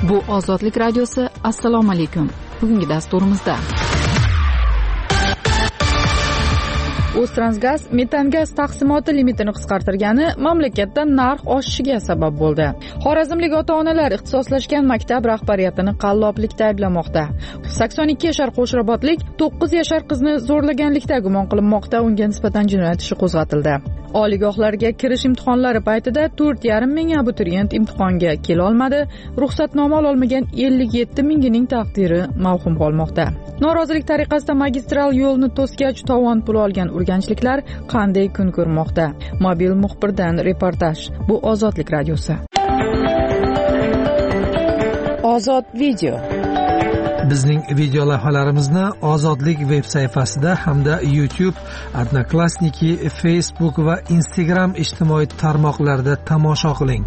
Bu Ozodlik radiosi. Assalomu alaykum. Bugungi dasturimizda O'ztransgaz metan gaz taqsimoti limitini qisqartirgani mamlakatda narx oshishiga sabab bo'ldi. Xorazmlik ota-onalar ixtisoslashgan maktab rahbariyatini qalloblikda ayblamoqda. 82 yashar qo'shrabotlik 9 yashar qizni zo'rlaganlikda gumon qilinmoqda. Unga nisbatan jinoyat ishi qo'zg'atildi. Oliygohlarga kirish imtihonlari paytida 4,5 ming abituriyent imtihonga kela olmadi. Ruxsatnoma ololmagan 57 mingining taqdiri mavhum qolmoqda. Norozilik tariqasida magistral yo'lni to'sgach tovon pul olgan urganchliklar qanday kun ko'rmoqda? Mobil muxbirdan reportaj. Bu Ozodlik radiosi. Ozod video. Bizning video lavhalarimizni Ozodlik veb sayfasida hamda YouTube, Odnoklassniki, Facebook va Instagram ijtimoiy tarmoqlarida tomosha qiling.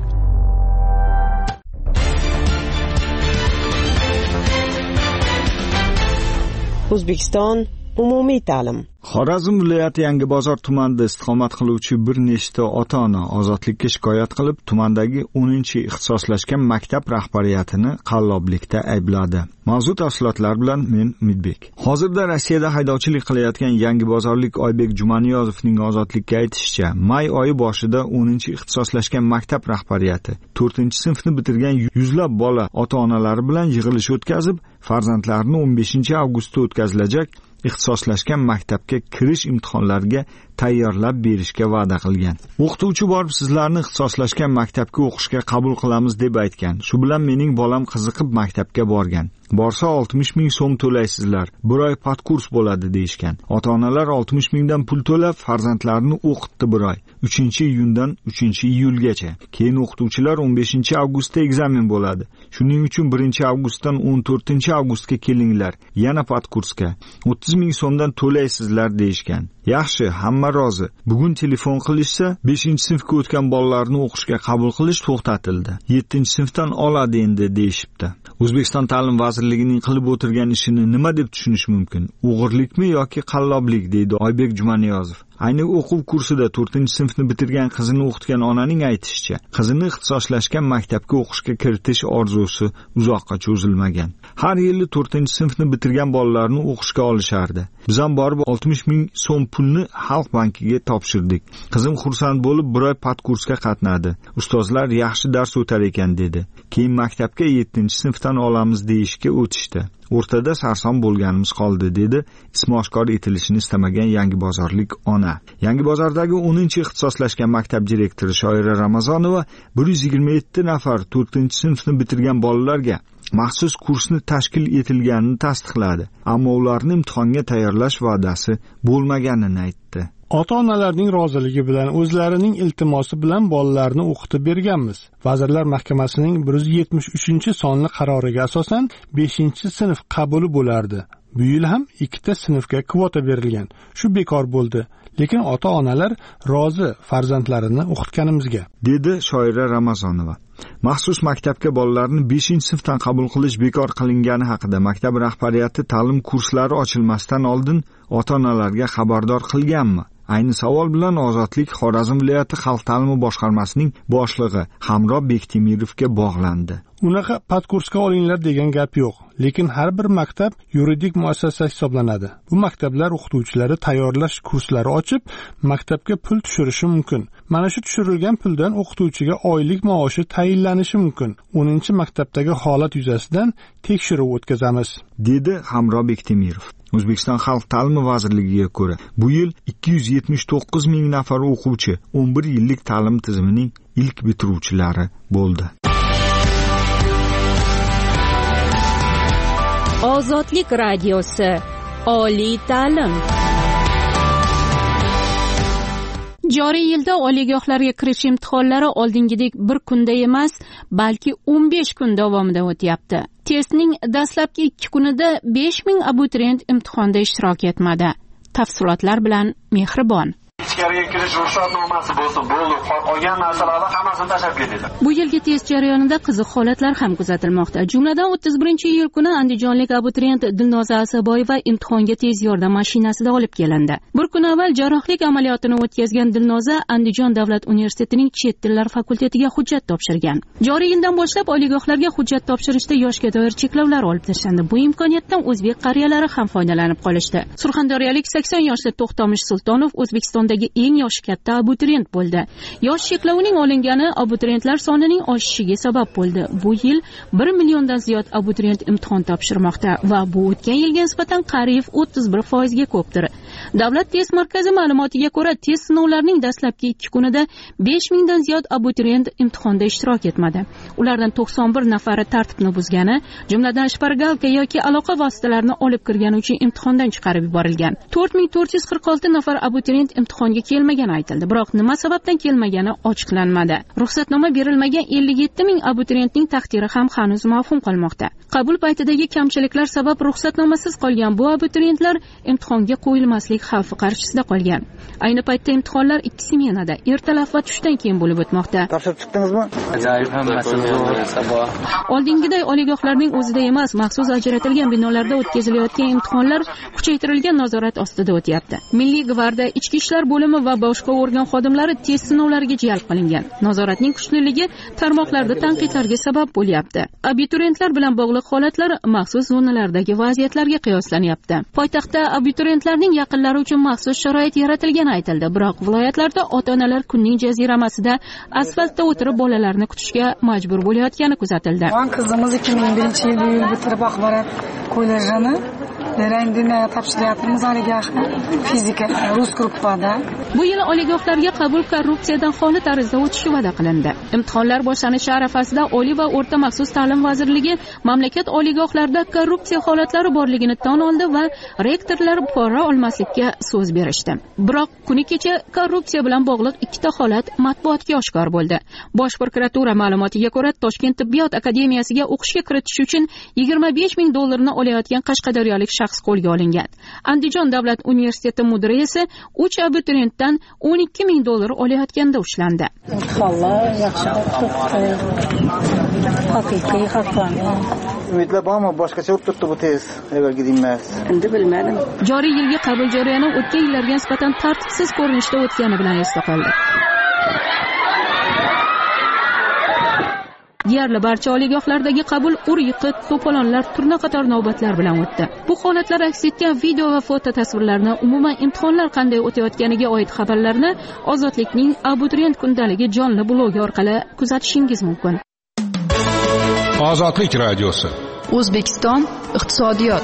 O'zbekiston umumiy ta'lim. Xorazm viloyati Yangibozor tumanida istiqomat qiluvchi bir nechta ota-ona ozodlikka shikoyat qilib, tumandagi 10-ixtisoslashgan maktab rahbariyatini qalloblikda aybladi. Mavzu tafsilotlar bilan men Umidbek. Hozirda Rossiyada haydovchilik qilayotgan yangibozorlik Oybek Jumaniyozovning ozodlikka aytishicha, may oyi boshida 10-ixtisoslashgan maktab rahbariyati 4-sinfni bitirgan yuzlab bola ota-onalari bilan yig'ilish o'tkazib, farzandlarini 15-avgustda o'tkazilajak ixtisoslashgan maktabga kirish imtihonlariga tayyorlab berishga va'da qilgan. O'qituvchi borib sizlarni ixtisoslashgan maktabga o'qishga qabul qilamiz deb aytgan. Shu bilan mening bolam qiziqib maktabga borgan. Borsa 60 ming so'm to'laysizlar. Bir oy patkurs bo'ladi deyishgan. Ota-onalar 60 mingdan pul to'lab farzandlarini o'qitdi bir oy. 3-iyundan 3-iyulgacha. Keyin o'qituvchilar 15-avgustda ekzamen bo'ladi. Shuning uchun 1-avgustdan 14-avgustga kelinglar. Yana patkursga 30 ming so'mdan to'laysizlar deyishgan. Yaxshi, hamma rozi. Bugun telefon qilishsa, 5-sinfga o'tgan bolalarni o'qishga qabul qilish to'xtatildi. 7-sinfdan oladi endi deyishibdi. O'zbekiston ta'lim vazirligining qilib o'tirgan ishini nima deb tushunish mumkin? O'g'irlikmi yoki qalloblik, deydi Oybek Jumaniyozov. Ayni o'quv kursida 4-sinfni bitirgan qizini o'qitgan onaning aytishicha, qizini ixtisoslashgan maktabga o'qishga kiritish orzusi uzoqqa cho'zilmagan. Har yili 4-sinfni bitirgan bolalarni o'qishga olishardi. Biz ham borib 60 ming so'm pulni Xalq bankiga topshirdik. Qizim xursand bo'lib bir oy patkursga qatnadi. Ustozlar yaxshi dars o'tar ekan dedi. Keyin maktabga 7-sinfdan olamiz deyishga o'tishdi. O'rtada sarson bo'lganimiz qoldi, dedi ismi oshkor etilishini istamagan yangibozorlik ona. Yangibozordagi 10-ixtisoslashgan maktab direktori Shoira Ramazonova 127 nafar 4-sinfni bitirgan bolalarga maxsus kursni tashkil etilganini tasdiqladi. Ammo ularni imtihonga tayyorlash va'dasi bo'lmaganini aytdi. Ota-onalarning roziligi bilan o'zlarining iltimosi bilan bolalarni o'qitib berganmiz. Vazirlar Mahkamasining 173-sonli qaroriga asosan 5-sinf qabuli bo'lardi. Bu yil ham 2 sinfga kvota berilgan. Shu bekor bo'ldi. Lekin ota-onalar rozi farzandlarini o'qitganimizga, dedi Shoira Ramazonova. Maxsus maktabga bolalarni 5-sinfdan qabul qilish bekor qilingani haqida maktab rahbariyati ta'lim kurslari ochilmasdan oldin ota-onalarga xabardor qilganmi? Ayni savol bilan Ozodlik Xorazm viloyati xalq ta'limi boshqarmasining boshlig'i Hamro Bektemirovga bog'landi. Unaqa patkursga olinglar degan gap yo'q. Lekin har bir maktab yuridik muassasa hisoblanadi. Bu maktablar o'qituvchilari tayyorlash kurslari ochib, maktabga pul tushirishi mumkin. Mana shu tushirilgan puldan o'qituvchiga oylik maoshi tayinlanishi mumkin. 10-maktabdagi holat yuzasidan tekshiruv o'tkazamiz, dedi Hamro Bektemirov. O'zbekiston Xalq ta'limi vazirligiga ko'ra, bu yil 279 ming nafar o'quvchi 11 yillik ta'lim tizimining ilk bitiruvchilari bo'ldi. Ozodlik radiosi. Oliy ta'lim. Joriy yilda oliygohlarga kirish imtihonlari oldingidek bir kunda emas, balki 15 kun davomida o'tyapti. Testning dastlabki 2 kunida 5 ming abituriyent imtihonda ishtirok etmadi. Tafsilotlar bilan Mehribon. Ichkariga kirish ruxsatnomasi bo'lsin, bo'ldi. Qolgan narsalarni hammasini tashlab ketadi. Bu yilgi test jarayonida qiziq holatlar ham kuzatilmoqda. Jumladan 31-iyul kuni andijonlik abituriyent Dilnoza Asaboyeva imtihonga tez yordam mashinasida olib kelindi. Bir kun avval jarrohlik amaliyotini o'tkazgan Dilnoza Andijon davlat universitetining chet tillar fakultetiga hujjat topshirgan. Joriy yildan boshlab oliygohlarga hujjat topshirishda yoshga doir cheklovlar olib tashlandi. Bu imkoniyatdan o'zbek qariyalari ham foydalanib qolishdi. Surxondaryolik 80 yoshli To'xtomish Sultonov O'zbekistondagi eng yoshi katta abituriyent bo'ldi. Yosh cheklovining olingani abituriyentlar sonining oshishiga sabab bo'ldi. Bu yil 1 milliondan ziyod abituriyent imtihon topshirmoqda va bu o'tgan yilga nisbatan qariyb 31% ga ko'pdir. Davlat test markazi ma'lumotiga ko'ra, test sinovlarining dastlabki 2 kunida 5000 dan ziyod abituriyent imtihonda ishtirok etmadi. Ulardan 91 nafari tartibni buzgani, jumladan shpargalka yoki aloqa vositalarini olib kirgani uchun imtihondan chiqarib yuborilgan. 4446 nafar abituriyent imtihonga kelmagani aytildi, biroq nima sababdan kelmagani ochiqlanmadi. Ruxsatnoma berilmagan 57 ming abituriyentning taqdiri ham hanuz mavhum qolmoqda. Qabul paytidagi kamchiliklar sabab ruxsatnomasiz qolgan bu abituriyentlar imtihonga qo'yilmaslik xavfi qarshisida qolgan. Ayni paytda imtihonlar 2 smenada, ertalab va tushdan keyin bo'lib o'tmoqda. Topshirib chiqdingizmi? Ajoyib, hammasi zo'r. Oldingiday oliygohlarning o'zida emas, maxsus ajratilgan binolarda o'tkazilayotgan imtihonlar kuchaytirilgan nazorat ostida o'tyapti. Milliy gvardiya, ichki ishlar bo'limi va boshqa organ xodimlari test sinovlariga jalb qilingan. Nazoratning kuchliligi tarmoqlarda tanqidlarga sabab bo'lyapti. Abituriyentlar bilan bog'liq holatlar maxsus zonalardagi vaziyatlarga qiyoslanyapti. Poytaxtda abituriyentlarning yaqinlari uchun maxsus sharoit yaratilgani aytildi, biroq viloyatlarda ota-onalar kunning jaziramasida asfaltda o'tirib bolalarni kutishga majbur bo'layotgani kuzatildi. Qizimiz 2001-yil bitirib axborot kollejini Berendime topshiryapmiz haliga fizika rus gruppada. Bu yil oliygohlarga qabul korrupsiyadan xoli tarzda o'tishi va'da qilindi. Imtihonlar boshlanishi arafasida Oliy va o'rta maxsus ta'lim vazirligi mamlakat oliygohlarida korrupsiya holatlari borligini tan oldi va rektorlar pora olmaslikka so'z berishdi. Biroq kuni kecha korrupsiya bilan bog'liq ikkita holat matbuotga oshkor bo'ldi. Bosh prokuratura ma'lumotiga ko'ra, Toshkent tibbiyot akademiyasiga o'qishga kiritish uchun $25,000 olayotgan qashqadaryolik shaxs qo'lga olingan. Andijon davlat universiteti mudiri esa 3 abituriyentdan $12,000 olayotganda ushlandi. Alloh yaxshi haqiqiy haqlarni. Umidlar bormi? Boshqacha o'tib turibdi bu test. Avvalgidek emas. Endi bilmadim. Joriy yilgi qabul jarayoni o'tgan yillarga nisbatan tartibsiz ko'rinishda o'tgani bilan esda qoldi. Deyarli barcha oliygohlardagi qabul ur-yiqit, to'polonlar, turna qator navbatlar bilan o'tdi. Bu holatlar aks etgan video va foto tasvirlarni, umuman imtihonlar qanday o'tayotganiga oid xabarlarni Ozodlikning abituriyent kundaligi jonli blogi orqali kuzatishingiz mumkin. Ozodlik radiosi. O'zbekiston iqtisodiyot.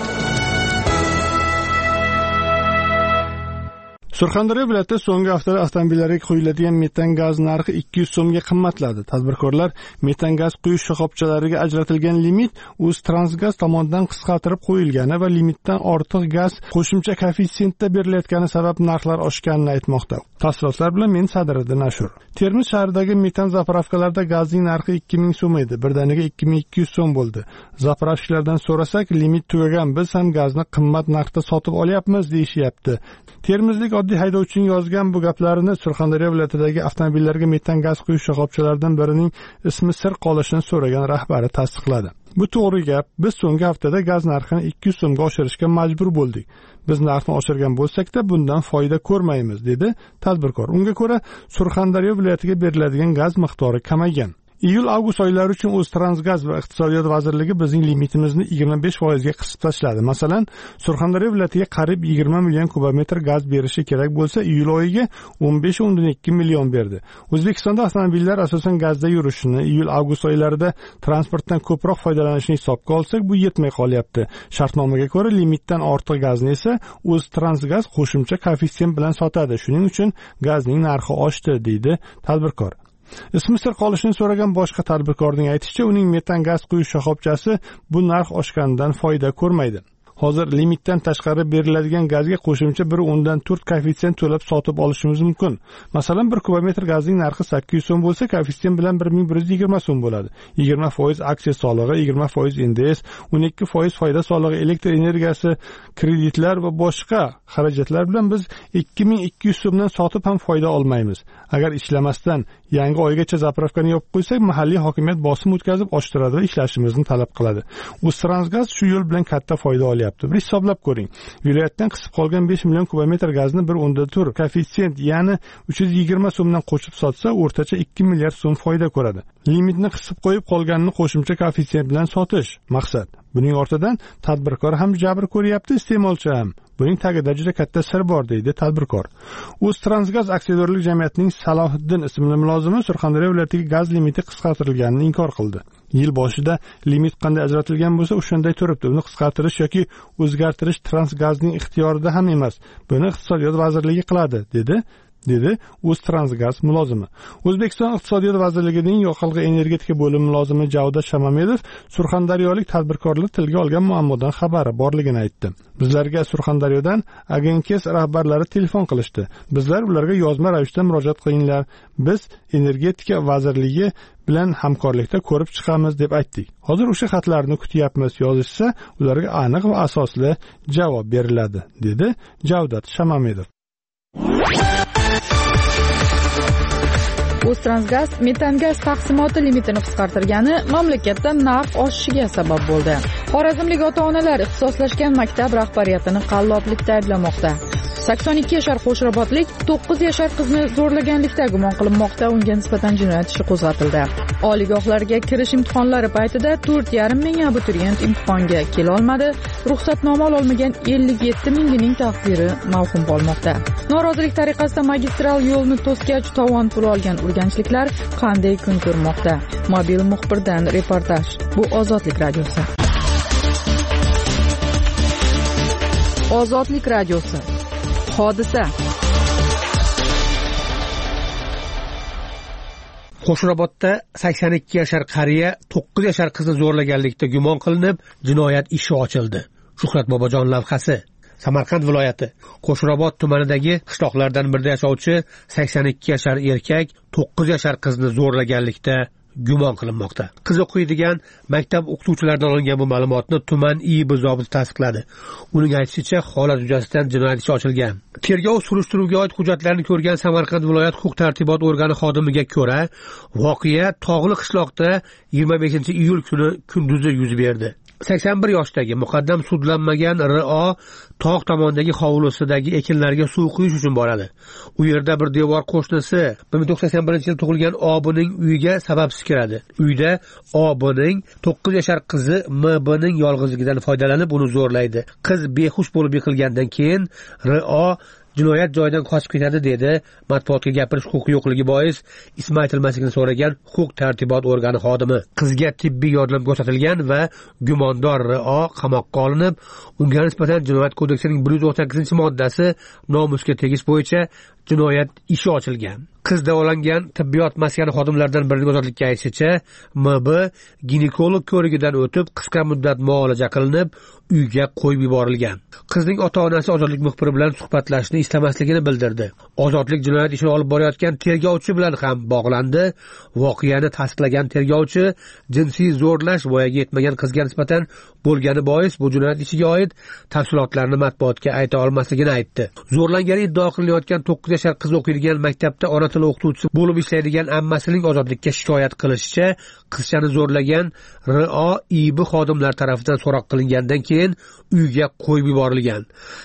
Surxondaryo viloyatida so'nggi haftada avtomobillarga quyiladigan metan gaz narxi 200 so'mga qimmatladi. Tadbirkorlar metan gaz quyish shoxobchalariga ajratilgan limit O'ztransgaz tomonidan qisqartirib qo'yilgani va limitdan ortiq gaz qo'shimcha koeffitsiyentda berilayotgani sabab narxlar oshganini aytmoqda. Tafsilotlar bilan men Sadiriddin Ashur. Termiz shahridagi metan zapravkalarda gazning narxi 2000 so'm edi, birdaniga 2200 so'm bo'ldi. Zapravkachilardan so'rasak, limit tugagan, biz ham gazni qimmat narxda sotib olyapmiz deyishyapti. Termizlik oddiy haydovchining yozgan bu gaplarini Surxondaryo viloyatidagi avtomobillarga metan gaz quyish shoxobchalaridan birining ismi sir qolishini so'ragan rahbari tasdiqladi. Bu to'g'ri gap. Biz so'nggi haftada gaz narxini 200 so'mga oshirishga majbur bo'ldik. Biz narxni oshirgan bo'lsak-da, bundan foyda ko'rmaymiz, dedi tadbirkor. Unga ko'ra, Surxondaryo viloyatiga beriladigan gaz miqdori kamaygan. Iyul-avgust oylari uchun O'ztransgaz va Iqtisodiyot vazirligi bizning limitimizni 25% ga qisib tashladi. Masalan, Surxondaryo viloyatiga qariyb 20 million kubometr gaz berishi kerak bo'lsa, iyul oyiga 15.2 million berdi. O'zbekistonda avtomobillar asosan gazda yurishini, iyul-avgust oylarida transportdan ko'proq foydalanishni hisobga olsak, bu yetmay qolyapti. Shartnomaga ko'ra, limitdan ortiq gazni esa O'ztransgaz qo'shimcha koeffitsiyent bilan sotadi. Shuning uchun gazning narxi oshdi, deydi tadbirkor. Ismi sir qolishini so'ragan boshqa tadbirkorning aytishicha, uning metan gaz quyish shoxobchasi bu narx oshganidan foyda ko'rmaydi. hozir limitdan tashqari beriladigan gazga qo'shimcha 1.4 koeffitsient to'lab sotib olishimiz mumkin. Masalan, 1 kubometr gazning narxi 800 so'm bo'lsa, koeffitsient bilan 1120 so'm bo'ladi. 20% aksiya solig'i, 20% NDS, 12% foyda solig'i, elektr energiyasi, kreditlar va boshqa xarajatlar bilan biz 2200 so'mdan sotib ham foyda olmaymiz. Agar ishlamasdan yangi oygacha zapravkani yopib qo'ysak, mahalliy hokimiyat bosim o'tkazib ochtiradi va ishlashimizni talab qiladi. Uztransgaz shu yo'l bilan katta foyda olyapti. Bir hisoblab ko'ring. Viloyatdan qisib qolgan 5 million kubometr gazni 1.4 koeffitsient, ya'ni 320 so'mdan qo'shib sotsa, o'rtacha 2 milliard so'm foyda ko'radi. Limitni qisib qo'yib qolganini qo'shimcha koeffitsient bilan sotish maqsad. Buning ortidan tadbirkor ham jabr ko'ryapti, iste'molchi ham. Buning tagida juda katta sir bor, deydi tadbirkor. Uztransgaz aksiyadorlik jamiyatining Salohiddin ismli mulozimi Surxondaryo viloyatiga gaz limiti qisqartirilganini inkor qildi. Yil boshida limit qanday ajratilgan bo'lsa, o'shanday turibdi. Uni qisqartirish yoki o'zgartirish Transgazning ixtiyorida ham emas. Buni Iqtisodiyot vazirligi qiladi, dedi Uztransgaz mulozimi. O'zbekiston Iqtisodiyot vazirligining yoqilg'i energetika bo'limi mulozimi Javdat Shamamedov surxondaryolik tadbirkorlar tilga olgan muammodan xabari borligini aytdi. Bizlarga Surxondaryodan Agenkes rahbarlari telefon qilishdi. Bizlar ularga yozma ravishda murojaat qilinglar. Biz energetika vazirligi bilan hamkorlikda ko'rib chiqamiz deb aytdik. Hozir o'sha xatlarni kutyapmiz. Yozishsa, ularga aniq va asosli javob beriladi, dedi Javdat Shamamedov. Uztransgaz metan gaz taqsimoti limitini qisqartirgani mamlakatda narx oshishiga sabab bo'ldi. Xorazmlik ota-onalar ixtisoslashgan maktab rahbariyatini qalloblikda ayblamoqda. 82 yashar qo'shrabotlik 9 yashar qizni zo'rlaganlikda gumon qilinmoqda. Unga nisbatan jinoyat ishi qo'zg'atildi. Oliygohlarga kirish imtihonlari paytida 4,5 ming abituriyent imtihonga kela olmadi. Ruxsatnoma ololmagan 57 mingining taqdiri mavhum bo'lmoqda. Norozilik tariqasida magistral yo'lni to'sgach tovon puli olgan urganchliklar qanday kun ko'rmoqda? Mobil muxbirdan reportaj. Bu Ozodlik radiosi. Ozodlik radiosi. Hodisa. Qo'shrabotda 82 yashar qariya 9 yashar qizni zo'rlaganlikda gumon qilinib, jinoyat ishi ochildi. Shuhrat Bobojon lavhasi. Samarqand viloyati Qo'shrabot tumanidagi qishloqlardan birida yashovchi 82 yashar erkak 9 yashar qizni zo'rlaganlikda gumon qilinmoqda. Qiz o'qiydigan maktab o'qituvchilaridan olingan bu ma'lumotni tuman IIB zobiti tasdiqladi. Uning aytishicha, holat yuzasidan jinoyat ishi ochilgan. Tergov surishtiruvga oid hujjatlarni ko'rgan Samarqand viloyat huquq-tartibot organi xodimiga ko'ra, voqea Tog'li qishloqda 25-iyul kuni kunduzi yuz berdi. 81 yoshdagi muqaddam sudlanmagan R.O. tog' tomondagi hovlisidagi ekinlarga suv quyish uchun boradi. U yerda bir devor qo'shnisi 1981-yil tug'ilgan O.B.ning uyiga sababsiz kiradi. Uyda O.B.ning 9 yashar qizi M.B.ning yolg'izligidan foydalanib uni zo'rlaydi. Qiz behush bo'lib yiqilgandan keyin R.O. jinoyat joyidan qochib ketadi, dedi matbuotga gapirish huquqi yo'qligi bois ismi aytilmasligini so'ragan huquq-tartibot organi xodimi. Qizga tibbiy yordam ko'rsatilgan va gumondor R.O. qamoqqa olinib, unga nisbatan jinoyat kodeksining 198-moddasi nomusga tegish bo'yicha jinoyat ishi ochilgan. Qiz davolangan tibbiyot maskani xodimlaridan birining ozodlikka aytishicha, M.B. ginekolog ko'rigidan o'tib qisqa muddat muolaja qilinib, uyga qo'yib yuborilgan. Qizning ota-onasi ozodlik muxbiri bilan suhbatlashishni istamasligini bildirdi. Ozodlik jinoyat ishini olib borayotgan tergovchi bilan ham bog'landi. Voqeani tasdiqlagan tergovchi jinsiy zo'rlash voyaga yetmagan qizga nisbatan bo'lgani bois bu jinoyat ishiga oid tafsilotlarni matbuotga ayta olmasligini aytdi. Zo'rlangani iddao qilinayotgan 9 yashar qiz o'qiydigan maktabda ona tili o'qituvchisi bo'lib ishlaydigan ammasining ozodlikka shikoyat qilishicha, qizchani zo'rlagan R.O. IIB xodimlari tomonidan so'roq qilingandan keyin uyga qo'yib yuborilgan.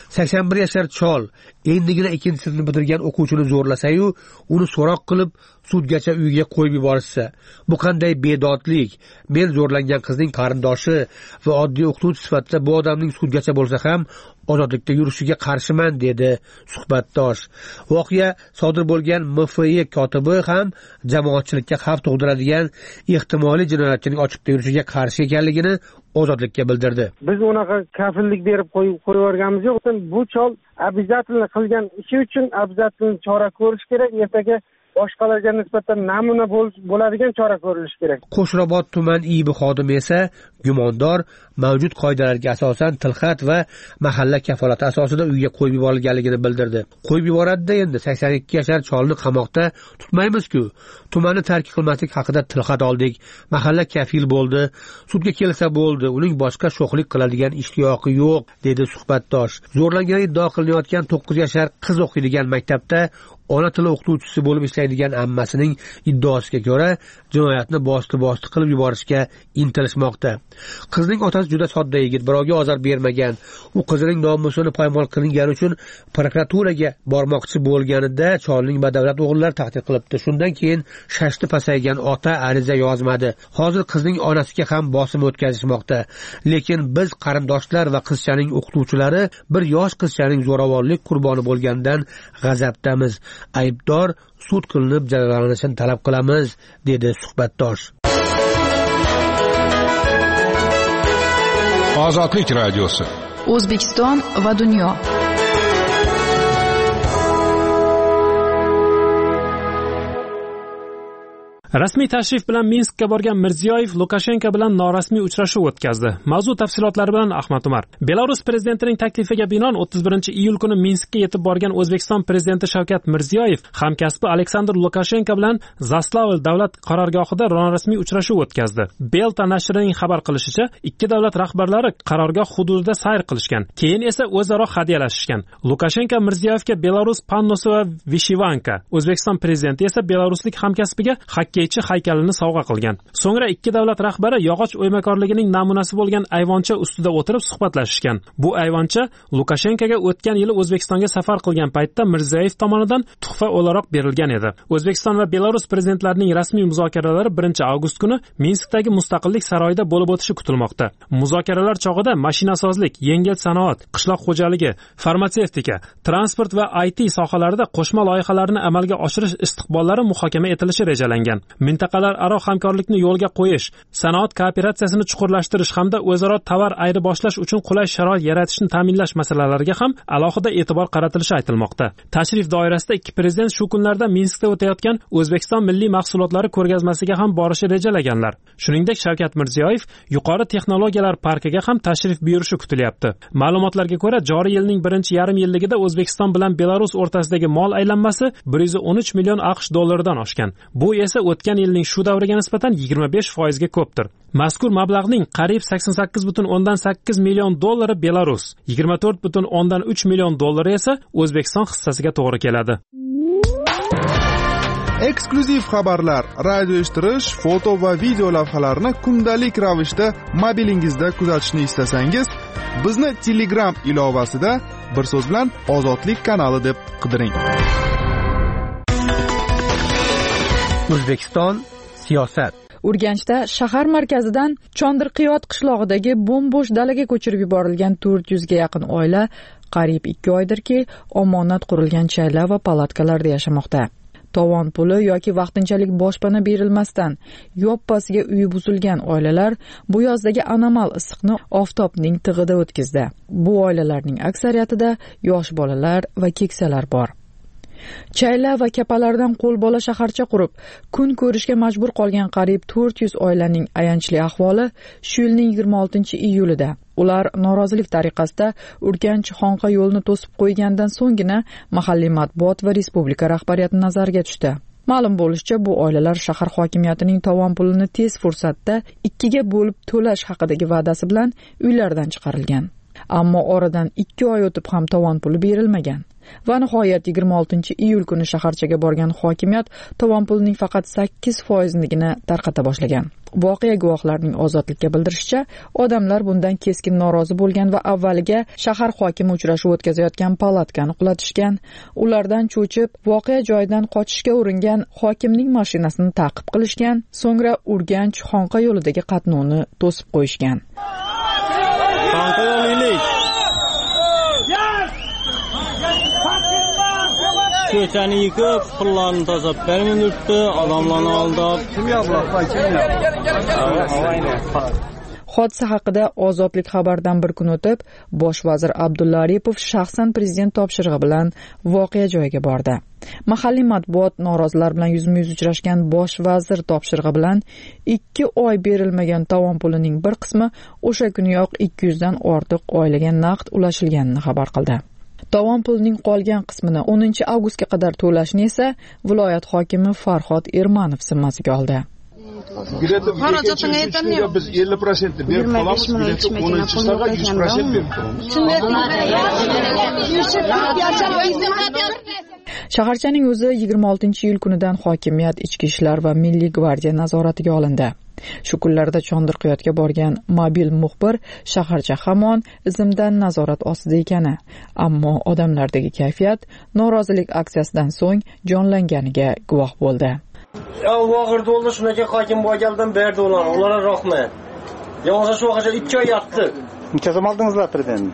81 yashar chol endigina 2-sinfni bitirgan o'quvchini zo'rlasa-yu, uni so'roq qilib sudgacha uyga qo'yib yuborishsa, bu qanday bedodlik? Men zo'rlangan qizning qarindoshi va oddiy o'qituvchi sifatida bu odamning sudgacha bo'lsa ham ozodlikda yurishiga qarshiman, dedi suhbatdosh. Voqea sodir bo'lgan MFI kotibi ham jamoatchilikka xavf tug'diradigan ehtimoliy jinoyatchining ochiqda yurishiga qarshi ekanligini ozodlikka bildirdi. Biz unaqa kafillik berib qo'yib yo'q. Bu chol обязательно qilgan ishi uchun обязательно chora ko'rish kerak. Ertaga boshqalarga nisbatan namuna bo'ladigan chora ko'rilishi kerak. Qo'shrabot tuman IIB xodimi esa gumondor mavjud qoidalarga asosan tilxat va mahalla kafolati asosida uyga qo'yib yuborilganligini bildirdi. Qo'yib yuboradi-da endi 82 yashar cholni qamoqda tutmaymiz-ku. Tumanni tark qilmaslik haqida tilxat oldik. Mahalla kafil bo'ldi. Sudga kelsa bo'ldi. Uning boshqa sho'xlik qiladigan ishtiyoqi yo'q, dedi suhbatdosh. Zo'rlangani iddao qilinayotgan 9 yashar qiz o'qiydigan maktabda ona tili o'qituvchisi bo'lib ishlaydigan ammasining iddaosiga ko'ra jinoyatni bosti qilib yuborishga intilishmoqda. Qizning otasi juda sodda yigit, birovga ozor bermagan. U qizining nomusini poymol qilingani uchun prokuraturaga bormoqchi bo'lganida cholning badavlat o'g'illar tahdid qilibdi. Shundan keyin shashti pasaygan ota ariza yozmadi. Hozir qizning onasiga ham bosim o'tkazishmoqda. Lekin biz qarindoshlar va qizchaning o'qituvchilari bir yosh qizchaning zo'ravonlik qurboni bo'lgandan g'azabdamiz. Aybdor sud qilinib jazolanishini talab qilamiz, dedi suhbatdosh. Ozodlik radiosi. O'zbekiston va dunyo. Rasmiy tashrif bilan Minskka borgan Mirziyoyev Lukashenko bilan norasmiy uchrashuv o'tkazdi. Mavzu tafsilotlari bilan Ahmad Umar. Belarus prezidentining taklifiga binoan 31-iyul kuni Minskka yetib borgan O'zbekiston prezidenti Shavkat Mirziyoyev hamkasbi Aleksandr Lukashenko bilan Zaslavl davlat qarorgohida norasmiy uchrashuv o'tkazdi. Belta nashrining xabar qilishicha, ikki davlat rahbarlari qarorgoh hududida sayr qilishgan, keyin esa o'zaro hadyalashishgan. Lukashenko Mirziyoyevga Belarus pannosi va vishivanka, O'zbekiston prezidenti esa belaruslik hamkasbiga hokkeychi haykalini sovg'a qilgan. So'ngra ikki davlat rahbari yog'och o'ymakorligining namunasi bo'lgan ayvoncha ustida o'tirib suhbatlashishgan. Bu ayvoncha Lukashenkoga o'tgan yili O'zbekistonga safar qilgan paytda Mirziyoyev tomonidan tuhfa o'laroq berilgan edi. O'zbekiston va Belarus prezidentlarining rasmiy muzokaralari 1-avgust kuni Minskdagi Mustaqillik saroyida bo'lib o'tishi kutilmoqda. Muzokaralar chog'ida mashinasozlik, yengil sanoat, qishloq xo'jaligi, farmatsevtika, transport va IT sohalarida qo'shma loyihalarni amalga oshirish istiqbollari muhokama etilishi rejalangan. Mintaqalar aro hamkorlikni yo'lga qo'yish, sanoat kooperatsiyasini chuqurlashtirish hamda o'zaro tovar ayirboshlash uchun qulay sharoit yaratishni ta'minlash masalalariga ham alohida e'tibor qaratilishi aytilmoqda. Tashrif doirasida ikki prezident shu kunlarda Minskda o'tayotgan O'zbekiston milliy mahsulotlari ko'rgazmasiga ham borishi rejalaganlar. Shuningdek, Shavkat Mirziyoyev yuqori texnologiyalar parkiga ham tashrif buyurishi kutilyapti. Ma'lumotlarga ko'ra, joriy yilning 1-yarim-yilligida O'zbekiston bilan Belarus o'rtasidagi mol aylanmasi 113 million AQSh dollaridan oshgan. Bu esa o'tgan yilning shu davriga nisbatan 25% ga ko'pdir. Mazkur mablag'ning qariyb 88,8 million dollari Belarus, 24,3 million dollari esa O'zbekiston hissasiga to'g'ri keladi. Eksklyuziv xabarlar, radio eshittirish, foto va video lavhalarni kundalik ravishda mobilingizda kuzatishni istasangiz, bizni Telegram ilovasida bir so'z bilan Ozodlik kanali deb qidiring. O'zbekiston siyosat. Urganchda shahar markazidan Chondirqiyot qishlog'idagi bo'm-bo'sh dalaga ko'chirib yuborilgan 400 ga yaqin oila qariyb 2 oydirki omonat qurilgan chayla va palatkalarda yashamoqda. Tovon puli yoki vaqtinchalik boshpana berilmasdan yoppasiga uyi buzilgan oilalar bu yozdagi anomal issiqni oftobning tig'ida o'tkazdi. Bu oilalarning aksariyatida yosh bolalar va keksalar bor. Chayla va kapalardan qo'lbola shaharcha qurib, kun ko'rishga majbur qolgan qariyb 400 oilaning ayanchli ahvoli shu yilning 26-iyulida ular norozilik tariqasida Urganch Xonqa yo'lini to'sib qo'ygandan so'nggina mahalliy matbuot va respublika rahbariyati nazariga tushdi. Ma'lum bo'lishicha, bu oilalar shahar hokimiyatining tovon pulini tez fursatda 2 ga bo'lib to'lash haqidagi va'dasi bilan uylaridan chiqarilgan. Ammo oradan 2 oy o'tib ham tovon puli berilmagan. Va nihoyat 26-iyul kuni shaharchaga borgan hokimiyat tovon pulining faqat 8%nigina tarqata boshlagan. Voqea guvohlarining Ozodlikka bildirishicha, odamlar bundan keskin norozi bo'lgan va avvaliga shahar hokimi uchrashuv o'tkazayotgan palatkani qulatishgan. Ulardan cho'chib, voqea joyidan qochishga uringan hokimning mashinasini ta'qib qilishgan, so'ngra Urganch Xonqa yo'lidagi qatnovni to'sib qo'yishgan. Ko'chani yıkıp, pullarni tozalab bermay yuribdi, odamlarni aldab. Hodisa haqida Ozodlik xabardan bir kun o'tib, bosh vazir Abdulla Aripov shaxsan prezident topshirig'i bilan voqea joyiga bordi. Mahalliy matbuot norozilar bilan yuzma-yuz uchrashgan bosh vazir topshirig'i bilan 2 oy berilmagan tovon pulining bir qismi o'sha kuniyoq 200 dan ortiq oilaga naqd ulashilganini xabar qildi. Tovon pulining qolgan qismini 10 avgustga qadar to'lashni esa viloyat hokimi Farhod Ermanov zimmasiga oldi. Xarajatini aytamiz. Biz 50% berib qolamiz, 10-chilarga 100% berib turamiz. Shaharchaning o'zi 26-iyul kunidan hokimiyat, ichki ishlar va milliy gvardiya nazoratiga olindi. Shu kunlarda Chondirqiyotga borgan mobil muxbir shaharcha hamon izimdan nazorat ostida ekani, ammo odamlardagi kayfiyat norozilik aksiyasidan so'ng jonlanganiga guvoh bo'ldi. Vaqirda oldu shunga hokim bo'lgandan berdi ularga rahmat. Yog'sa shu vaqtda 2 oy yotdi. Necha so'm oldingizlar prezident?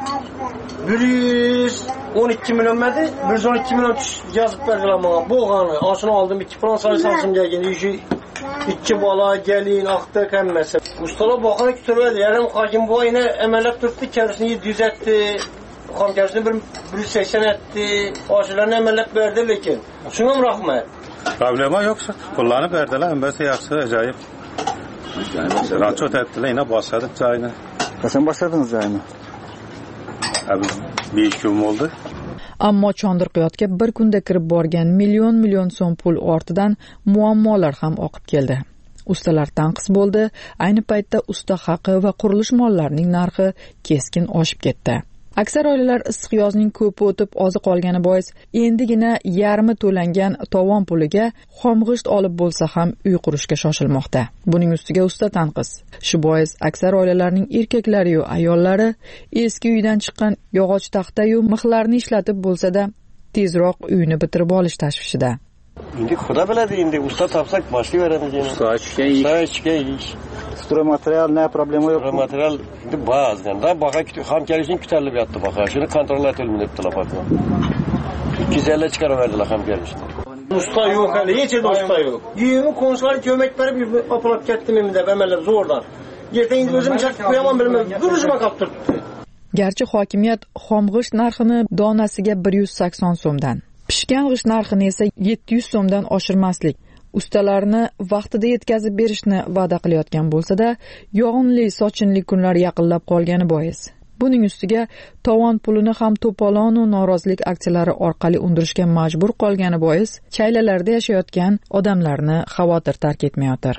112 million madi, 112 million yozib berdilar menga. Bo'lgani, oshini oldim 2 million Samsunga keldi. 2 bola gelin aqda hammasi. Ustalar baxana kutiladi. Yarim hokim bo'yini amalab turibdi, kendisini 700 etdi. Hamkasini 180 etdi. Oshlarni amalab berdi lekin. Shunga rahmat. Problema yoksa pullarni berdilar, embasi yaxshi, ajoyib. Raçot etdilar, yine başladık çayını. Qachon boshladingiz joyni? Abi 5 kun oldu. Ammo Chondirqiyotga bir kunda kirib borgan million so'm pul ortidan muammolar ham oqib keldi. Ustalar tanqis bo'ldi. Ayni paytda usta haqi va qurilish mollarining narxi keskin oshib ketdi. Aksar oilalar issiq yozning ko'pi o'tib ozi qolgani bois endigina yarmi to'langan tovon puliga xomg'isht olib bo'lsa ham uy qurishga shoshilmoqda. Buning ustiga usta tanqis. Shu bois aksar oilalarning erkaklari yu ayollari eski uydan chiqqan yog'och taxta-yu mixlarni ishlatib bo'lsa-da tezroq uyni bitirib olish tashvishida. Endi xudo biladi, endi usta topsak boshlayveramiz. Usta ishga ish. Stromaterial ne problemi yok. Stromaterial bazıdan da baka ham kelishini kutilib yotdi baka. Shuni kontrol etilmedi debdilar baka. 250 chiqarib berdilar ham kelishini. Usta yo'q hali, hech yerda usta yo'q. Yemi konsullar kömek berib apalab ketdim endi deb amalab zo'rdan. Ertaga o'zim chaqib qo'yaman bilmem, gurujma qolib turibdi. Garchi hokimiyat xomg'isht narxini donasiga 180 so'mdan, pishgan g'isht narxini esa 700 so'mdan oshirmaslik, ustalarni vaqtida yetkazib berishni va'da qilayotgan bo'lsa-da, yog'inli sochinli kunlar yaqinlab qolgani bois buning ustiga tovon pulini ham to'polon va norozilik aksiyalari orqali undirishga majbur qolgani bois chaylalarda yashayotgan odamlarni xavotir tark etmayotir.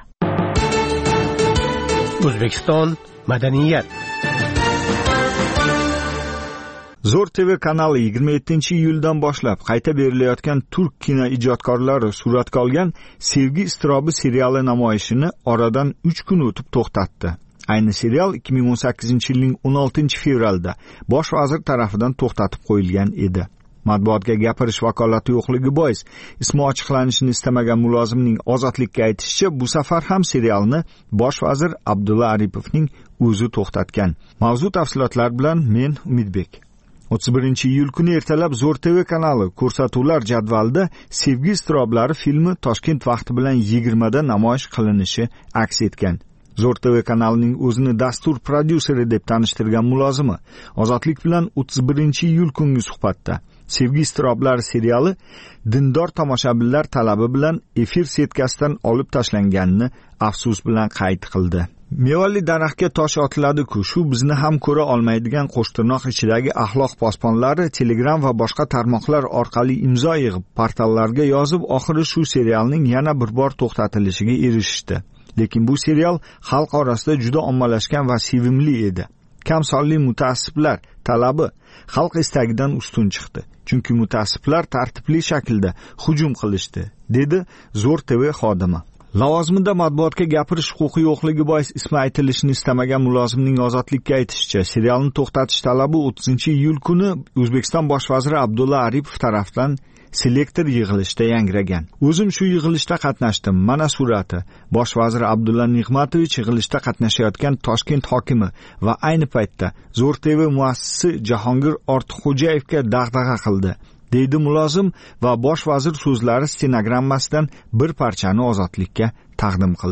O'zbekiston madaniyat. Zo'r TV kanali 27-iyuldan boshlab qayta berilayotgan turk kino ijodkorlari suratga olgan Sevgi iztirobi seriali namoyishini oradan 3 kun o'tib to'xtatdi. Ayni serial 2018-yilning 16-fevralda bosh vazir tarafidan to'xtatib qo'yilgan edi. Matbuotga gapirish vakolati yo'qligi bois ismi ochiqlanishini istamagan mulozimning Ozodlikka aytishicha, bu safar ham serialni bosh vazir Abdulla Aripovning o'zi to'xtatgan. Mavzu tafsilotlar bilan men Umidbek. 31-iyul kuni ertalab Zo'r TV kanali ko'rsatuvlar jadvalida Sevgi iztiroblari filmi Toshkent vaqti bilan 20 da namoyish qilinishi aks etgan. Zo'r TV kanalining o'zini dastur prodyuseri deb tanishtirgan mulozimi Ozodlik bilan 31-iyul kungi suhbatda Sevgi iztiroblari seriali dindor tomoshabinlar talabi bilan efir setkasidan olib tashlanganini afsus bilan qayd qildi. Mevali daraxtga tosh otiladi-ku, shu bizni ham ko'ra olmaydigan qo'shtirnoq ichidagi axloq posbonlari Telegram va boshqa tarmoqlar orqali imzo yig'ib, portallarga yozib, oxiri shu serialning yana bir bor to'xtatilishiga erishishdi. Lekin bu serial xalq orasida juda ommalashgan va sevimli edi. Kam sonli mutaassiblar talabi xalq istagidan ustun chiqdi. Chunki mutaassiblar tartibli shaklda hujum qilishdi, dedi Zo'r TV xodimi. Lavozimida matbuotga gapirish huquqi yo'qligi bois ismi aytilishini istamagan mulozimning Ozodlikka aytishicha, serialni to'xtatish talabi 30-iyul kuni O'zbekiston bosh vaziri Abdulla Aripov tomonidan selektor yig'ilishda yangragan. O'zim shu yig'ilishda qatnashdim. Mana surati. Bosh vazir Abdulla Nig'matovich yig'ilishda qatnashayotgan Toshkent hokimi va ayni paytda Zo'r TV muassisi Jahongir Ortiqxo'jayevga dag'dag'a qildi, deydi mulozim va bosh vazir so'zlari stenogrammasidan bir parchani Ozodlikka taqdim qildi.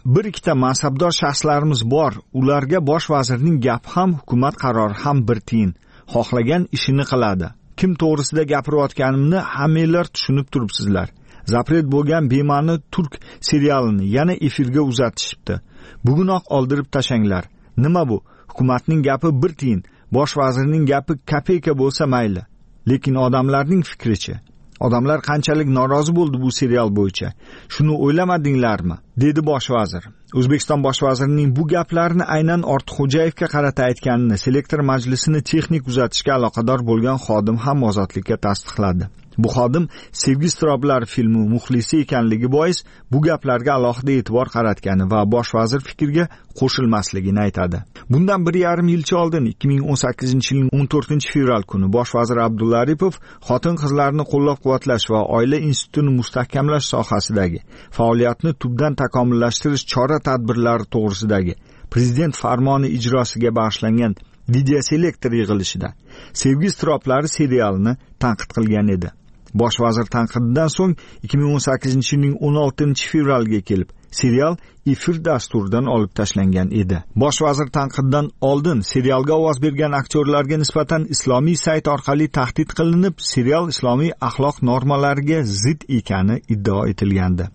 bir ikkita mansabdor shaxslarimiz bor. Ularga bosh vazirning gapi ham, hukumat qarori ham bir tiyin. Xohlagan ishini qiladi. Kim to'g'risida gapirayotganimni hammanglar tushunib turibsizlar. Zapret bo'lgan bema'ni turk serialini yana efirga uzatishibdi. Bugunoq oldirib tashanglar. Nima bu? Hukumatning gapi bir tiyin, bosh vazirning gapi kopeyka bo'lsa mayli. Lekin odamlarning fikrichi? Odamlar qanchalik norozi bo'ldi bu serial bo'yicha? Shuni o'ylamadinglarmi? Dedi bosh vazir. O'zbekiston bosh vazirining bu gaplarini aynan Ortiqxo'jayevga qarata aytganini selektor majlisini texnik uzatishga aloqador bo'lgan xodim ham Ozodlikka tasdiqladi. Bu xodim Sevgi iztiroblari filmi muxlisi ekanligi bois bu gaplarga alohida e'tibor qaratgani va bosh vazir fikriga qo'shilmasligini aytadi. Bundan 1,5 yilcha oldin 2018-yilning 14-fevral kuni bosh vazir Abdulla Aripov xotin-qizlarni qo'llab-quvvatlash va oila institutini mustahkamlash sohasidagi faoliyatni tubdan takomillashtirish chora-tadbirlari to'g'risidagi prezident farmoni ijrosiga bag'ishlangan video selektor yig'ilishida Sevgi iztiroblari serialini tanqid qilgan edi. Bosh vazir tanqididan so'ng 2018-yilning 16-fevralga kelib serial efir dasturidan olib tashlangan edi. Bosh vazir tanqididan oldin serialga ovoz bergan aktyorlarga nisbatan islomiy sayt orqali tahdid qilinib, serial islomiy axloq normalariga zid ekani iddao etilgandi.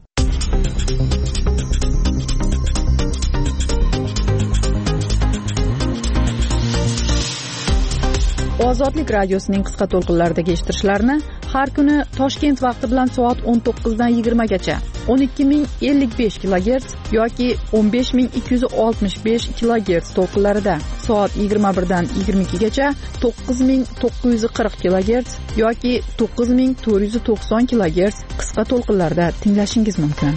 Ozodlik radiosining qisqa to'lqinlaridagi eshittirishlarni har kuni Toshkent vaqti bilan soat 19 dan 20 gacha 12055 kHz yoki 15265 kHz to'lqinlarida, soat 21 dan 22 gacha 9940 kHz yoki 9490 kHz qisqa to'lqinlarda tinglashingiz mumkin.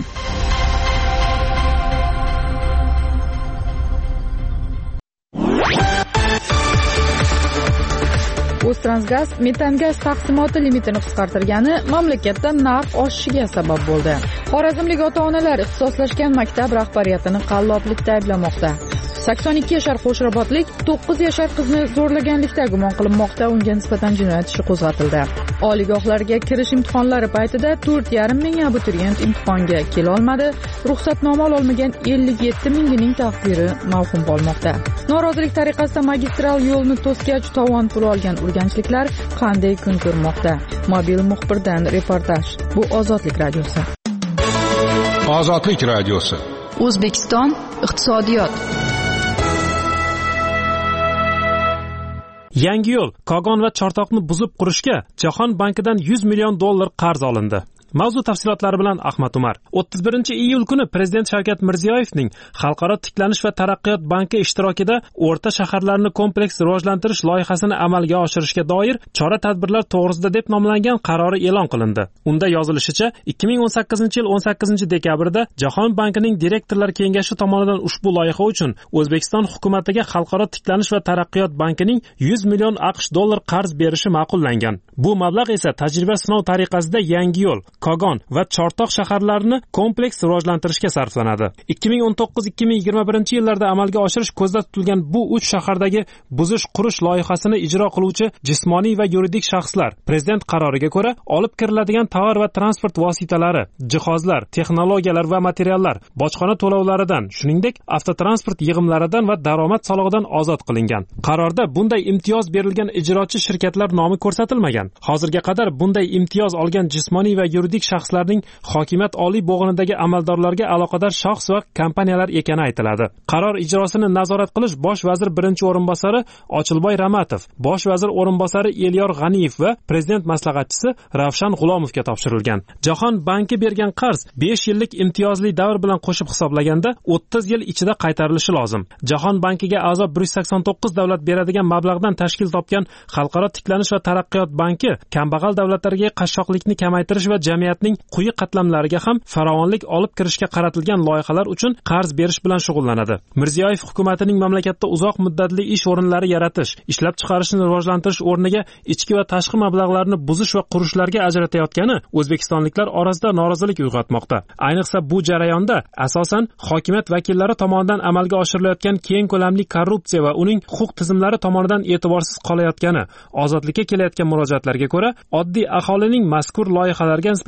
O'ztransgaz metangaz taqsimoti limitini qisqartirgani mamlakatda narx oshishiga sabab bo'ldi. Xorazmlik ota-onalar ixtisoslashgan maktab rahbariyatini qalloblikda ayblamoqda. 82 yashar qo'shrabotlik 9 yashar qizni zo'rlaganlikda gumon qilinmoqda. Unga nisbatan jinoyat ishi qo'zg'atildi. Oliygohlarga kirish imtihonlari paytida 4,5 ming abituriyent imtihonga kela olmadi. Ruxsatnoma ololmagan 57 mingining taqdiri mavhum qolmoqda. Norozilik tariqasida magistral yo'lni to'sgach tovon puli olgan urganchliklar qanday kun ko'rmoqda? Mobil muxbirdan reportaj. Bu Ozodlik radiosi. Ozodlik radiosi. O'zbekiston iqtisodiyot. Yangi yo'l, Kogon va Chortoqni buzib qurishga Jahon bankidan 100 million dollar qarz olindi. Mavzu tafsilotlari bilan Ahmad Umar. 31-iyul kuni Prezident Shavkat Mirziyoyevning Xalqaro tiklanish va taraqqiyot banki ishtirokida o'rta shaharlarni kompleks rivojlantirish loyihasini amalga oshirishga doir chora-tadbirlar to'g'risida deb nomlangan qarori e'lon qilindi. Unda yozilishicha, 2018-yil 18-dekabrda Jahon bankining direktorlar kengashi tomonidan ushbu loyiha uchun O'zbekiston hukumatiga Xalqaro tiklanish va taraqqiyot bankining 100 million AQSh dollar qarz berishi ma'qullangan. Bu mablag' esa tajriba sinov tariqasida Yangi yo'l, Kogon va Chortoq shaharlarini kompleks rivojlantirishga sarflanadi. 2019-2021 yillarda amalga oshirish ko'zda tutilgan bu 3 shahardagi buzish qurish loyihasini ijro qiluvchi jismoniy va yuridik shaxslar prezident qaroriga ko'ra olib kiriladigan tovar va transport vositalari, jihozlar, texnologiyalar va materiallar bojxona to'lovlaridan, shuningdek avtotransport yig'imlaridan va daromad solig'idan ozod qilingan. Qarorda bunday imtiyoz berilgan ijrochi shirkatlar nomi ko'rsatilmagan. Hozirga qadar bunday imtiyoz olgan jismoniy va yuridik shaxslarning hokimiyat oliy bo'g'inidagi amaldorlarga aloqador shaxs va kompaniyalar ekani aytiladi. Qaror ijrosini nazorat qilish bosh vazir birinchi o'rinbosari Ochilboy Ramatov, bosh vazir o'rinbosari Elyor G'aniyev va prezident maslahatchisi Ravshan G'ulomovga topshirilgan. Jahon banki bergan qarz 5 yillik imtiyozli davr bilan qo'shib hisoblaganda 30 yil ichida qaytarilishi lozim. Jahon bankiga a'zo 189 davlat beradigan mablag'dan tashkil topgan Xalqaro tiklanish va taraqqiyot banki kambag'al davlatlarga qashshoqlikni kamaytirish va jamiyatning quyi qatlamlariga ham farovonlik olib kirishga qaratilgan loyihalar uchun qarz berish bilan shug'ullanadi. Mirziyoyev hukumatining mamlakatda uzoq muddatli ish o'rinlari yaratish, ishlab chiqarishni rivojlantirish o'rniga ichki va tashqi mablag'larni buzish va qurishlarga ajratayotgani o'zbekistonliklar orasida norozilik uyg'otmoqda. Ayniqsa bu jarayonda asosan hokimiyat vakillari tomonidan amalga oshirilayotgan keng ko'lamli korrupsiya va uning huquq tizimlari tomonidan e'tiborsiz qolayotgani. Ozodlikka kelayotgan murojaatlarga ko'ra, oddiy aholining mazkur loyihalarga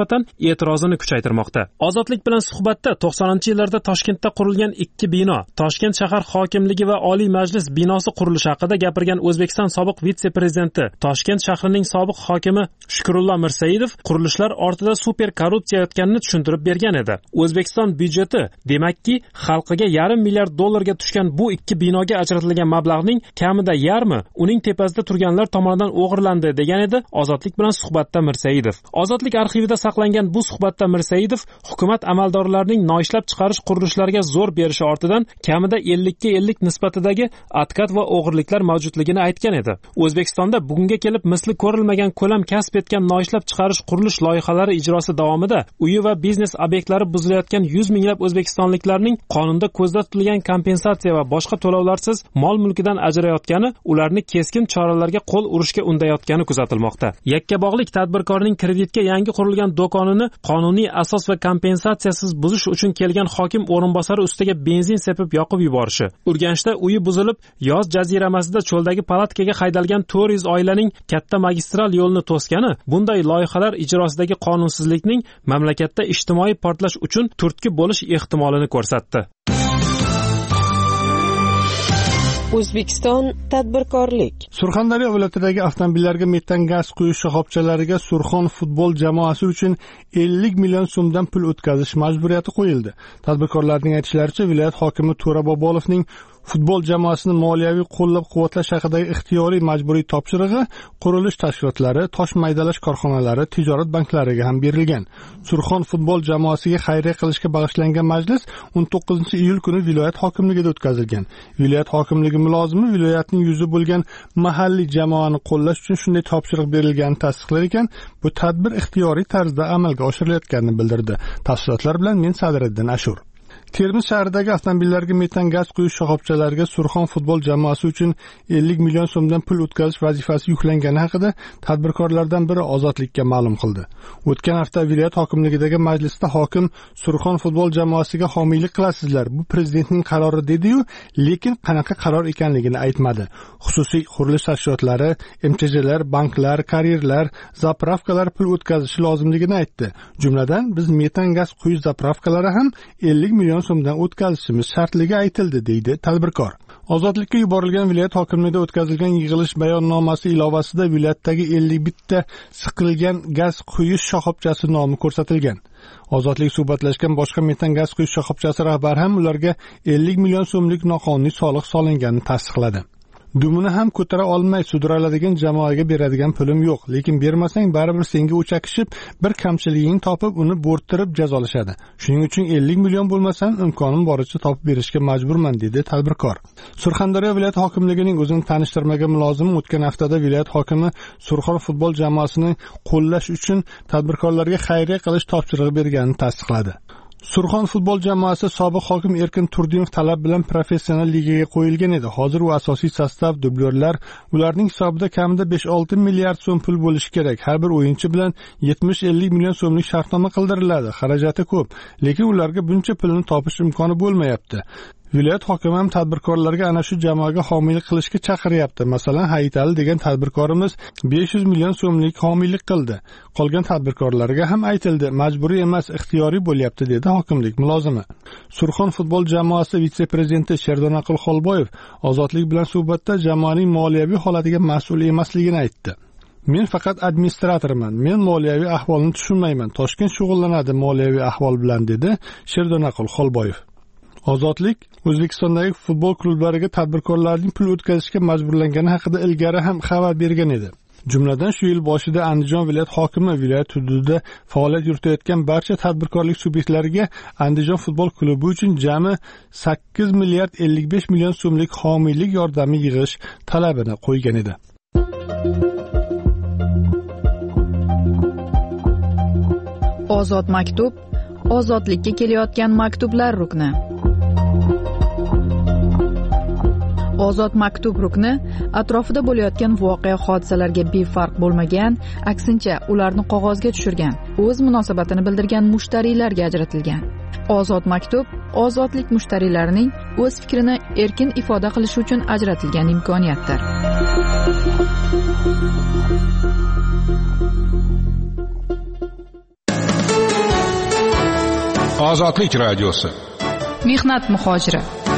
nisbatan e'tirozini kuchaytirmoqda. Ozodlik bilan suhbatda 90-yillarda Toshkentda qurilgan 2 bino, Toshkent shahar hokimligi va Oliy Majlis binosi qurilishi haqida gapirgan O'zbekiston sobiq vitse-prezidenti, Toshkent shahrining sobiq hokimi Shukrullo Mirsaidov qurilishlar ortida super korrupsiya yotganini tushuntirib bergan edi. O'zbekiston byudjeti, demakki, xalqiga $500 million tushgan bu 2 binoga ajratilgan mablag'ning kamida yarmi uning tepasida turganlar tomonidan o'g'irlandi degan edi Ozodlik bilan suhbatda Mirsaidov. Ozodlik arxivida saqlangan bu suhbatda Mirsaidov hukumat amaldorlarining noishlab chiqarish qurilishlariga zo'r berishi ortidan kamida 50 ga 50 nisbatidagi atkat va o'g'irliklar mavjudligini aytgan edi. O'zbekistonda bugunga kelib misli ko'rilmagan ko'lam kasb etgan noishlab chiqarish qurilish loyihalari ijrosi davomida uyi va biznes obyektlari buzilayotgan 100 minglab o'zbekistonliklarning qonunda ko'zda tutilgan kompensatsiya va boshqa to'lovlarsiz mol mulkidan ajrayotgani ularni keskin choralarga qo'l urishga undayotgani kuzatilmoqda. Yakkabog'lik tadbirkorning kreditga yangi qurilgan do'konini qonuniy asos va kompensatsiyasiz buzish uchun kelgan hokim o'rinbosari ustiga benzin sepib yoqib yuborishi, Urganchda uyi buzilib yoz jaziramasida cho'ldagi palatkaga haydalgan 400 oilaning katta magistral yo'lni to'sgani bunday loyihalar ijrosidagi qonunsizlikning mamlakatda ijtimoiy portlash uchun turtki bo'lish ehtimolini ko'rsatdi. O'zbekiston tadbirkorlik. Surxondaryo viloyatidagi avtomobillarga metan gaz quyish shoxobchalariga Surxon futbol jamoasi uchun 50 million so'mdan pul o'tkazish majburiyati qo'yildi. Tadbirkorlarning aytishlaricha, viloyat hokimi To'ra Bobolovning futbol jamoasini moliyaviy qo'llab-quvvatlash haqidagi ixtiyoriy majburiy topshirig'i qurilish tashkilotlari, tosh maydalash korxonalari, tijorat banklariga ham berilgan. Surxon futbol jamoasiga xayriya qilishga bag'ishlangan majlis 19-iyul kuni viloyat hokimligida o'tkazilgan. Viloyat hokimligi mulozimi viloyatning yuzi bo'lgan mahalliy jamoani qo'llash uchun shunday topshiriq berilganini tasdiqlar ekan, bu tadbir ixtiyoriy tarzda amalga oshirilayotganini bildirdi. Tafsilotlar bilan men Sadriddin Ashur. Termiz shahridagi avtomobillarga metan gaz quyish shoxobchalariga Surxon futbol jamoasi uchun 50 million so'mdan pul o'tkazish vazifasi yuklangani haqida tadbirkorlardan biri Ozodlikka ma'lum qildi. O'tgan hafta viloyat hokimligidagi majlisda hokim Surxon futbol jamoasiga homiylik qilasizlar, bu prezidentning qarori dedi-yu, lekin qanaqa qaror ekanligini aytmadi. Xususiy qurilish tashkilotlari, MTJlar, banklar, karierlar, zapravkalar pul o'tkazishi lozimligini aytdi. Jumladan biz metan gaz quyish zapravkalari ham 50 million so'mdan o'tkazishimiz shartligi aytildi, deydi tadbirkor. Ozodlikka yuborilgan viloyat hokimligida o'tkazilgan yig'ilish bayonnomasi ilovasida viloyatdagi 51 ta siqilgan gaz quyish shoxobchasi nomi ko'rsatilgan. Ozodlik suhbatlashgan boshqa metan gaz quyish shoxobchasi rahbari ham ularga 50 million so'mlik noqonuniy soliq solinganini tasdiqladi. Dumini ham ko'tara olmay sudraladigan jamoaga beradigan pulim yo'q, lekin bermasang baribir senga o'chakishib, bir kamchiligingni topib uni bo'rttirib jazolashadi. Shuning uchun 50 million bo'lmasam imkonim boricha topib berishga majburman, dedi tadbirkor. Surxondaryo viloyat hokimligining o'zini tanishtirmagan mulozimi o'tgan haftada viloyat hokimi Surxon futbol jamoasini qo'llash uchun tadbirkorlarga xayriya qilish topshirig'i berganini tasdiqladi. Surxon futbol jamoasi sobiq hokim Erkin Turdimov talab bilan professional ligaga qo'yilgan edi. Hozir u asosiy sostav, dublyorlar, ularning hisobida kamida 5-6 milliard so'm pul bo'lishi kerak. Har bir o'yinchi bilan 70-50 million so'mlik shartnoma qildiriladi. Xarajati ko'p, lekin ularga buncha pulni topish imkoni bo'lmayapti. Viloyat hokimi ham tadbirkorlarga ana shu jamoaga homiylik qilishga chaqiryapti. Masalan, Hayitali degan tadbirkorimiz 500 million so'mlik homiylik qildi. Qolgan tadbirkorlarga ham aytildi, majburiy emas, ixtiyoriy bo'lyapti, dedi hokimlik mulozimi. Surxon futbol jamoasi vitse-prezidenti Sherdonaqul Xolboyev Ozodlik bilan suhbatda jamoaning moliyaviy holatiga mas'ul emasligini aytdi. Men faqat administratorman. Men moliyaviy ahvolni tushunmayman. Toshkent shug'ullanadi moliyaviy ahvol bilan, dedi Sherdonaqul Xolboyev. Ozodlik O'zbekistondagi futbol klublariga tadbirkorlarning pul o'tkazishga majburlangani haqida ilgari ham xabar bergan edi. Jumladan shu yil boshida Andijon viloyat hokimi viloyat hududida faoliyat yuritayotgan barcha tadbirkorlik subyektlariga Andijon futbol klubi uchun jami 8 milliard 55 million so'mlik homiylik yordami yig'ish talabini qo'ygan edi. Ozod maktub, ozodlikka kelayotgan maktublar rukni. Ozod maktub rukni atrofida bo'layotgan voqea hodisalarga befarq bo'lmagan, aksincha ularni qog'ozga tushirgan, o'z munosabatini bildirgan mushtariylarga ajratilgan. Ozod maktub ozodlik mushtariylarining o'z fikrini erkin ifoda qilishi uchun ajratilgan imkoniyatdir. Ozodlik radiosi. Mehnat muhojiri.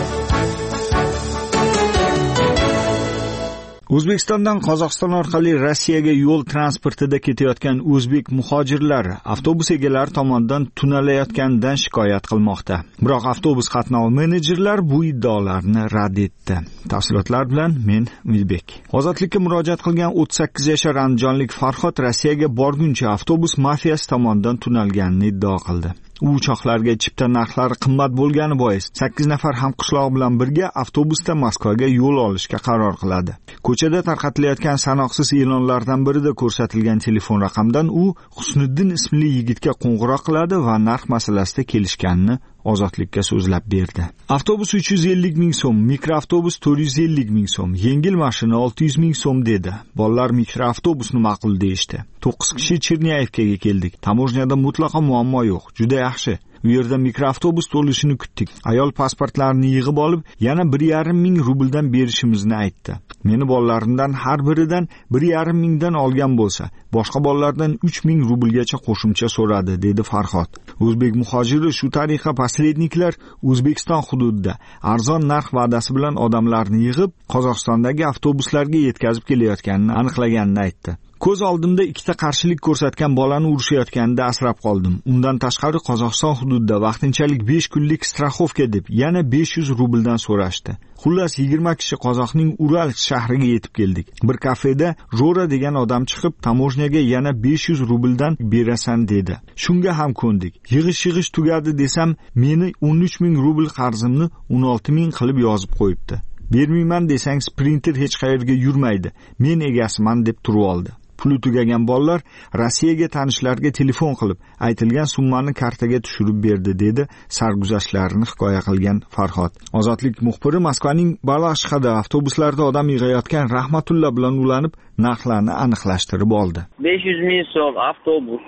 O'zbekistondan Qozog'iston orqali Rossiyaga yo'l transportida ketayotgan o'zbek muhojirlar avtobus egalari tomonidan tunalayotganidan shikoyat qilmoqda. Biroq avtobus qatnovi menejerlar bu iddaolarni rad etdi. Tafsilotlar bilan men Umidbek. Ozodlikka murojaat qilgan 38 yashar andijonlik Farhod Rossiyaga borguncha avtobus mafiyasi tomonidan tunalganini iddao qildi. U uchoqlarga chipta narxlari qimmat bo'lgani bois 8 nafar hamqishloq bilan birga avtobusda Moskvaga yo'l olishga qaror qiladi. Ko'chada tarqatilayotgan sanoqsiz e'lonlardan birida ko'rsatilgan telefon raqamdan u Husniddin ismli yigitga qo'ng'iroq qiladi va narx masalasida kelishganini Ozodlikka so'zlab berdi. Avtobus 350 ming so'm, mikroavtobus 450 ming so'm, yengil mashina 600 ming so'm dedi. Bolalar mikroavtobusni ma'qul deyishdi. 9 kishi Cherniyevkaga keldik. Tamojnyada mutlaqo muammo yo'q. Juda yaxshi. U yerda mikroavtobus to'lishini kutdik. Ayol pasportlarini yig'ib olib, yana 1,5 ming rubldan berishimizni aytdi. Meni bolalarimdan har biridan 1,5 mingdan olgan bo'lsa, boshqa bolalardan 3 ming rublgacha qo'shimcha so'radi, dedi Farhod. O'zbek muhojiri shu tariqa posredniklar O'zbekiston hududida arzon narx va'dasi bilan odamlarni yig'ib, Qozog'istondagi avtobuslarga yetkazib kelayotganini aniqlaganini aytdi. Ko'z oldimda ikkita qarshilik ko'rsatgan bolani urishayotganida asrab qoldim. Undan tashqari Qozog'iston hududida vaqtinchalik 5 kunlik strafovka deb yana 500 rubldan so'rashdi. Xullas 20 kishi Qozoqning Ural shahriga yetib keldik. Bir kafeda Jo'ra degan odam chiqib, tamojnaga yana 500 rubldan berasan dedi. Shunga ham ko'ndik. Yig'ish tugadi desam, meni 13 ming rubl qarzimni 16 ming qilib yozib qo'yibdi. Bermayman desang, sprinter hech qayerga yurmaydi. Men egasiman deb turib oldi. Puli tugagan bolalar Rossiyaga tanishlarga telefon qilib, aytilgan summani kartaga tushirib berdi, dedi sarguzashtlarini hikoya qilgan Farhod. Ozodlik muxbiri Moskvaning Balashxada avtobuslarda odam yig'ayotgan Rahmatulla bilan ulanib, narxlarni aniqlashtirib oldi. 500 ming so'm avtobus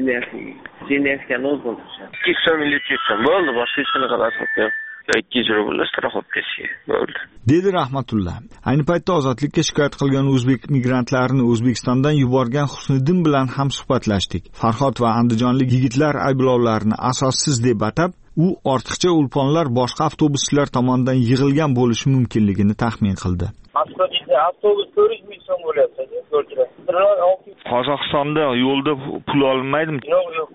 Cherniyevka nozg'un. 2 so'm bo'ldi, boshqa hech qanaqa yo'q. 200 rubl strafovkasi bo'ldi, dedi Rahmatulla. Ayni paytda Ozodlikka shikoyat qilgan o'zbek migrantlarini O'zbekistondan yuborgan Husniddin bilan ham suhbatlashdik. Farhod va andijonlik yigitlar ayblovlarini asossiz deb atab, u ortiqcha ulponlar boshqa avtobuschilar tomonidan yig'ilgan bo'lishi mumkinligini taxmin qildi. Avtobus 400 ming so'm bo'lyapti. Qozog'istonda yo'lda pul olinmaydimi? Yo'q,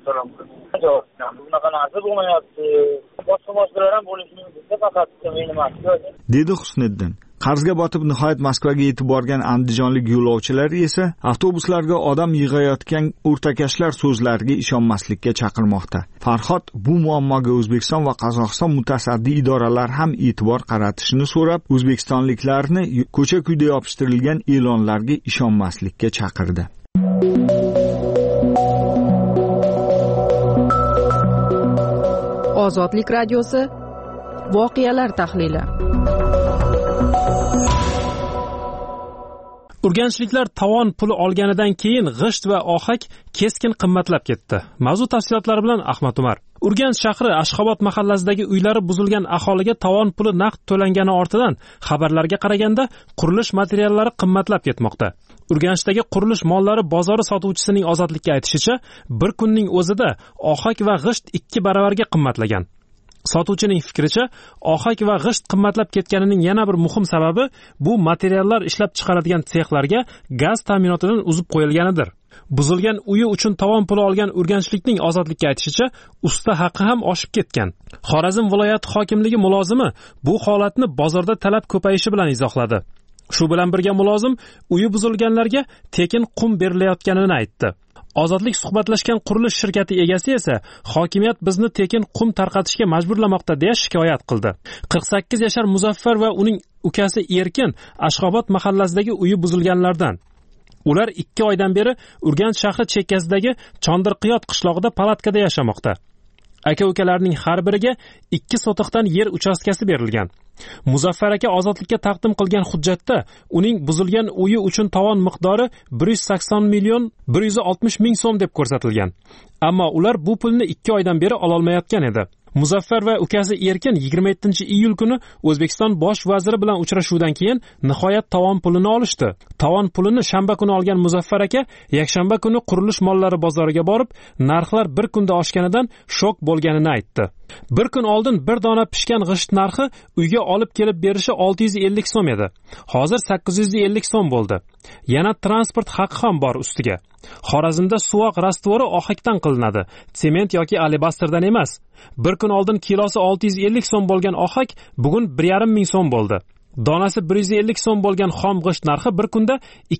bunaqa narsa bo'lmayapti. Boshqa ham bo'lishi mumkin, faqat meni emas, dedi Husniddin. Qarzga botib nihoyat Moskvaga yetib borgan andijonlik yo'lovchilar esa avtobuslarga odam yig'ayotgan o'rtakashlar so'zlariga ishonmaslikka chaqirmoqda. Farhod bu muammoga O'zbekiston va Qozog'iston mutasaddi idoralar ham e'tibor qaratishini so'rab, o'zbekistonliklarni ko'cha-kuyda yopishtirilgan e'lonlarga ishonmaslikka chaqirdi. Ozodlik radiosi voqealar tahlili. Urganchliklar tovon puli olganidan keyin g'isht va ohak keskin qimmatlab ketdi. Mavzu tafsilotlari bilan Ahmad Umar. Urganch shahri Ashxobod mahallasidagi uylari buzilgan aholiga tovon puli naqd to'langani ortidan xabarlarga qaraganda qurilish materiallari qimmatlab ketmoqda. Urganchdagi qurilish mollari bozori sotuvchisining Ozodlikka aytishicha, bir kunning o'zida ohak va g'isht 2 baravarga qimmatlagan. Sotuvchining fikricha, ohak va g'isht qimmatlab ketganining yana bir muhim sababi bu materiallar ishlab chiqaradigan sexlarga gaz ta'minotidan uzib qo'yilganidir. Buzilgan uyi uchun tovon puli olgan urganchlikning Ozodlikka aytishicha, usta haqi ham oshib ketgan. Xorazm viloyati hokimligi mulozimi bu holatni bozorda talab ko'payishi bilan izohladi. Shu bilan birga mulozim uyi buzilganlarga tekin qum berilayotganini aytdi. Ozodlik suhbatlashgan qurilish shirkati egasi esa hokimiyat bizni tekin qum tarqatishga majburlamoqda deya shikoyat qildi. 48 yashar Muzaffar va uning ukasi Erkin Ashxobod mahallasidagi uyi buzilganlardan. Ular 2 oydan beri Urganch shahri chekkasidagi Chondirqiyot qishlog'ida palatkada yashamoqda. Aka-ukalarning har biriga 2 sotiqdan yer uchastkasi berilgan. Muzaffar aka Ozodlikka taqdim qilgan hujjatda uning buzilgan uyi uchun tovon miqdori 180 million 160 ming so'm deb ko'rsatilgan. Ammo ular bu pulni 2 oydan beri ololmayotgan edi. Muzaffar va ukasi Erkin 27-iyul kuni O'zbekiston bosh vaziri bilan uchrashuvdan keyin nihoyat tovon pulini olishdi. Tovon pulini shanba kuni olgan Muzaffar aka yakshanba kuni qurilish mollari bozoriga borib, narxlar bir kunda oshganidan shok bo'lganini aytdi. Bir kun oldin bir dona pishgan g'isht narxi uyga olib kelib berishi 650 so'm edi. Hozir 850 so'm bo'ldi. Yana transport haqi ham bor ustiga. Xorazmda suvoq rastvori ohakdan qilinadi, sement yoki alabasтрdan emas. Bir kun oldin kilosi 650 so'm bo'lgan ohak bugun 1,5 ming so'm bo'ldi. Donasi 150 so'm bo'lgan xom g'isht narxi bir kunda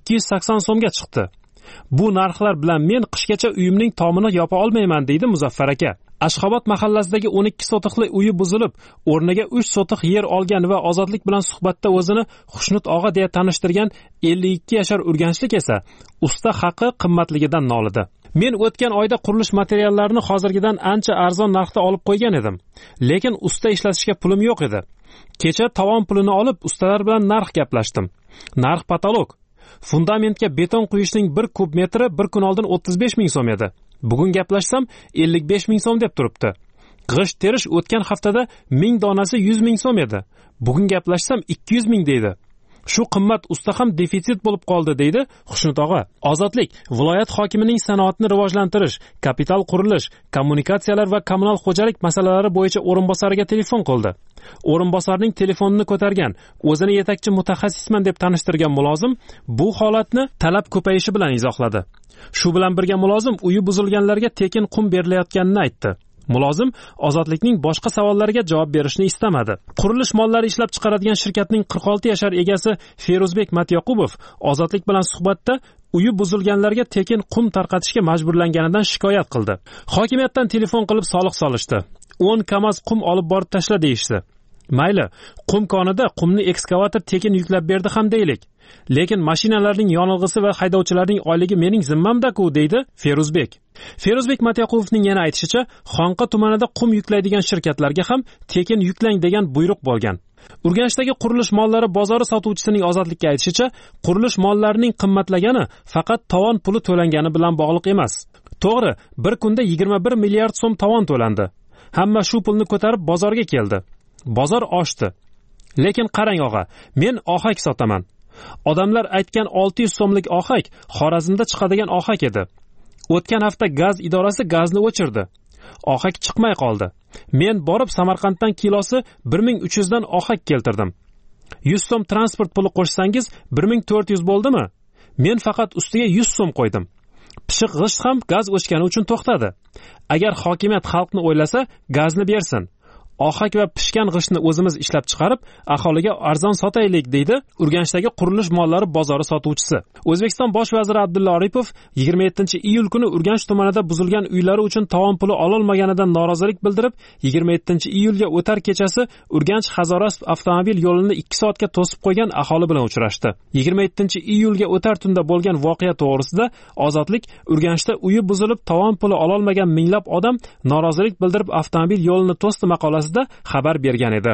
280 so'mga chiqdi. Bu narxlar bilan men qishgacha uyimning tomini yopa olmayman, deydi Muzaffar aka. Ashxobod mahallasidagi 12 sotiqli uyi buzilib, o'rniga 3 sotiq yer olgan va Ozodlik bilan suhbatda o'zini Xushnut og'a deya tanishtirgan 52 yashar urganchlik esa usta haqi qimmatligidan nolidi. Men o'tgan oyda qurilish materiallarini hozirgidan ancha arzon narxda olib qo'ygan edim, lekin usta ishlatishga pulim yo'q edi. Kecha tovon pulini olib ustalar bilan narx gaplashdim. Narx patolog. Fundamentga beton quyishning 1 kub metri bir kun oldin 35 ming so'm edi. Bugun gaplashsam 55 ming so'm deb turibdi. G'isht terish o'tgan haftada 1000 donasi 100 ming so'm edi. Bugun gaplashsam 200 ming deydi. Shu qimmat usta ham defitsit bo'lib qoldi, deydi Xushnut og'a. Ozodlik viloyat hokimining sanoatni rivojlantirish, kapital qurilish, kommunikatsiyalar va kommunal xo'jalik masalalari bo'yicha o'rinbosariga telefon qildi. O'rinbosarning telefonini ko'targan, o'zini yetakchi mutaxassisman deb tanishtirgan mulozim bu holatni talab ko'payishi bilan izohladi. Shu bilan birga mulozim uyi buzilganlarga tekin qum berilayotganini aytdi. Mulozim Ozodlikning boshqa savollariga javob berishni istamadi. Qurilish mollari ishlab chiqaradigan shirkatning 46 yashar egasi Feruzbek Matyoqubov Ozodlik bilan suhbatda uyi buzilganlarga tekin qum tarqatishga majburlanganidan shikoyat qildi. Hokimiyatdan telefon qilib soliq solishdi. 10 kamaz qum olib borib tashla deyishdi. Mayli, qum konida qumni ekskavator tekin yuklab berdi ham deylik. Lekin mashinalarning yonilg'isi va haydovchilarning oyligi mening zimmamda-ku, deydi Feruzbek. Feruzbek Matyoqubovning yana aytishicha, Xonqa tumanida qum yuklaydigan shirkatlarga ham tekin yuklang degan buyruq bo'lgan. Urganchdagi qurilish mollari bozori sotuvchisining Ozodlikka aytishicha, qurilish mollarining qimmatlagani faqat tovon puli to'langani bilan bog'liq emas. To'g'ri, bir kunda 21 milliard so'm tovon to'landi. Hamma shu pulni ko'tarib bozorga keldi. Bozor oshdi. Lekin qarang og'a, men ohak sotaman. Odamlar aytgan 600 so'mlik ohak Xorazmda chiqadigan ohak edi. O'tgan hafta gaz idorasi gazni o'chirdi. Ohak chiqmay qoldi. Men borib Samarqanddan kilosi 1300 dan ohak keltirdim. 100 so'm transport puli qo'shsangiz 1400 bo'ldimi? Men faqat ustiga 100 so'm qo'ydim. Pishiq g'isht ham gaz o'chgani uchun to'xtadi. Agar hokimiyat xalqni o'ylasa, gazni bersin. Ohak va pishgan g'ishtni o'zimiz ishlab chiqarib, aholiga arzon sotaylik, deydi Urganchdagi qurilish mollari bozori sotuvchisi. O'zbekiston bosh vaziri Abdulla Aripov 27-iyul kuni Urganch tumanida buzilgan uylari uchun tovon puli ololmaganidan norozilik bildirib, 27-iyulga o'tar kechasi Urganch Hazoras avtomobil yo'lini 2 soatga to'sib qo'ygan aholi bilan uchrashdi. 27-iyulga o'tar tunda bo'lgan voqea to'g'risida Ozodlik Urganchda uyi buzilib tovon puli ololmagan minglab odam norozilik bildirib avtomobil yo'lini to'sdi maqolasi xabar bergan edi.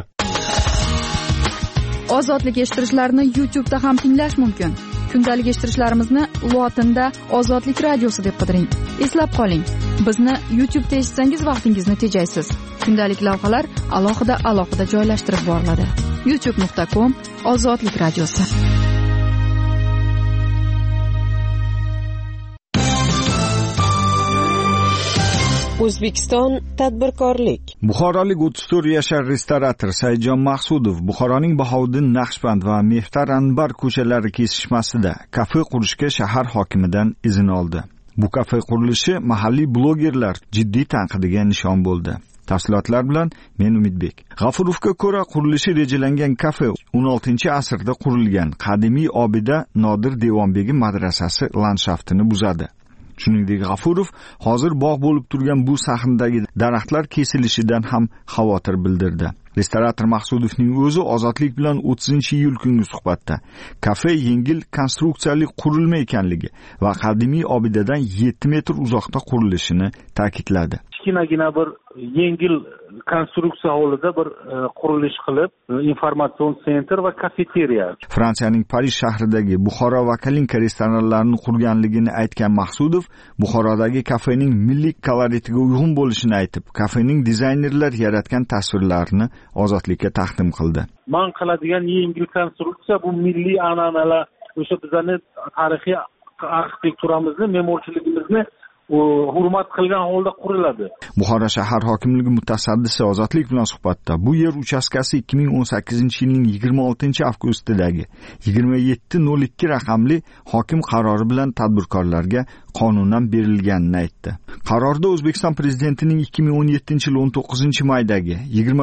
Ozodlik eshittirishlarni YouTube'da ham tinglash mumkin. Kundalik eshittirishlarimizni lotinda Ozodlik radiosi deb qidiring. Eslab qoling, bizni YouTube'da eshitsangiz vaqtingizni tejaysiz. Kundalik lavhalar alohida joylashtirib boriladi. youtube.com/Ozodlik radiosi. O'zbekiston tadbirkorlik. Buxorolik 34 yashar restorator Saidjon Maqsudov Buxoroning Bahovuddin Naqshband va Mehtar Anbar ko'chalari kesishmasida kafe qurishga shahar hokimidan izn oldi. Bu kafe qurilishi mahalliy blogerlar jiddiy tanqidiga nishon bo'ldi. Tafsilotlar bilan men Umidbek. G'afurovga ko'ra qurilishi rejalangan kafe 16-asrda qurilgan qadimiy obida Nodir Devonbegi madrasasi landshaftini buzadi. Shuningdek, G'afurov hozir bog' bo'lib turgan bu sahndagi daraxtlar kesilishidan ham xavotir bildirdi. Restorator Maqsudovning o'zi Ozodlik bilan 30-iyul kungi suhbatda kafe yengil konstruksiyali qurilma ekanligi va qadimiy obidadan 7 metr uzoqda qurilishini ta'kidladi. kichkinagina bir yengil konstruksiya hovlida bir qurilish qilib, informatsion sentr va kafeteriya. Fransiyaning Parij shahridagi Buxoro va Kalinka restoranlarini qurganligini aytgan Maqsudov, Buxorodagi kafening milliy koloritiga uyg'un bo'lishini aytib, kafening dizaynerlar yaratgan tasvirlarini Ozodlikka taqdim qildi. Men qiladigan yengil konstruksiya bu milliy an'analar, o'sha bizning tarixiy arxitekturamizni, me'morchiligimizni hurmat qilgan holda quriladi. Buxoro shahar hokimligi mutasaddisi Ozodlik bilan suhbatda bu yer uchastkasi 2018-yilning 26-avgustidagi 2702 raqamli hokim qarori bilan tadbirkorlarga qonunan berilganini aytdi. Qarorda O'zbekiston prezidentining 2017-yil 19-maydagi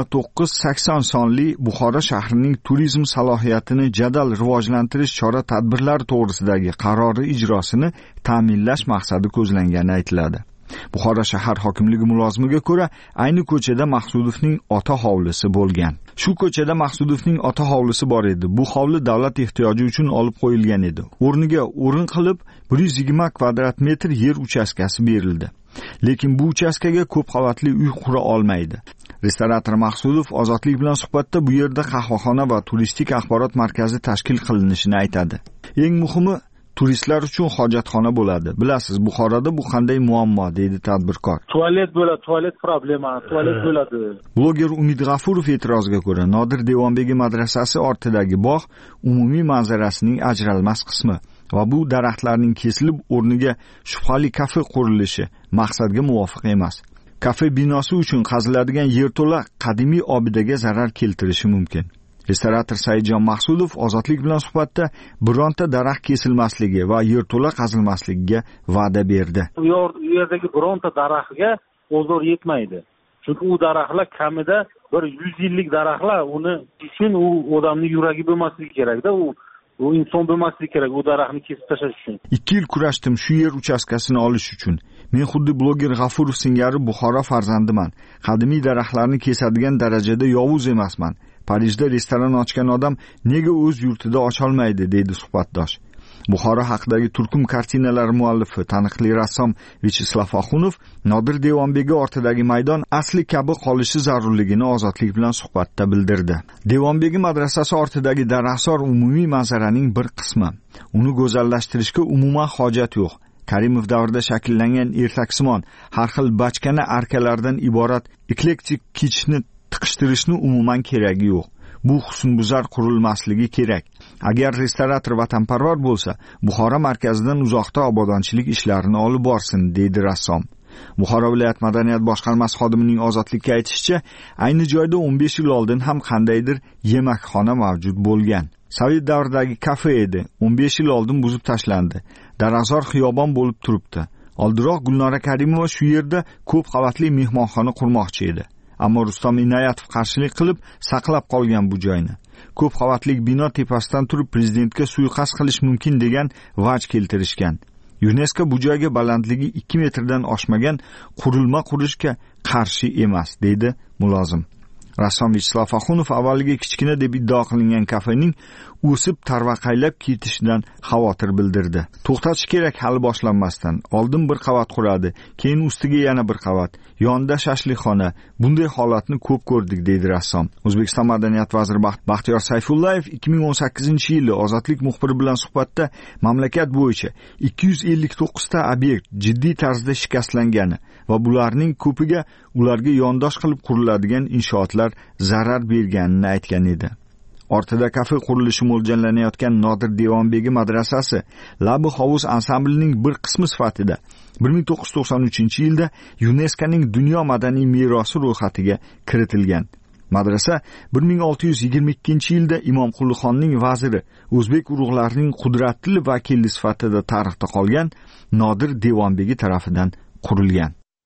2980 sonli Buxoro shahrining turizm salohiyatini jadal rivojlantirish chora-tadbirlari to'g'risidagi qarori ijrosini ta'minlash maqsadi ko'zlangani aytiladi. Buxoro shahar hokimligi mulozimiga ko'ra, ayni ko'chada Maqsudovning ota hovlisi bo'lgan. Shu ko'chada Maqsudovning ota hovlisi bor edi. Bu hovli davlat ehtiyoji uchun olib qo'yilgan edi. O'rniga o'rin qilib 120 kvadrat metr yer uchastkasi berildi. Lekin bu uchastkaga ko'p qavatli uy qura olmaydi. Restorator Maqsudov Ozodlik bilan suhbatda bu yerda qahvaxona va turistik axborot markazi tashkil qilinishini aytadi. Eng muhimi turistlar uchun hojatxona bo'ladi. Bilasiz, Buxoroda bu qanday muammo, deydi tadbirkor. Tualet bo'ladi, tualet problema, tualet bo'ladi. Bloger Umid G'afurov e'tiroziga ko'ra, Nodir Devonbegi madrasasi ortidagi bog' umumiy manzarasining ajralmas qismi va bu daraxtlarning kesilib o'rniga shubhali kafe qurilishi maqsadga muvofiq emas. Kafe binosi uchun qaziladigan yerto'la qadimiy obidaga zarar keltirishi mumkin. Restorator Saidjon Maqsudov Ozodlik bilan suhbatda bironta daraxt kesilmasligi va yerto'la qazilmasligiga va'da berdi. U yerdagi bironta daraxtga ozor yetmaydi. Chunki u daraxtlar kamida bir 100 yillik daraxtlar, uni uchun u odamning yuragi bo'lmasligi kerak-da, u inson bo'lmasligi kerak u daraxtni kesib tashlash uchun. 2 yil kurashdim shu yer uchastkasini olish uchun. Men xuddi bloger G'afurov singari Buxoro farzandiman. Qadimiy daraxtlarni kesadigan darajada yovuz emasman. Parijda restoran ochgan odam nega o'z yurtida ocholmaydi, deydi suhbatdosh. Buxoro haqidagi turkum kartinalari muallifi, taniqli rassom Vyacheslav Axunov Nodir Devonbegi ortidagi maydon asli kabi qolishi zarurligini Ozodlik bilan suhbatda bildirdi. Devonbegi madrasasi ortidagi daraxtzor umumiy manzaraning bir qismi. Uni go'zallashtirishga umuman hojat yo'q. Karimov davrida shakllangan ertaksimon har xil bachkana arkalardan iborat eklektik kitchni tiqishtirishni umuman keragi yo'q. Bu husnbuzar qurilmasligi kerak. Agar restorator vatanparvar bo'lsa, Buxoro markazidan uzoqda obodonchilik ishlarini olib borsin, deydi rassom. Buxoro viloyat madaniyat boshqarmasi xodimining Ozodlikka aytishicha, ayni joyda 15 yil oldin ham qandaydir yemakxona mavjud bo'lgan. Sovet davridagi kafe edi. 15 yil oldin buzib tashlandi. Daraxtzor xiyobon bo'lib turibdi. Oldinroq Gulnora Karimova shu yerda ko'p qavatli mehmonxona qurmoqchi edi. Ammo Rustam Inoyatov qarshilik qilib saqlab qolgan bu joyni. Ko'p qavatli bino tepasidan turib prezidentga suiqasd qilish mumkin degan vaj keltirishgan. UNESCO bu joyga balandligi 2 metrdan oshmagan qurilma qurishga qarshi emas, deydi mulozim. Rassom Vyacheslav Axunov avvaliga kichkina deb iddao qilingan kafening o'sib tarvaqaylab ketishidan xavotir bildirdi. To'xtatish kerak hali boshlanmasdan. Oldin bir qavat quradi, keyin ustiga yana bir qavat, yonida shashlikxona. Bunday holatni ko'p ko'rdik, deydi rassom. O'zbekiston madaniyat vaziri Baxtiyor Sayfullayev 2018-yili Ozodlik muxbiri bilan suhbatda mamlakat bo'yicha 259 ta obyekt jiddiy tarzda shikastlangani va bularning ko'piga ularga yondosh qilib quriladigan inshootlar zarar berganini aytgan edi. Ortida kafe qurilishi mo'ljallanayotgan Nodir Devonbegi madrasasi Labi hovuz ansamblining bir qismi sifatida 1993-yilda UNESCOning dunyo madaniy merosi ro'yxatiga kiritilgan. Madrasa 1622-yilda Imomqulixonning vaziri, o'zbek urug'larining qudratli vakili sifatida tarixda qolgan Nodir Devonbegi tarafidan qurilgan.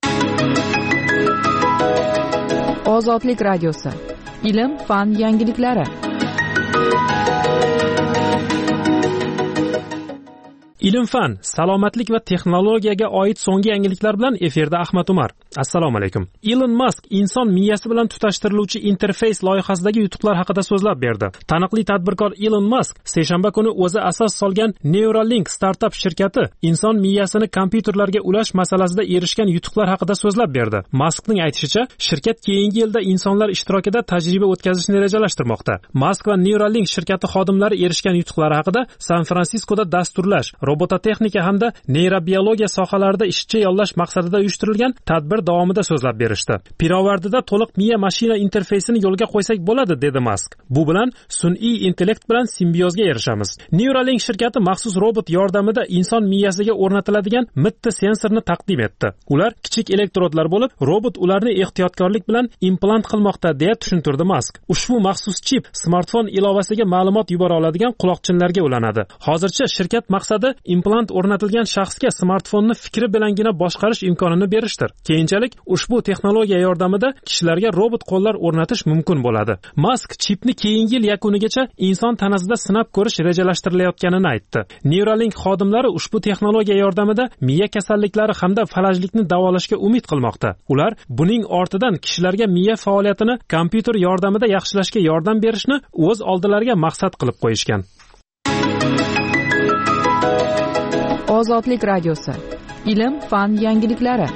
Ozodlik radiosi. Ilm, fan yangiliklari. Ilm fan, salomatlik va texnologiyaga oid so'nggi yangiliklar bilan efirda Ahmad Umar. Assalomu alaykum. Elon Musk inson miyasi bilan tutashtiriluvchi interfeys loyihasidagi yutuqlar haqida so'zlab berdi. Taniqli tadbirkor Elon Musk seshanba kuni o'zi asos solgan Neuralink startup shirkati inson miyasini kompyuterlarga ulash masalasida erishgan yutuqlar haqida so'zlab berdi. Muskning aytishicha, shirkat keyingi yilda insonlar ishtirokida tajriba o'tkazishni rejalashtirmoqda. Musk va Neuralink shirkati xodimlari erishgan yutuqlari haqida San-Fransiskoda dasturlash, robototexnika hamda neyrobiologiya sohalarida ishchi yollash maqsadida uyushtirilgan tadbir davomida so'zlab berishdi. Pirovardida to'liq miya mashina interfeysini yo'lga qo'ysak bo'ladi, dedi Musk. Bu bilan sun'iy intellekt bilan simbiozga erishamiz. Neuralink shirkati maxsus robot yordamida inson miyasiga o'rnatiladigan mitti sensorni taqdim etdi. Ular kichik elektrodlar bo'lib, robot ularni ehtiyotkorlik bilan implant qilmoqda, deya tushuntirdi Musk. Ushbu maxsus chip smartfon ilovasiga ma'lumot yubora oladigan quloqchinlarga ulanadi. Hozircha shirkat maqsadi implant o'rnatilgan shaxsga smartfonni fikri bilangina boshqarish imkonini berishdir. Keyinchalik ushbu texnologiya yordamida kishilarga robot qo'llar o'rnatish mumkin bo'ladi. Musk chipni keyingi yil yakunigacha inson tanasida sinab ko'rish rejalashtirilayotganini aytdi. Neuralink xodimlari ushbu texnologiya yordamida miya kasalliklari hamda falajlikni davolashga umid qilmoqda. Ular buning ortidan kishilarga miya faoliyatini kompyuter yordamida yaxshilashga yordam berishni o'z oldilariga maqsad qilib qo'yishgan. Ozodlik radiosi. Ilm, fan yangiliklari.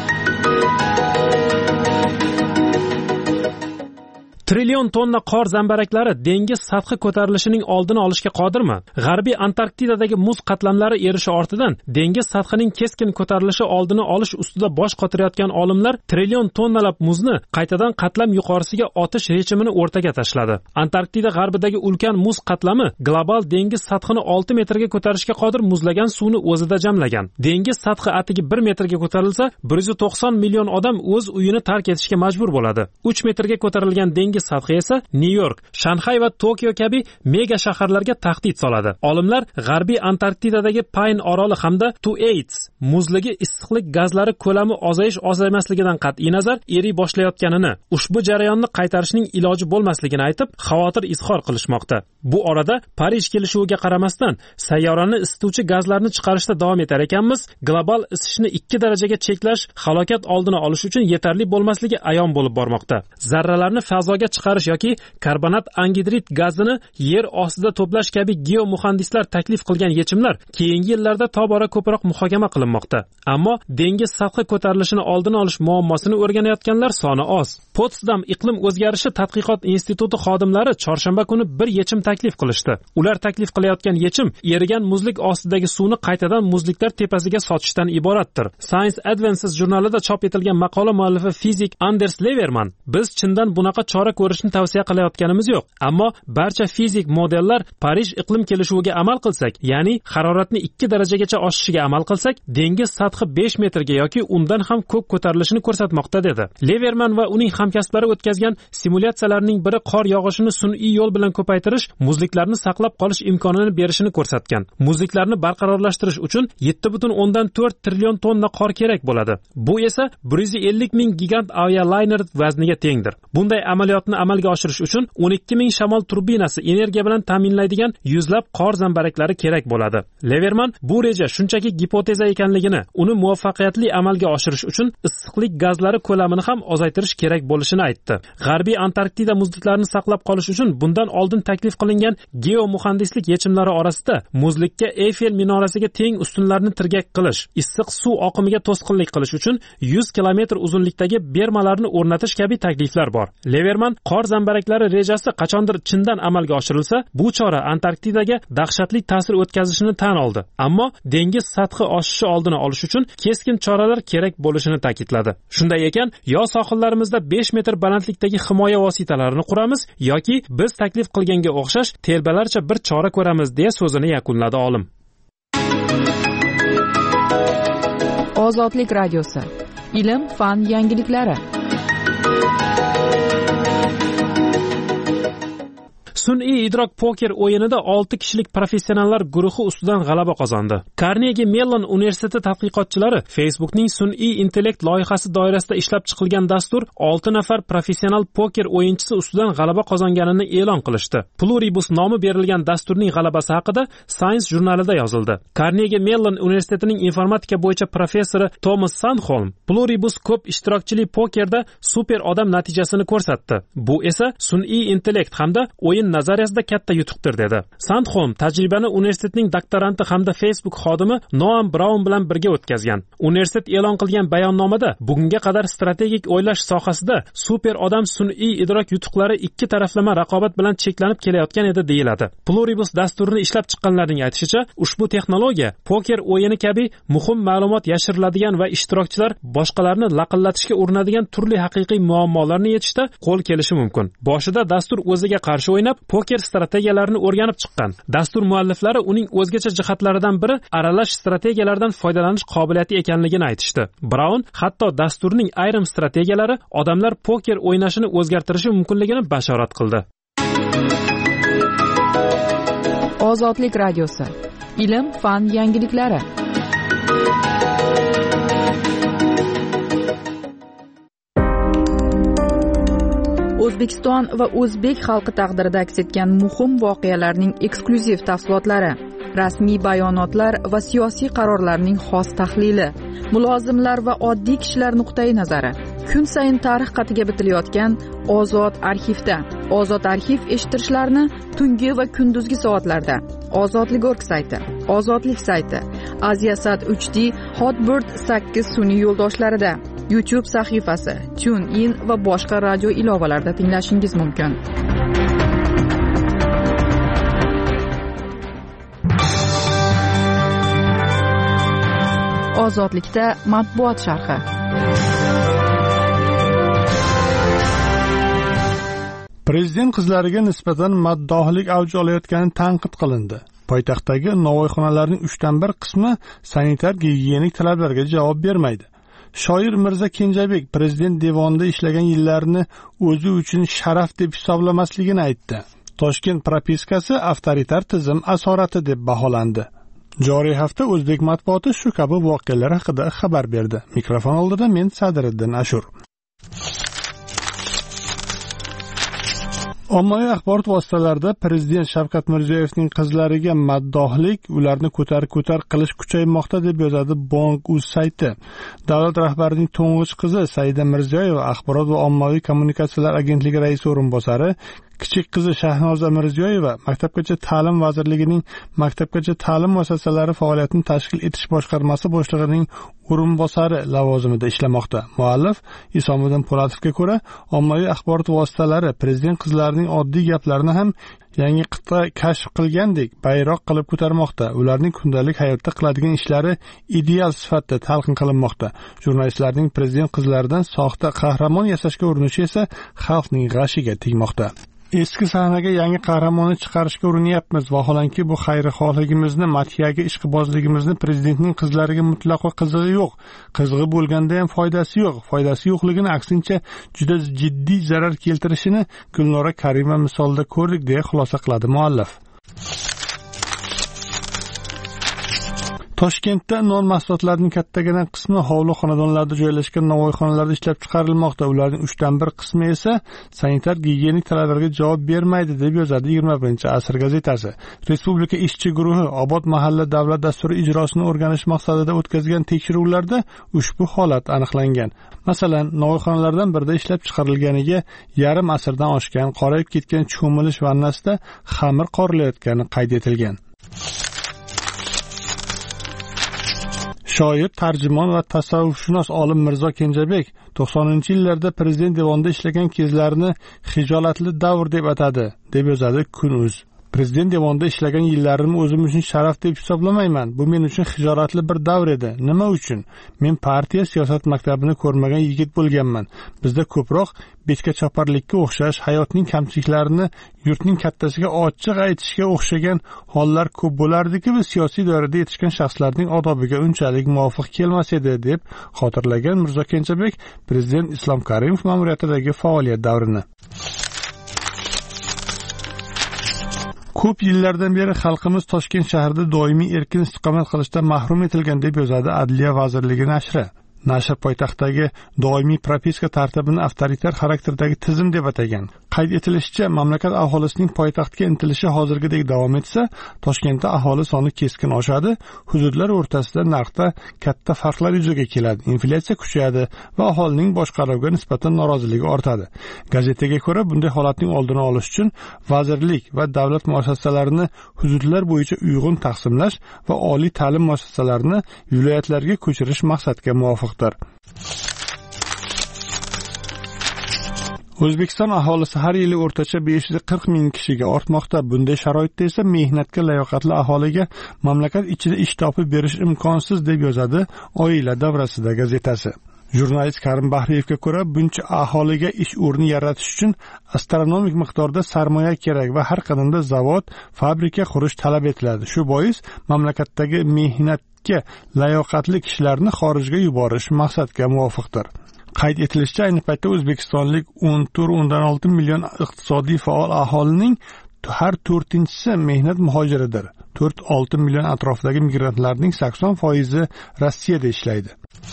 Trillion tonna qor zambaraklari dengiz sathi ko'tarilishining oldini olishga qodirmi? G'arbiy Antarktidadagi muz qatlamlari erishi ortidan dengiz sathining keskin ko'tarilishi oldini olish ustida bosh qotirayotgan olimlar trillion tonnalab muzni qaytadan qatlam yuqorisiga otish rejimini o'rtaga tashladi. Antarktida g'arbidagi ulkan muz qatlami global dengiz sathini 6 metrga ko'tarishga qodir muzlagan suvni o'zida jamlagan. Dengiz sathi atigi 1 metrga ko'tarilsa, 190 million odam o'z uyini tark etishga majbur bo'ladi. 3 metrga ko'tarilgan dengiz sathi esa New York, Shanxay va Tokio kabi mega shaharlarga tahdid soladi. Olimlar G'arbiy Antarktidadagi Pine oroli hamda Tuates muzligi issiqlik gazlari ko'lami ozayish-ozaymasligidan qat'iy nazar eriy boshlayotganini, ushbu jarayonni qaytarishning iloji bo'lmasligini aytib, xavotir izhor qilishmoqda. Bu orada Parij kelishuviga qaramasdan sayyorani isituvchi gazlarni chiqarishda davom etar ekanmiz, global isishni 2 darajaga cheklash halokat oldini olish uchun yetarli bo'lmasligi ayon bo'lib bormoqda. Zarralarni fazoga chiqarish yoki karbonat angidrid gazini yer ostida to'plash kabi geomuhandislar taklif qilgan yechimlar keyingi yillarda tobora ko'proq muhokama qilinmoqda. Ammo dengiz sathi ko'tarilishini oldini olish muammosini o'rganayotganlar soni oz. Potsdam iqlim o'zgarishi tadqiqot instituti xodimlari chorshanba kuni bir yechim taklif qilishdi. Ular taklif qilayotgan yechim erigan muzlik ostidagi suvni qaytadan muzliklar tepasiga sotishdan iboratdir. Science Advances jurnalida chop etilgan maqola muallifi fizik Anders Leverman: "Biz chindan bunaqa chora ko'rishni tavsiya qilayotganimiz yo'q, ammo barcha fizik modellar Parij iqlim kelishuviga amal qilsak, ya'ni haroratni 2 darajagacha oshishiga amal qilsak, dengiz sathi 5 metrga yoki undan ham ko'p ko'tarilishini ko'rsatmoqda", dedi. Leverman va uning hamkasblari o'tkazgan simulyatsiyalarning biri qor yog'ishini sun'iy yo'l bilan ko'paytirish, muzliklarni saqlab qolish imkonini berishini ko'rsatgan. Muzliklarni barqarorlashtirish uchun 7,4 trillion tonna qor kerak bo'ladi. Bu esa 150 ming gigant avialayner vazniga tengdir. Bunday amaliyotni amalga oshirish uchun 12 ming shamol turbinasi energiya bilan ta'minlaydigan yuzlab qor zambaraklari kerak bo'ladi. Leverman bu reja shunchaki gipoteza ekanligini, uni muvaffaqiyatli amalga oshirish uchun issiqlik gazlari ko'lamini ham ozaytirish kerak bo'lishini aytdi. G'arbiy Antarktida muzliklarini saqlab qolish uchun bundan oldin taklif qilingan geomuhandislik yechimlari orasida muzlikka Eyfel minorasiga teng ustunlarni tirgak qilish, issiq suv oqimiga to'sqinlik qilish uchun 100 kilometr uzunlikdagi bermalarni o'rnatish kabi takliflar bor. Leverman qor zambaraklari rejasi qachondir chindan amalga oshirilsa, bu chora Antarktidaga dahshatli ta'sir o'tkazishini tan oldi. Ammo dengiz sathi oshishi oldini olish uchun keskin choralar kerak bo'lishini ta'kidladi. Shunday ekan, yo sohillarimizda 5 metr balandlikdagi himoya vositalarini quramiz yoki biz taklif qilganga o'xshash telbalarcha bir chora ko'ramiz, deya so'zini yakunladi olim. Ozodlik radiosi. Ilm, fan yangiliklari. Sun'iy idrok poker o'yinida 6 kishilik professionallar guruhi ustidan g'alaba qozondi. Carnegie Mellon universiteti tadqiqotchilari Facebookning sun'iy intellekt loyihasi doirasida ishlab chiqilgan dastur 6 nafar professional poker o'yinchisi ustidan g'alaba qozonganini e'lon qilishdi. Pluribus nomi berilgan dasturning g'alabasi haqida Science jurnalida yozildi. Carnegie Mellon universitetining informatika bo'yicha professori Thomas Sandholm Pluribus ko'p ishtirokchili pokerda super odam natijasini ko'rsatdi. Bu esa sun'iy intellekt hamda o'yin nazariyasida katta yutuqdir dedi. Sandholm tajribani universitetning doktoranti hamda Facebook xodimi Noam Brown bilan birga o'tkazgan. Universitet e'lon qilgan bayonnomada bugunga qadar strategik o'ylash sohasida super odam sun'iy idrok yutuqlari ikki taraflama raqobat bilan cheklanib kelayotgan edi deyiladi. Pluribus dasturini ishlab chiqqanlarning aytishicha, ushbu texnologiya poker o'yini kabi muhim ma'lumot yashiriladigan va ishtirokchilar boshqalarni laqillatishga urinadigan turli haqiqiy muammolarni yechishda qo'l kelishi mumkin. Boshida dastur o'ziga qarshi o'ynab, poker strategiyalarini o'rganib chiqqan. Dastur mualliflari uning o'zgacha jihatlaridan biri aralash strategiyalardan foydalanish qobiliyati ekanligini aytishdi. Brown hatto dasturning ayrim strategiyalari odamlar poker o'ynashini o'zgartirishi mumkinligini bashorat qildi. Ozodlik radiosi. Ilm, fan yangiliklari. O'zbekiston va o'zbek xalqi taqdirida aks etgan muhim voqealarning eksklyuziv tafsilotlari, rasmiy bayonotlar va siyosiy qarorlarning xos tahlili, mulozimlar va oddiy kishilar nuqtai nazari. Kun sayin tarix qatiga bitilayotgan Ozod arxivda. Ozod arxiv eshittirishlarni tungi va kunduzgi soatlarda. Ozodlik.org sayti, Ozodlik sayti, Aziasat 3D, Hotbird 8 sun'iy yo'ldoshlarida, YouTube sahifasi, TuneIn va boshqa radio ilovalarida tinglashingiz mumkin. Ozodlikda matbuot sharhi. Prezident qizlariga nisbatan maddohlik avj olayotgani tanqid qilindi. Poytaxtdagi novvoyxonalarning 1/3 qismi sanitar-gigiyenik talablarga javob bermaydi. Shoir Mirza Kenjabek prezident devonida ishlagan yillarini o'zi uchun sharaf deb hisoblamasligini aytdi. Toshkent propiskasi avtoritar tizim asorati deb baholandi. Joriy hafta o'zbek matbuoti shu kabi voqealar haqida xabar berdi. Mikrofon oldida men Sadriddin Ashur. Ommaviy axborot vositalarida prezident Shavkat Mirziyoyevning qizlariga maddohlik, ularni ko'tar qilish kuchaymoqda deb yozadi Bong.uz sayti. Davlat rahbarining to'ng'ich qizi Saida Mirziyoyeva axborot va ommaviy kommunikatsiyalar agentligi raisi o'rinbosari, kichik qizi Shahnoza Mirziyoyeva Maktabgacha ta'lim vazirligining Maktabgacha ta'lim muassasalari faoliyatini tashkil etish boshqarmasi boshlig'ining o'rinbosari lavozimida ishlamoqda. Muallif Isomiddin Po'latovga ko'ra, ommaviy axborot vositalari prezident qizlarining oddiy gaplarini ham yangi qit'a kashf qilgandek bayroq qilib ko'tarmoqda. Ularning kundalik hayotda qiladigan ishlari ideal sifatda talqin qilinmoqda. Jurnalistlarning prezident qizlaridan soxta qahramon yasashga urinishi esa xalqning g'ashiga tegmoqda. Eski sahnaga yangi qahramonni chiqarishga urinyapmiz. Vaholanki bu xayrixohligimizni, madhiyaga ishqibozligimizni prezidentning qizlariga mutlaqo qizig'i yo'q. Qizig'i bo'lganda ham foydasi yo'q. Foydasi yo'qligini aksincha juda jiddiy zarar keltirishini Gulnora Karima misolida ko'rdik deya xulosa qiladi muallif. Toshkentda non mahsulotlarining kattagina qismi hovli xonadonlarda joylashgan novvoyxonalarda ishlab chiqarilmoqda. Ularning 1/3 qismi esa sanitar-gigiyenik talablarga javob bermaydi deb yozadi 21-asr gazetasi. Respublika ishchi guruhi Obod mahalla davlat dasturi ijrosini o'rganish maqsadida o'tkazgan tekshiruvlarda ushbu holat aniqlangan. Masalan, novvoyxonalardan birida ishlab chiqarilganiga yarim asrdan oshgan qorayib ketgan cho'milish vannasida xamir qorilayotgani qayd etilgan. Shoir, tarjimon va tasavvufshunos olim Mirzo Kenjabek 90-yillarda prezident devonida ishlagan kezlarini hijolatli davr deb atadi, deb yozadi Kun.uz. Prezident devonida ishlagan yillarimni o'zim uchun sharaf deb hisoblamayman. Bu men uchun hijolatli bir davr edi. Nima uchun? Men partiya siyosat maktabini ko'rmagan yigit bo'lganman. Bizda ko'proq betga choparlikka o'xshash hayotning kamchiliklarini yurtning kattasiga ochiq aytishga o'xshagan hollar ko'p bo'lardiki, biz siyosiy doirada yetishgan shaxslarning odobiga unchalik muvofiq kelmas edi, deb xotirlagan Mirzo Kenjabek prezident Islom Karimov ma'muriyatidagi faoliyat davrini. Ko'p yillardan beri xalqimiz Toshkent shahrida doimiy erkin istiqomat qilishdan mahrum etilgan deb yozadi Adliya vazirligi nashri. Nashr poytaxtdagi doimiy propiska tartibini avtoritar xarakterdagi tizim deb atagan. Qayd etilishicha, mamlakat aholisining poytaxtga intilishi hozirgidek davom etsa, Toshkentda aholi soni keskin oshadi, hududlar o'rtasida narxda katta farqlar yuzaga keladi, inflyatsiya kuchayadi va aholining boshqaruvga nisbatan noroziligi ortadi. Gazetaga ko'ra, bunday holatning oldini olish uchun vazirlik va davlat muassasalarini hududlar bo'yicha uyg'un taqsimlash va oliy ta'lim muassasalarini viloyatlarga ko'chirish maqsadga muvofiqdir. O'zbekiston aholisi har yili o'rtacha 540 ming kishiga ortmoqda. Bunday sharoitda esa mehnatga layoqatli aholiga mamlakat ichida ish topib berish imkonsiz deb yozadi Oila davrasida gazetasi. Jurnalist Karim Bahriyevga ko'ra, buncha aholiga ish o'rni yaratish uchun astronomik miqdorda sarmoya kerak va har qadamda zavod, fabrika qurish talab etiladi. Shu bois mamlakatdagi mehnatga layoqatli kishilarni xorijga yuborish maqsadga muvofiqdir. Qayd etilishicha, ayni paytda o'zbekistonlik 14.6 million iqtisodiy faol aholining har 4-si mehnat muhojiridir. 4-6 million atrofidagi migrantlarning 80% Rossiyada ishlaydi.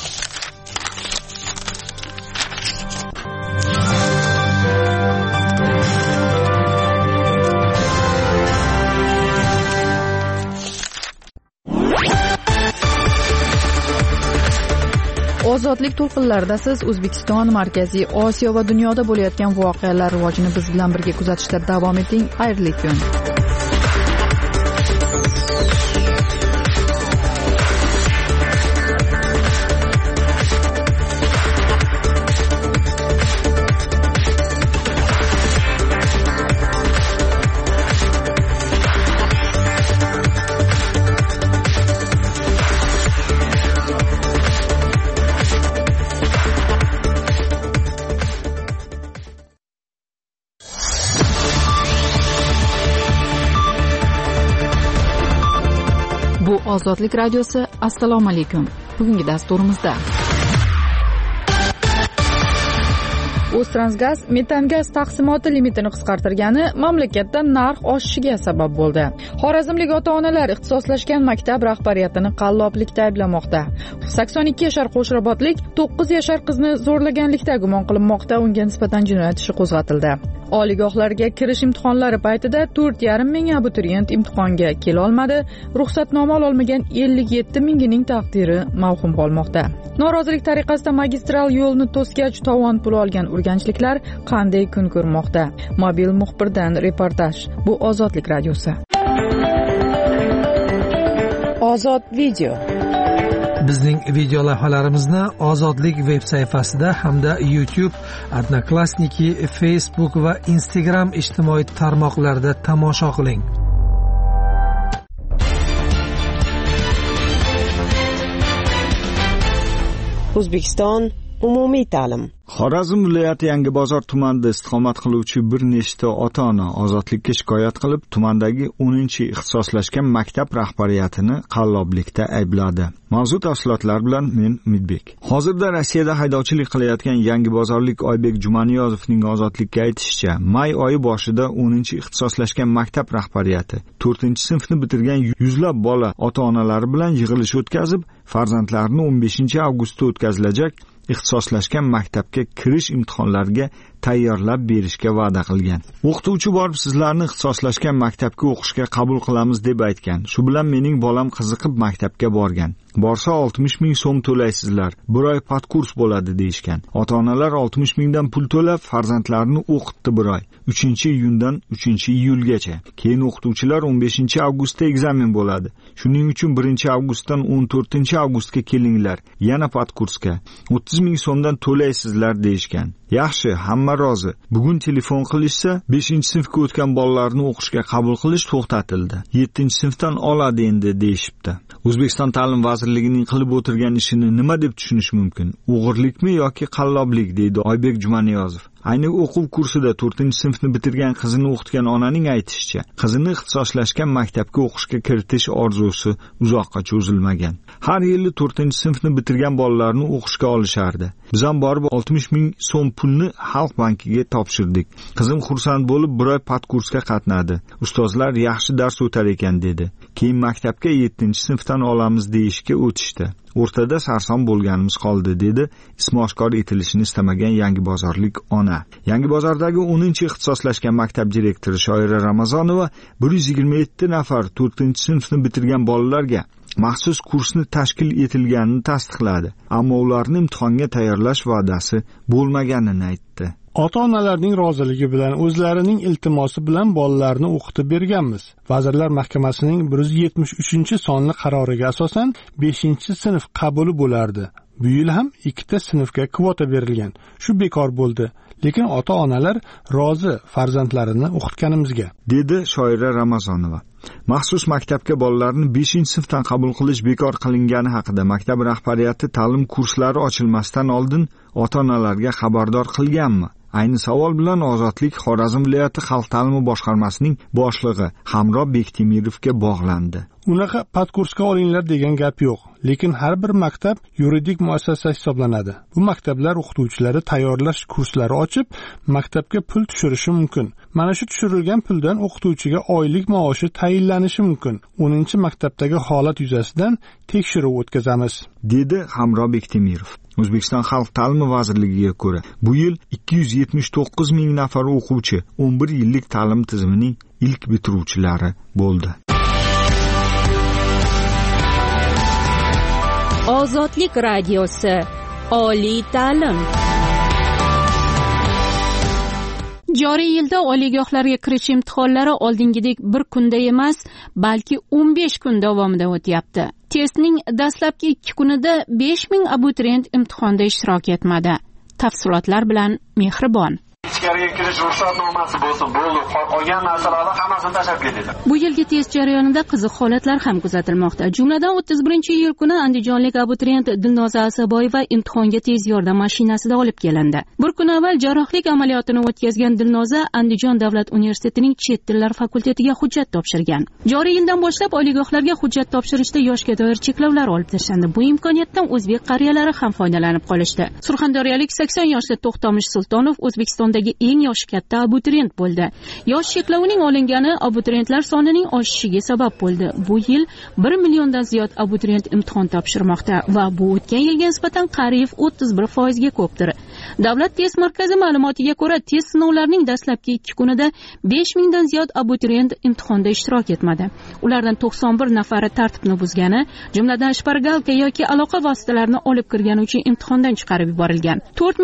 Ozodlik to'lqinlarida siz O'zbekiston, Markaziy Osiyo va dunyoda bo'layotgan voqealar rivojini biz bilan birga kuzatishda davom eting. Xayrli kun. Ozodlik radiosi. Assalomu alaykum. Bugungi dasturimizda O'ztransgaz metan gaz taqsimoti limitini qisqartirgani mamlakatda narx oshishiga sabab bo'ldi. Xorazmlik ota-onalar ixtisoslashgan maktab rahbariyatini qalloblikda ayblamoqda. 82 yashar qo'shrabotlik 9 yashar qizni zo'rlaganlikda gumon qilinmoqda. Unga nisbatan jinoyat ishi qo'zg'atildi. Oliygohlarga kirish imtihonlari paytida 4,5 ming abituriyent imtihonga kela olmadi. Ruxsatnoma ololmagan 57 mingining taqdiri mavhum qolmoqda. Norozilik tariqasida magistral yo'lni to'sgach tovon pul olgan urganchliklar qanday kun ko'rmoqda? Mobil muxbirdan reportaj. Bu Ozodlik radiosi. Ozod video. Bizning video lavhalarimizni Ozodlik veb sayfasida hamda YouTube, Odnoklassniki, Facebook va Instagram ijtimoiy tarmoqlarida tomosha qiling. O'zbekiston umumiy ta'lim. Xorazm viloyati Yangibozor tumanida istiqomat qiluvchi bir nechta ota-ona ozodlikka shikoyat qilib, tumandagi 10-ixtisoslashgan maktab rahbariyatini qalloblikda aybladi. Mavzu tafsilotlar bilan men Umidbek. Hozirda Rossiyada haydovchilik qilayotgan yangibozorlik Oybek Jumaniyozovning ozodlikka aytishicha, may oyi boshida 10-ixtisoslashgan maktab rahbariyati 4-sinfni bitirgan yuzlab bola ota-onalari bilan yig'ilish o'tkazib, farzandlarini 15-avgustda o'tkazilajak ixtisoslashgan maktabga kirish imtihonlariga tayyorlab berishga va'da qilgan. O'qituvchi borib sizlarni ixtisoslashgan maktabga o'qishga qabul qilamiz deb aytgan. Shu bilan mening bolam qiziqib maktabga borgan. Borsa 60 ming so'm to'laysizlar. Bir oy podkurs bo'ladi deyishgan. Ota-onalar 60 mingdan pul to'lab farzandlarini o'qitdi bir oy. 3-iyundan 3-iyulgacha. Keyin o'qituvchilar 15-avgustda ekzamen bo'ladi. Shuning uchun 1-avgustdan 14-avgustga kelinglar. Yana podkursga 30 ming so'mdan to'laysizlar deyishgan. Yaxshi, hamma rozi. Bugun telefon qilishsa, 5-sinfga o'tgan bolalarni o'qishga qabul qilish to'xtatildi. 7-sinfdan oladi endi deyishibdi. O'zbekiston ta'lim vazirligining qilib o'tirgan ishini nima deb tushunish mumkin? O'g'irlikmi yoki qalloblik deydi Oybek Jumaniyozov. Ayni o'quv kursida 4-sinfni bitirgan qizini o'qitgan onaning aytishicha, qizini ixtisoslashgan maktabga o'qishga kiritish orzusi uzoqqa cho'zilmagan. Har yili 4-sinfni bitirgan bolalarni o'qishga olishardi. Biz ham borib 60 ming so'm pulni Xalq bankiga topshirdik. Qizim xursand bo'lib bir oy patkursga qatnadi. Ustozlar yaxshi dars o'tar ekan dedi. Keyin maktabga 7-sinfdan olamiz deyishga o'tishdi. O'rtada sarson bo'lganimiz qoldi dedi ismi oshkor etilishini istamagan Yangibozorlik ona. Yangibozordagi 10-ixtisoslashgan maktab direktori Shoira Ramazonova 127 nafar 4-sinfni bitirgan bolalarga maxsus kursni tashkil etilganini tasdiqladi. Ammo ularni imtihonga tayyorlash va'dasi bo'lmaganini aytdi. Ota-onalarning roziligi bilan o'zlarining iltimosi bilan bolalarni o'qitib berganmiz. Vazirlar Mahkamasining 173-sonli qaroriga asosan 5-sinf qabuli bo'lardi. Bu yil ham 2 sinfga kvota berilgan. Shu bekor bo'ldi. Lekin ota-onalar rozi farzandlarini o'qitganimizga, dedi Shoira Ramazonova. Maxsus maktabga bolalarni 5-sinfdan qabul qilish bekor qilingani haqida maktab rahbariyati ta'lim kurslari ochilmasdan oldin ota-onalarga xabardor qilganmi? Ayni savol bilan Ozodlik Xorazm viloyati xalq ta'limi boshqarmasining boshlig'i Hamro Bektemirovga bog'landi. Unaqa patkursga olinglar degan gap yo'q. Lekin har bir maktab yuridik muassasa hisoblanadi. Bu maktablar o'qituvchilari tayyorlash kurslari ochib, maktabga pul tushirishi mumkin. Mana shu tushirilgan puldan o'qituvchiga oylik maoshi tayinlanishi mumkin. 10-maktabdagi holat yuzasidan tekshiruv o'tkazamiz, dedi Hamro Bektemirov. O'zbekiston Xalq ta'limi vazirligiga ko'ra, bu yil 279 ming nafar o'quvchi 11 yillik ta'lim tizimining ilk bitiruvchilari bo'ldi. Ozodlik radiosi, oliy ta'lim. Joriy yilda oliygohlarga kirish imtihonlari oldingidek bir kunda emas, balki 15 kun davomida o'tyapti. Testning dastlabki 2 kunida 5000 abituriyent imtihonda ishtirok etmadi. Tafsilotlar bilan Mehribon. Ichkariga kirish ruxsatnomasi bo'lsin, bo'ldi. Qolgan narsalarni hammasini tashlab ketdi. Bu yilgi test jarayonida qiziq holatlar ham kuzatilmoqda. Jumladan 31-iyul kuni andijonlik abituriyent Dilnoza Asaboyeva imtihonga tez yordam mashinasida olib kelindi. Bir kun avval jarrohlik amaliyotini o'tkazgan Dilnoza Andijon davlat universitetining chet tillar fakultetiga hujjat topshirgan. Joriy yildan boshlab oliygohlarga hujjat topshirishda yoshga doir cheklovlar olib tashlandi. Bu imkoniyatdan o'zbek qariyalari ham foydalanib qolishdi. Surxondaryolik 80 yoshli To'xtomish Sultonov O'zbekistondagi eng yoshi katta abituriyent bo'ldi. Yosh cheklovining olingani abituriyentlar sonining oshishiga sabab bo'ldi. Bu yil 1 milliondan ziyod abituriyent imtihon topshirmoqda va bu o'tgan yilga nisbatan qariyb 31% ga ko'pdir. Davlat test markazi ma'lumotiga ko'ra, test sinovlarining dastlabki 2 kunida 5000 dan ziyod abituriyent imtihonda ishtirok etmadi. Ulardan 91 nafari tartibni buzgani, jumladan shpargalka yoki aloqa vositalarini olib kirgani uchun imtihondan chiqarib yuborilgan.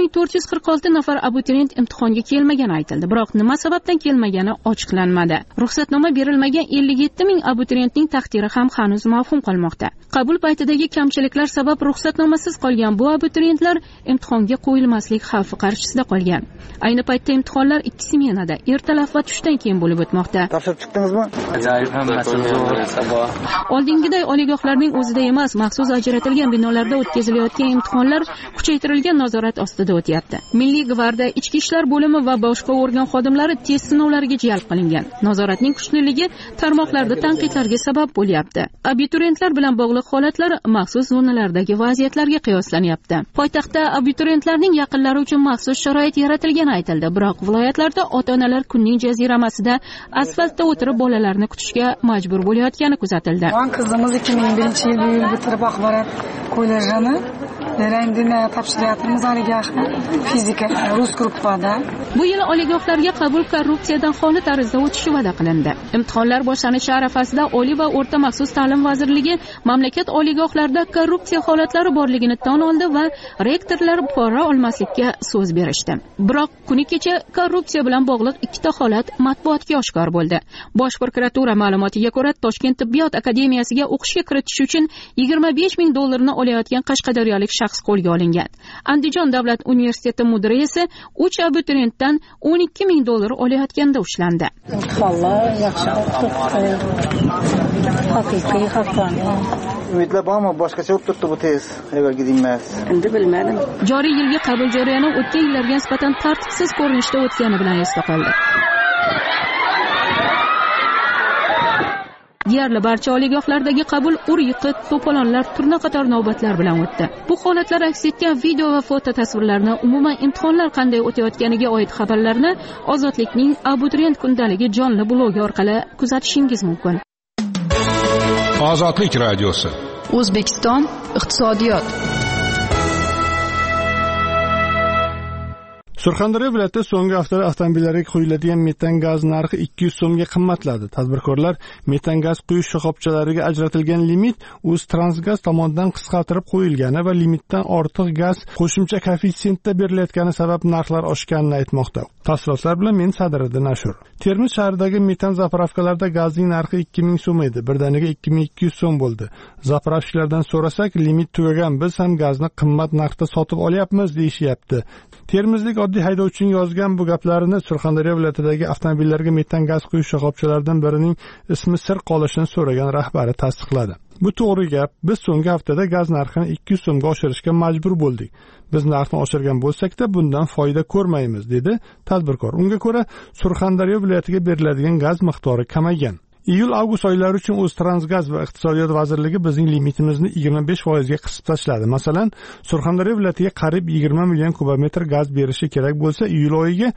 4446 nafar abituriyent imtihonga kelmagani aytildi, biroq nima sababdan kelmagani ochiqlanmadi. Ruxsatnoma berilmagan 57 ming abituriyentning taqdiri ham hanuz mavhum qolmoqda. Qabul paytidagi kamchiliklar sabab ruxsatnomasiz qolgan bu abituriyentlar imtihonga qo'yilmaslik xavfi qarshisida qolgan. Ayni paytda imtihonlar 2 smenada, ertalab va tushdan keyin bo'lib o'tmoqda. Topshirib chiqdingizmi? Ajoyib, hammasi zo'r. Oldingiday oliygohlarning o'zida emas, maxsus ajratilgan binolarda o'tkazilayotgan imtihonlar kuchaytirilgan nazorat ostida o'tyapti. Milliy gvardiya, ichki ishlar bo'limi va boshqa organ xodimlari test sinovlariga jalb qilingan. Nazoratning kuchliligi tarmoqlarda tanqidlarga sabab bo'lyapti. Abituriyentlar bilan bog'liq holatlar maxsus zonalardagi vaziyatlarga qiyoslanyapti. Poytaxtda abituriyentlarning yaqinlari uchun maxsus sharoit yaratilgani aytildi, biroq viloyatlarda ota-onalar kunning jaziramasida asfaltda o'tirib bolalarni kutishga majbur bo'layotgani kuzatildi. Qizimiz 2001-yil bu yil bitirib axborot kollejini Rangdina topshiryapmiz haliga fizika rus gruppada. Bu yil oliygohlarga qabul korrupsiyadan xoli tarzda o'tishi va'da qilindi. Imtihonlar boshlanishi arafasida Oliy va o'rta maxsus ta'lim vazirligi mamlakat oliygohlarida korrupsiya holatlari borligini tan oldi va rektorlar pora olmaslikka so'z berishdi. Biroq kuni kecha korrupsiya bilan bog'liq 2 holat matbuotga oshkor bo'ldi. Bosh prokuratura ma'lumotiga ko'ra, Toshkent tibbiyot akademiyasiga o'qishga kiritish uchun 25 ming dollarni olayotgan qashqadaryolik shaxs qo'lga olingan. Andijon davlat universiteti mudiri esa 3 abituriyentdan 12 ming dollar olayotganda ushlandi. Imtihonlar yaxshi o'tdi. Haqiqiy haqlarni umidlar bormi? Boshqacha bo'lib turibdi bu tez. Avvalgidek emas. Endi bilmadim. Joriy yilgi qabul jarayoni o'tgan yillarga nisbatan tartibsiz ko'rinishda o'tgani bilan esda qoldi. Deyarli barcha oliygohlardagi qabul ur-yiqit, to'polonlar, turna qator navbatlar bilan o'tdi. Bu holatlar aks etgan video va foto tasvirlarni, umuman imtihonlar qanday o'tayotganiga oid xabarlarni Ozodlikning abituriyent kundaligi jonli blogi orqali kuzatishingiz mumkin. Ozodlik radiosi. O'zbekiston iqtisodiyot. Surxondaryo viloyatida so'nggi haftada avtomobillarga quyiladigan metan gaz narxi 200 so'mga qimmatladi. Tadbirkorlar metan gaz quyish shoxobchalariga ajratilgan limit O'ztransgaz tomonidan qisqartirib qo'yilgani va limitdan ortiq gaz qo'shimcha koeffitsiyentda berilayotgani sabab narxlar oshganini aytmoqda. Tafsilotlar bilan men Sadiriddin Ashur. Termiz shahridagi metan zapravkalarda gazning narxi 2000 so'm edi, birdaniga 2200 so'm bo'ldi. Zapravkachilardan so'rasak, limit tugagan, biz ham gazni qimmat narxda sotib olyapmiz deyishyapti. Termizlik oddiy haydovchining yozgan bu gaplarini Surxondaryo viloyatidagi avtomobillarga metan gaz quyish shoxobchalaridan birining ismi sir qolishini so'ragan rahbari tasdiqladi. Bu to'g'ri gap. Biz so'nggi haftada gaz narxini 200 so'mga oshirishga majbur bo'ldik. Biz narxni oshirgan bo'lsak-da, bundan foyda ko'rmaymiz, dedi tadbirkor. Unga ko'ra, Surxondaryo viloyatiga beriladigan gaz miqdori kamaygan. Iyul-avgust oylari uchun O'ztransgaz va Iqtisodiyot vazirligi bizning limitimizni 25% ga qisib tashladi. Masalan, Surxondaryo viloyatiga qariyb 20 million kubometr gaz berishi kerak bo'lsa, iyul oyiga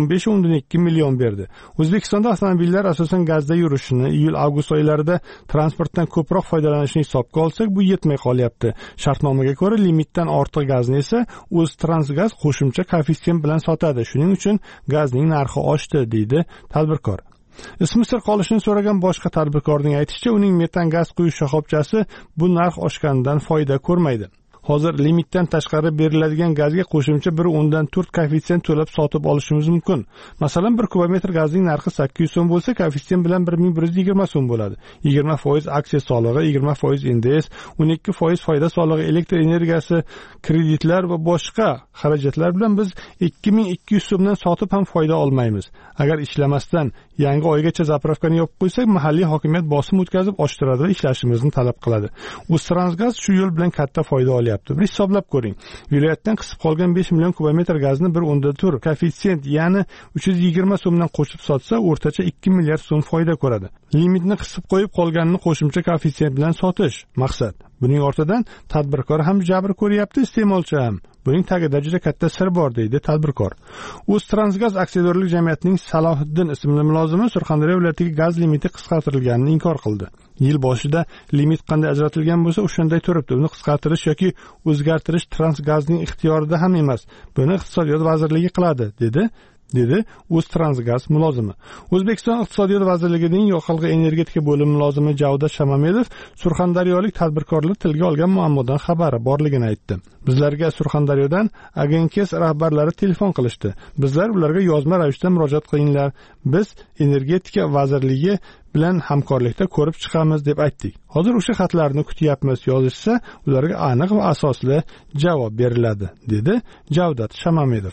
15.2 million berdi. O'zbekistonda avtomobillar asosan gazda yurishini, iyul-avgust oylarida transportdan ko'proq foydalanishni hisobga olsak, bu yetmay qolyapti. Shartnomaga ko'ra, limitdan ortiq gazni esa O'ztransgaz qo'shimcha koeffitsiyent bilan sotadi. Shuning uchun gazning narxi oshdi, deydi tadbirkor. Ismi sir qolishini so'ragan boshqa tadbirkorning aytishicha, uning metan gaz quyish shoxobchasi bu narx oshganidan foyda ko'rmaydi. Hozir limitdan tashqari beriladigan gazga qo'shimcha 1.4 koeffitsiyent to'lab sotib olishimiz mumkin. Masalan, 1 kubometr gazning narxi 800 so'm bo'lsa, koeffitsiyent bilan 1120 so'm bo'ladi. 20% aksiya solig'i, 20% NDS, 12% foyda solig'i, elektr energiyasi, kreditlar va boshqa xarajatlar bilan biz 2200 so'mdan sotib ham foyda olmaymiz. Agar ishlamasdan yangi oygacha zapravkani yopib qo'ysak, mahalliy hokimiyat bosim o'tkazib oshtiradi va ishlashimizni talab qiladi. O'ztransgaz shu yo'l bilan katta foyda olyapti. Bir hisoblab ko'ring. Viloyatdan qisib qolgan 5 million kubometr gazni 1.4 koeffitsiyent, ya'ni 320 so'mdan qo'shib sotsa, o'rtacha 2 milliard so'm foyda ko'radi. Limitni qisib qo'yib qolganini qo'shimcha koeffitsiyent bilan sotish maqsad. Buning ortidan tadbirkor ham jabr ko'ryapti, iste'molchi ham. Buning tagida juda katta sir bor, deydi tadbirkor. O'ztransgaz aksiyadorlik jamiyatining Salohiddin ismli mulozimi Surxondaryo viloyatiga gaz limiti qisqartirilganini inkor qildi. Yil boshida limit qanday ajratilgan bo'lsa, o'shanday turibdi. Uni qisqartirish yoki o'zgartirish Transgazning ixtiyorida ham emas. Buni Iqtisodiyot vazirligi qiladi, dedi O'ztransgaz mulozimi. O'zbekiston Iqtisodiyot vazirligining yoqilg'i energetika bo'limi mulozimi Javdat Shamamedov surxondaryolik tadbirkorlar tilga olgan muammodan xabari borligini aytdi. Bizlarga Surxondaryodan Agenkes rahbarlari telefon qilishdi. Bizlar ularga yozma ravishda murojaat qilinglar. Biz energetika vazirligi bilan hamkorlikda ko'rib chiqamiz deb aytdik. Hozir o'sha xatlarni kutyapmiz. Yozishsa, ularga aniq va asosli javob beriladi, dedi Javdat Shamamedov.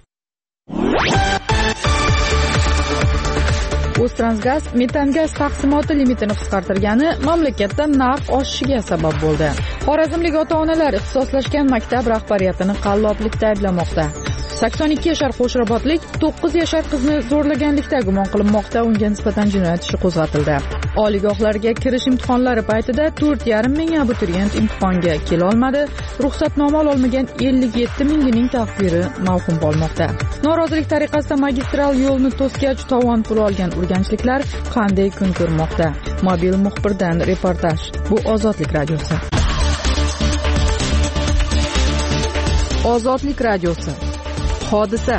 O'ztransgaz metan gaz taqsimoti limitini qisqartirgani mamlakatda narx oshishiga sabab bo'ldi. Xorazmlik ota-onalar ixtisoslashgan maktab rahbariyatini qalloblikda ayblamoqda. 82 yashar qo'shrabotlik 9 yashar qizni zo'rlaganlikda gumon qilinmoqda. Unga nisbatan jinoyat ishi qo'zg'atildi. Oliygohlarga kirish imtihonlari paytida 4,5 ming abituriyent imtihonga kela olmadi. Ruxsatnoma ololmagan 57 mingining taqdiri mavhum bo'lmoqda. Norozilik tariqasida magistral yo'lni to'sgach tovon pul olgan urganchliklar qanday kun ko'rmoqda? Mobil muxbirdan reportaj. Bu Ozodlik radiosi. Ozodlik radiosi. Hodisa.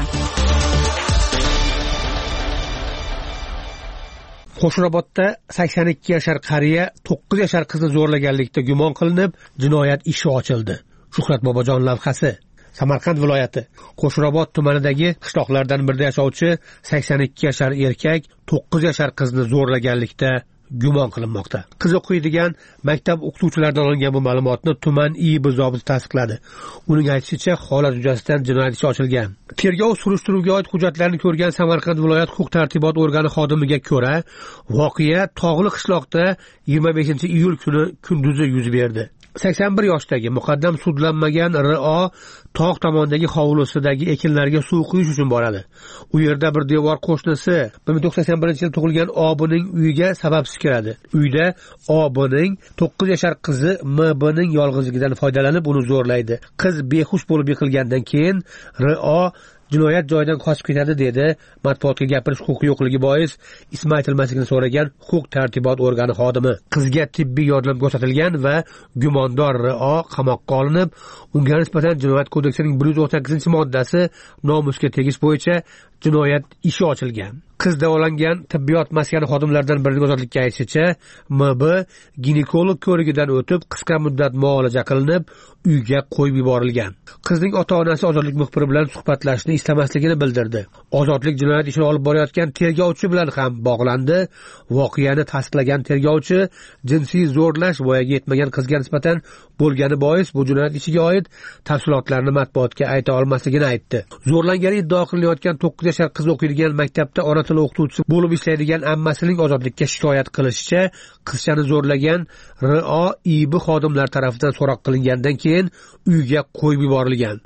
Qo'shrabotda 82 yashar qariya 9 yashar qizni zo'rlaganlikda gumon qilinib, jinoyat ishi ochildi. Shuhrat Bobojon lavhasi. Samarqand viloyati Qo'shrabot tumanidagi qishloqlardan birida yashovchi 82 yashar erkak 9 yashar qizni zo'rlaganlikda gumon qilinmoqda. Qiz o'qiydigan maktab o'qituvchilaridan olingan bu ma'lumotni tuman IIB zobiti tasdiqladi. Uning aytishicha, holat yuzasidan jinoyat ishi ochilgan. Tergov surishtiruvga oid hujjatlarni ko'rgan Samarqand viloyat huquq-tartibot organi xodimiga ko'ra, voqea Tog'li qishloqda 25 iyul kuni kunduzi yuz berdi. 81 yoshdagi muqaddam sudlanmagan R.O. tog' tomondagi hovlisidagi ekinlarga suv quyish uchun boradi. U yerda bir devor qo'shnisi 1981-yil tug'ilgan O.B.ning uyiga sababsiz kiradi. Uyda O.B.ning 9 yashar qizi M.B.ning yolg'izligidan foydalanib uni zo'rlaydi. Qiz behush bo'lib yiqilgandan keyin R.O. jinoyat joyidan qochib ketadi dedi. Matbuotga gapirish huquqi yo'qligi bois ismi aytilmasligini so'ragan huquq tartibot organi xodimi. Qizga tibbiy yordam ko'rsatilgan va gumondor R.O. qamoqqa olinib, unga nisbatan jinoyat kodeksining 118-moddasi nomusga tegish bo'yicha jinoyat ishi ochilgan. Qiz davolangan tibbiyot maskani xodimlaridan birining ozodlikka aytishicha, M.B. ginekolog ko'rigidan o'tib, qisqa muddat muolaja qilinib, uyga qo'yib yuborilgan. Qizning ota-onasi ozodlik muxbiri bilan suhbatlashishni istamasligini bildirdi. Ozodlik jinoyat ishini olib borayotgan tergovchi bilan ham bog'landi. Voqeani tasdiqlagan tergovchi jinsiy zo'rlash voyaga yetmagan qizga nisbatan bo'lgani bois bu jinoyat ishiga oid tafsilotlarni matbuotga ayta olmasligini aytdi. Zo'rlangani iddao qilinayotgan 9 yashar qiz o'qiydigan maktabda ona tili o'qituvchisi bo'lib ishlaydigan ammasining ozodlikka shikoyat qilishicha, qizchani zo'rlagan R.O. IB xodimlar tomonidan so'roq qilingandan keyin uyga qo'yib yuborilgan.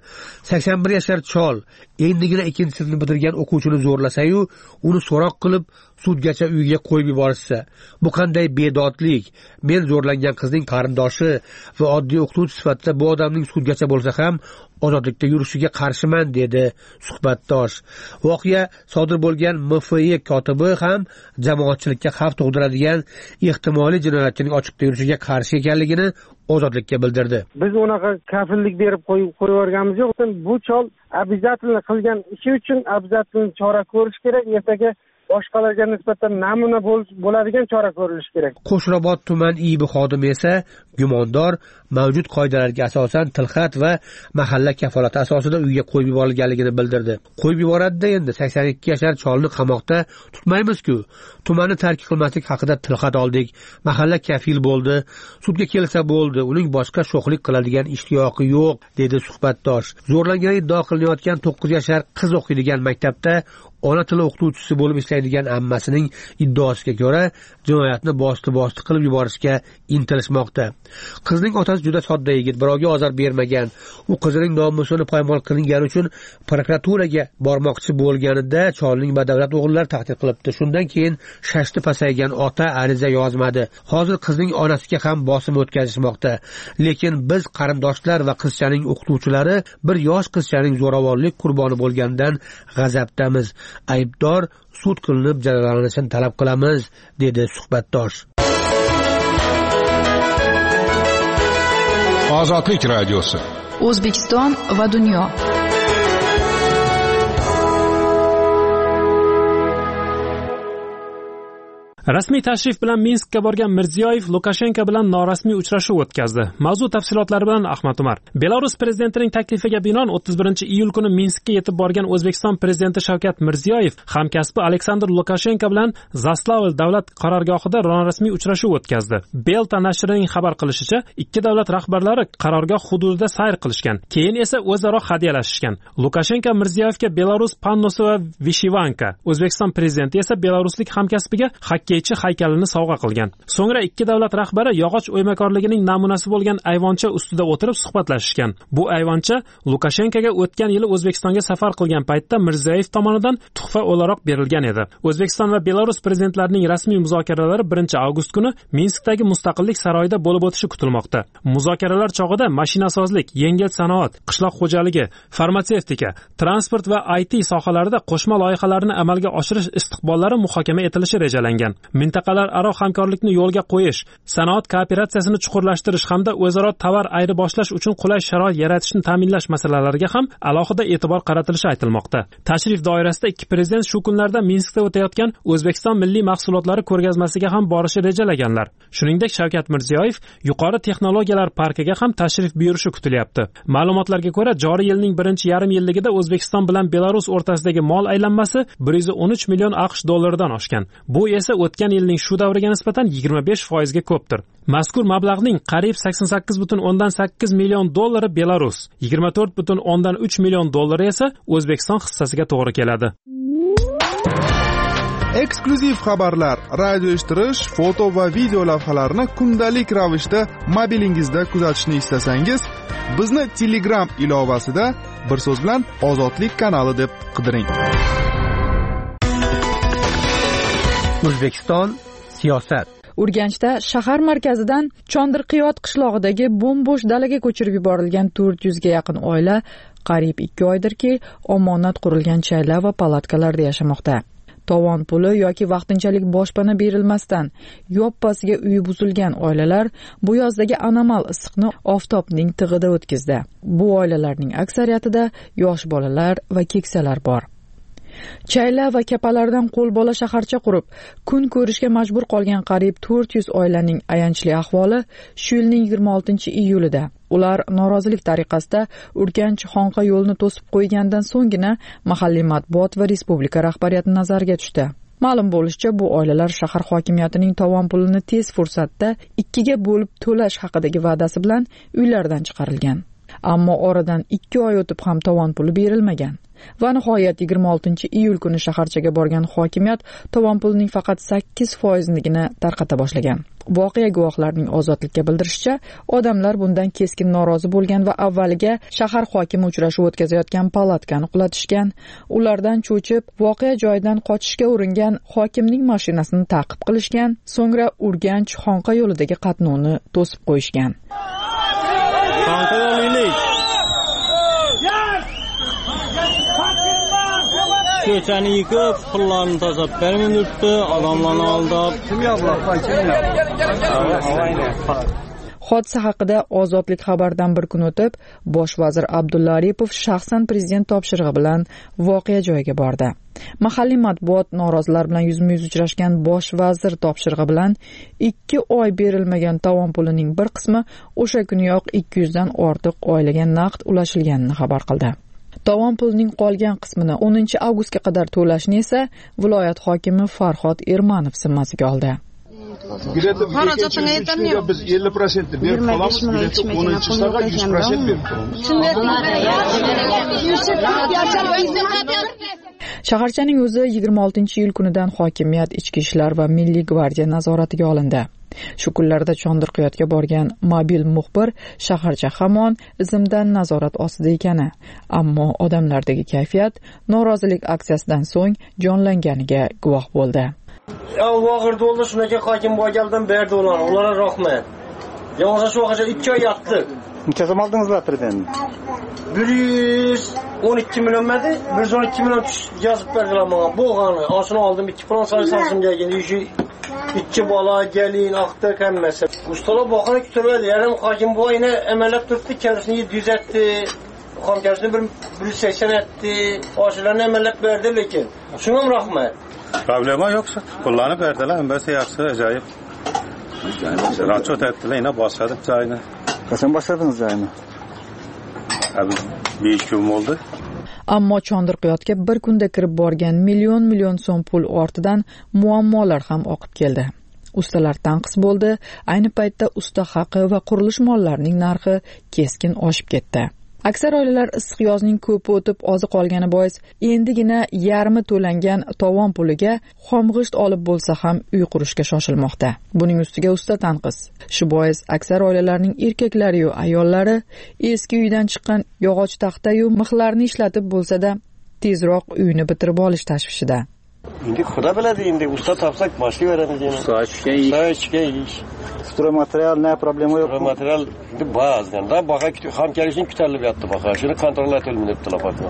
81 yashar chol endigina 2-sinfni bitirgan o'quvchini zo'rlasa-yu, uni so'roq qilib sudgacha uyga qo'yib yuborishsa, bu qanday bedodlik? Men zo'rlangan qizning qarindoshi va oddiy o'qituvchi sifatida bu odamning sudgacha bo'lsa ham ozodlikda yurishiga qarshiman dedi suhbatdosh. Voqea sodir bo'lgan MFY kotibi ham jamoatchilikka xavf tug'diradigan ehtimoliy jinoyatchining ochiqda yurishiga qarshi ekanligini ozodlikka bildirdi. Biz unaqa kafillik berib qo'yib yo'q. Bu chol обязательно qilgan ishi uchun обязательно chora ko'rish kerak. Ertaga boshqalarga nisbatan namuna bo'ladigan chora ko'rilishi kerak. Qo'shrobod tuman IB xodimi esa gumondor mavjud qoidalarga asosan tilxat va mahalla kafolati asosida uyga qo'yib yuborilganligini bildirdi. Qo'yib yuboradi-da, endi 82 yashar cholni qamoqda tutmaymiz-ku. Tumanni tark qilmaslik haqida tilxat oldik. Mahalla kafil bo'ldi. Sudga kelsa bo'ldi. Uning boshqa sho'xlik qiladigan ishtiyoqi yo'q, dedi suhbatdosh. Zo'rlangani iddao qilinayotgan 9 yashar qiz o'qiydigan maktabda ona tili o'qituvchisi bo'lib ishlaydigan ammasining iddaosiga ko'ra, jinoyatni bosti qilib yuborishga intilishmoqda. Qizning otasi juda sodda yigit, birovga ozor bermagan. U qizining nomusini poymol qilingani uchun prokuraturaga bormoqchi bo'lganida cholning badavlat o'g'illar tahdid qilibdi. Shundan keyin shashti pasaygan ota ariza yozmadi. Hozir qizning onasiga ham bosim o'tkazishmoqda. Lekin biz qarindoshlar va qizchaning o'qituvchilari bir yosh qizchaning zo'ravonlik qurboni bo'lgandan g'azabdamiz. Aybdor sud qilinib jazolanishini talab qilamiz, dedi suhbatdosh. Ozodlik radiosi. O'zbekiston va dunyo. Rasmiy tashrif bilan Minskka borgan Mirziyoyev Lukashenko bilan norasmiy uchrashuv o'tkazdi. Mavzu tafsilotlari bilan Ahmad Umar. Belarus prezidentining taklifiga binoan 31-iyul kuni Minskka yetib borgan O'zbekiston prezidenti Shavkat Mirziyoyev hamkasbi Aleksandr Lukashenko bilan Zaslavl davlat qarorgohida norasmiy uchrashuv o'tkazdi. Belta nashrining xabar qilishicha, ikki davlat rahbarlari qarorgoh hududida sayr qilishgan, keyin esa o'zaro hadyalashishgan. Lukashenko Mirziyoyevga Belarus pannosi va vishivanka, O'zbekiston prezidenti esa belaruslik hamkasbiga hokkeychi haykalini sovg'a qilgan. So'ngra ikki davlat rahbari yog'och o'ymakorligining namunasi bo'lgan ayvoncha ustida o'tirib suhbatlashishgan. Bu ayvoncha Lukashenkoga o'tgan yili O'zbekistonga safar qilgan paytda Mirziyoyev tomonidan tuhfa o'laroq berilgan edi. O'zbekiston va Belarus prezidentlarining rasmiy muzokaralari 1-avgust kuni Minskdagi Mustaqillik saroyida bo'lib o'tishi kutilmoqda. Muzokaralar chog'ida mashinasozlik, yengil sanoat, qishloq xo'jaligi, farmatsevtika, transport va IT sohalarida qo'shma loyihalarni amalga oshirish istiqbollari muhokama etilishi rejalangan. Mintaqalararo hamkorlikni yo'lga qo'yish, sanoat kooperatsiyasini chuqurlashtirish hamda o'zaro tovar ayirboshlash uchun qulay sharoit yaratishni ta'minlash masalalariga ham alohida e'tibor qaratilishi aytilmoqda. Tashrif doirasida ikki prezident shu kunlarda Minskda o'tayotgan O'zbekiston milliy mahsulotlari ko'rgazmasiga ham borishi rejalaganlar. Shuningdek, Shavkat Mirziyoyev yuqori texnologiyalar parkiga ham tashrif buyurishi kutilyapti. Ma'lumotlarga ko'ra, joriy yilning birinchi yarim yilligida O'zbekiston bilan Belarus o'rtasidagi mol aylanmasi 113 million AQSh dollaridan oshgan. Bu esa o'tgan yilning shu davriga nisbatan 25% ga ko'pdir. Mazkur mablag'ning qariyb 88,8 million dollari Belarus, 24,3 million dollari esa O'zbekiston hissasiga to'g'ri keladi. eksklyuziv xabarlar, radio eshittirish, foto va video lavhalarni kundalik ravishda mobilingizda kuzatishni istasangiz, bizni Telegram ilovasida bir so'z bilan Ozodlik kanali deb qidiring. O'zbekiston siyosat. Urganchda shahar markazidan Chondirqiyot qishlog'idagi bo'm-bo'sh dalaga ko'chirib yuborilgan 400 ga yaqin oila qariyb 2 oydirki omonat qurilgan chayla va palatkalarda yashamoqda. Tovon puli yoki vaqtinchalik boshpana berilmasdan yoppasiga uyi buzilgan oilalar bu yozdagi anomal issiqni oftobning tig'ida o'tkazdi. Bu oilalarning aksariyatida yosh bolalar va keksalar bor. Chayla va kapalardan qo'lbola shaharcha qurib, kun ko'rishga majbur qolgan qariyb 400 oilaning ayanchli ahvoli shu yilning 26-iyulida ular norozilik tariqasida Urganch Xonqa yo'lini to'sib qo'ygandan so'nggina mahalliy matbuot va respublika rahbariyati nazariga tushdi. Ma'lum bo'lishicha, bu oilalar shahar hokimiyatining tovon pulini tez fursatda 2 ga bo'lib to'lash haqidagi va'dasi bilan uylardan chiqarilgan. Ammo oradan 2 oy o'tib ham tovon puli berilmagan. Va nihoyat 26-iyul kuni shaharchaga borgan hokimiyat tovon pulining faqat 8%nigina tarqata boshlagan. Voqea guvohlarining Ozodlikka bildirishicha, odamlar bundan keskin norozi bo'lgan va avvaliga shahar hokimi uchrashuv o'tkazayotgan palatkani qulatishgan. Ulardan cho'chib, voqea joyidan qochishga uringan hokimning mashinasini ta'qib qilishgan, so'ngra Urganch Xonqa yo'lidagi qatnovni to'sib qo'yishgan. Ko'chani yıkıp, pullarını tasap bermin yurtdi, adamlarni aldab. Hodisa haqida Ozodlik xabardan bir kun o'tib, bosh vazir Abdulla Aripov shaxsan prezident topshirig'i bilan voqea joyiga bordi. Mahalliy matbuot norozilar bilan yuzma-yuz uchrashgan bosh vazir topshirig'i bilan 2 oy berilmagan tovon pulining bir qismi o'sha kuniyoq 200 dan ortiq oilaga naqd ulashilganini xabar qildi. Tovon pulining qolgan qismini 10-avgustga qadar to'lashni esa viloyat hokimi Farhod Ermanov zimmasiga oldi. Xarajatga yetarli. Biz 50% berib qolamiz, 10-chilarga 100% berib qolamiz. Shaharchaning o'zi 26-iyul kunidan hokimiyat, ichki ishlar va milliy gvardiya nazoratiga olindi. Shu kunlarda Chondirqiyotga borgan mobil muxbir shaharcha hamon izimdan nazorat ostida ekani, ammo odamlardagi kayfiyat norozilik aksiyasidan so'ng jonlanganiga guvoh bo'ldi. Vaqirda oldu shunaqa hokim bo'lgandan berdi ularga rahmat. Yog'sa shu vaqtda 2 oy yotdik. Necha so'm oldingizlar endi? 112 million madi, 112 million yozib berdilar menga. Bo'lgani, oshini oldim 2 million so'mga endi İki bala gelin aktar kemmesi. Ustalar bakanı kütürmedi. Yarım hakim bu yine emelep tuttu. Kendisini 700 etti. Hakim kendisini 180 etti. Aşılarını emelep verdi lekin. Şuna mı rahmet? Problema yoksa. Kullanıp verdiler. Embesi yaksı acayip. Raçot ettiler. Yine başladık cayını. Kaçan başladınız cayını? Abi bir iki gün oldu. Ammo Chondirqiyotga bir kunda kirib borgan million so'm pul ortidan muammolar ham oqib keldi. Ustalar tanqis bo'ldi. Ayni paytda usta haqi va qurilish mollarining narxi keskin oshib ketdi. Aksar oilalar issiq yozning ko'pi o'tib ozi qolgani bois endigina yarmi to'langan tovon puliga xomg'isht olib bo'lsa ham uy qurishga shoshilmoqda. Buning ustiga usta tanqis. Shu bois aksar oilalarning erkaklari yu ayollari eski uydan chiqqan yog'och taxta-yu mixlarni ishlatib bo'lsa-da tezroq uyni bitirib olish tashvishida. Endi xudo biladi, endi usta topsak boshlayveradi deyman. Usta ish. Stromaterial ne problemi yok. Stromaterial bazıdan da baka hamkarishning ko'tarilib yotdi baqa. Shuni kontrol etilmadi debdilar patron.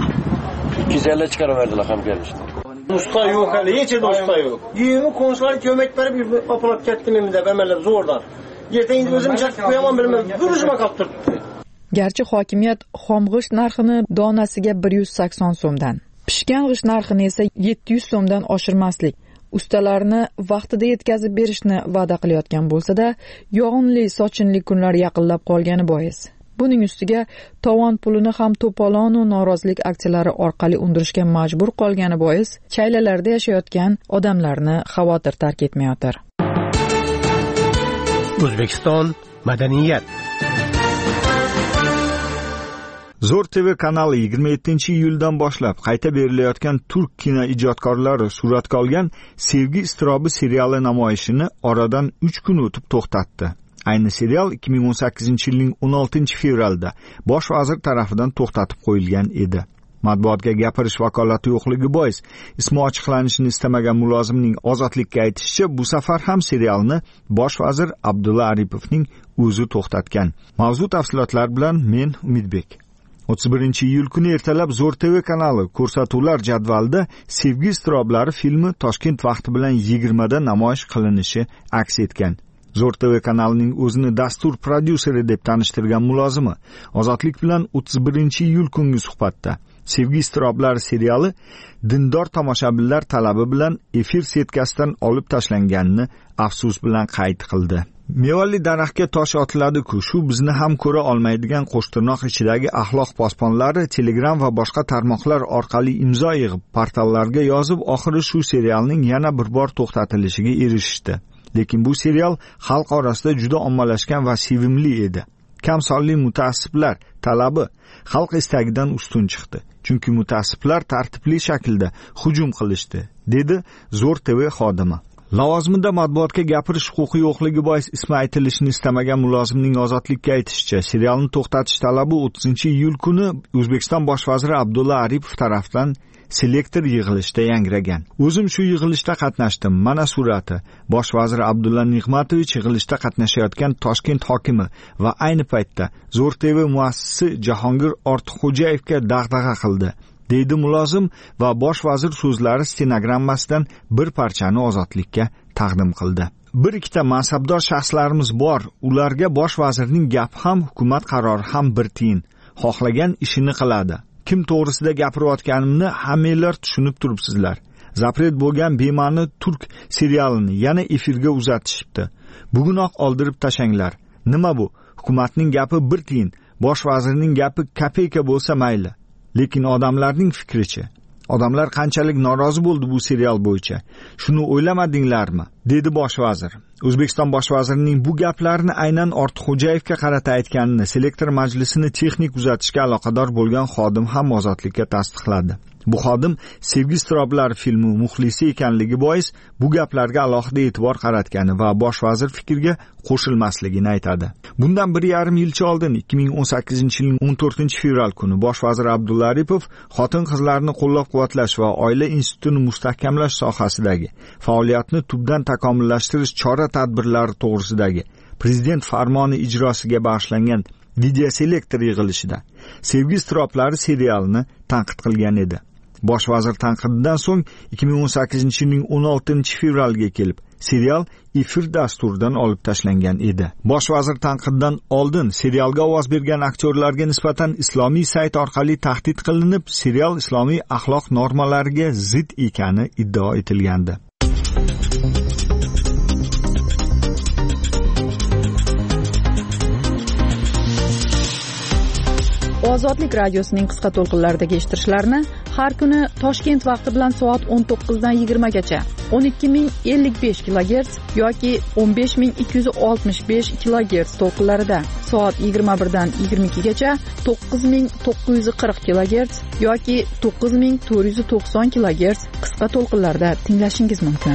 250 chiqaraverdilar hamkarishni. Usta yo'q hali, hech usta yo'q. Yemi konsular ko'mak berib olib ketdim endi deb amallar zo'rdan. Ertaga o'zim chaqib qo'yaman bilmem, durishma qolib turibdi. Garchi hokimiyat xomg'isht narxini donasiga 180 so'mdan, pishgan g'isht narxini esa 700 so'mdan oshirmaslik, ustalarni vaqtida yetkazib berishni va'da qilayotgan bo'lsa-da, yog'inli sochinli kunlar yaqinlab qolgani bois buning ustiga tovon pulini ham to'polon va norozilik aksiyalari orqali undirishga majbur qolgani bois chaylalarda yashayotgan odamlarni xavotir tark etmayotir. O'zbekiston madaniyat. Zo'r TV kanali 27-iyuldan boshlab qayta berilayotgan turk kino ijodkorlari suratga olgan Sevgi iztirobi seriali namoyishini oradan 3 kun o'tib to'xtatdi. Ayni serial 2018-yilning 16-fevralda bosh vazir tarafidan to'xtatib qo'yilgan edi. Matbuotga gapirish vakolati yo'qligi bois ismi ochiqlanishini istamagan mulozimning ozodlikka aytishicha, bu safar ham serialni bosh vazir Abdulla Aripovning o'zi to'xtatgan. Mavzu tafsilotlar bilan men Umidbek. 31-iyul kuni ertalab Zo'r TV kanali ko'rsatuvlar jadvalida Sevgi iztiroblari filmi Toshkent vaqti bilan 20 da namoyish qilinishi aks etgan. Zo'r TV kanalining o'zini dastur prodyuseri deb tanishtirgan mulozimi Ozodlik bilan 31-iyul kungi suhbatda Sevgi iztiroblari seriali dindor tomoshabinlar talabi bilan efir setkasidan olib tashlanganini afsus bilan qayd qildi. Mevali daraxtga tosh otiladi-ku, shu bizni ham ko'ra olmaydigan qo'shtirnoq ichidagi axloq posbonlari Telegram va boshqa tarmoqlar orqali imzo yig'ib, portallarga yozib, oxiri shu serialning yana bir bor to'xtatilishiga erishishdi. Lekin bu serial xalq orasida juda ommalashgan va sevimli edi. Kam sonli mutaassiblar talabi xalq istagidan ustun chiqdi. Chunki mutaassiblar tartibli shaklda hujum qilishdi, dedi Zo'r TV xodimi. Lavozimida matbuotga gapirish huquqi yo'qligi bois ismi aytilishini istamagan mulozimning Ozodlikka aytishicha, serialni to'xtatish talabi 30-iyul kuni O'zbekiston bosh vaziri Abdulla Aripov tomonidan selektor yig'ilishida yangragan. O'zim shu yig'ilishda qatnashdim. Mana surati. Bosh vazir Abdulla Nig'matovich yig'ilishda qatnashayotgan Toshkent hokimi va ayni paytda Zo'r TV muassisi Jahongir Ortiqxo'jayevga dag'dag'a qildi, deydi mulozim va bosh vazir so'zlari stenogrammasidan bir parchani Ozodlikka taqdim qildi. Bir ikkita mansabdor shaxslarimiz bor. Ularga bosh vazirning gapi ham, hukumat qarori ham bir tiyin. Xohlagan ishini qiladi. Kim to'g'risida gapirayotganimni hammanglar tushunib turibsizlar. Zapret bo'lgan bema'ni turk serialini yana efirga uzatishibdi. Bugunoq oldirib tashanglar. Nima bu? Hukumatning gapi bir tiyin, bosh vazirning gapi kopeyka bo'lsa mayli. Lekin odamlarning fikrichi? Odamlar qanchalik norozi bo'ldi bu serial bo'yicha? Shuni o'ylamadinglarmi? Dedi bosh vazir. O'zbekiston bosh vazirining bu gaplarini aynan Ortiqxo'jayevga qarata aytganini selektor majlisini texnik uzatishga aloqador bo'lgan xodim ham Ozodlikka tasdiqladi. Bu xodim Sevgi iztiroblari filmi muxlisi ekanligi bois bu gaplarga alohida e'tibor qaratgani va bosh vazir fikriga qo'shilmasligini aytadi. Bundan 1,5 yilcha oldin 2018-yilning 14-fevral kuni bosh vazir Abdulla Aripov xotin-qizlarni qo'llab-quvvatlash va oila institutini mustahkamlash sohasidagi faoliyatni tubdan takomillashtirish chora-tadbirlari to'g'risidagi prezident farmoni ijrosiga bag'ishlangan video selektor yig'ilishida Sevgi iztiroblari serialini tanqid qilgan edi. Bosh vazir tanqididan so'ng 2018-yilning 16-fevralga kelib serial efir dasturidan olib tashlangan edi. Bosh vazir tanqididan oldin serialga ovoz bergan aktyorlarga nisbatan islomiy sayt orqali tahdid qilinib, serial islomiy axloq normalariga zid ekani iddao etilgandi. Ozodlik radiosining qisqa to'lqinlaridagi eshittirishlarni har kuni Toshkent vaqti bilan soat 19 dan 20 gacha 12055 kHz yoki 15265 kHz to'lqinlarida, soat 21 dan 22 gacha 9940 kHz yoki 9490 kHz qisqa to'lqinlarda tinglashingiz mumkin.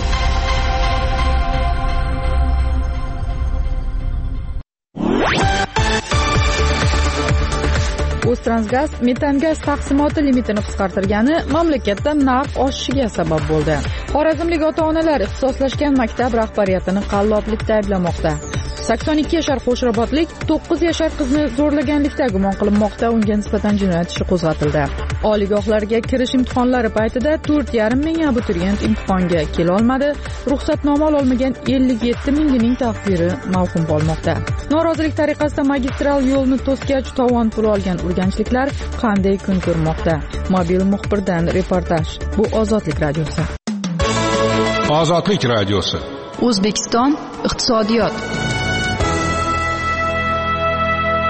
O'ztransgaz metangaz taqsimoti limitini qisqartirgani mamlakatda narx oshishiga sabab bo'ldi. Xorazmlik ota-onalar ixtisoslashgan maktab rahbariyatini qalloblikda ayblamoqda. 82 yashar qo'shrabotlik 9 yashar qizni zo'rlaganlikda gumon qilinmoqda. Unga nisbatan jinoyat ishi qo'zg'atildi. Oliygohlarga kirish imtihonlari paytida 4,5 ming abituriyent imtihonga kela olmadi. Ruxsatnoma ololmagan 57 mingining taqdiri mavhum bo'lmoqda. Norozilik tariqasida magistral yo'lni to'sgach tovon pul olgan urganchliklar qanday kun ko'rmoqda? Mobil muxbirdan reportaj. Bu Ozodlik radiosi. Ozodlik radiosi. O'zbekiston iqtisodiyot.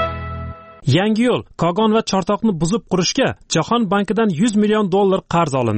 Yangi yo'l Kogon va Chortoqni buzib qurishga Jahon bankidan $100 million qarz olindi.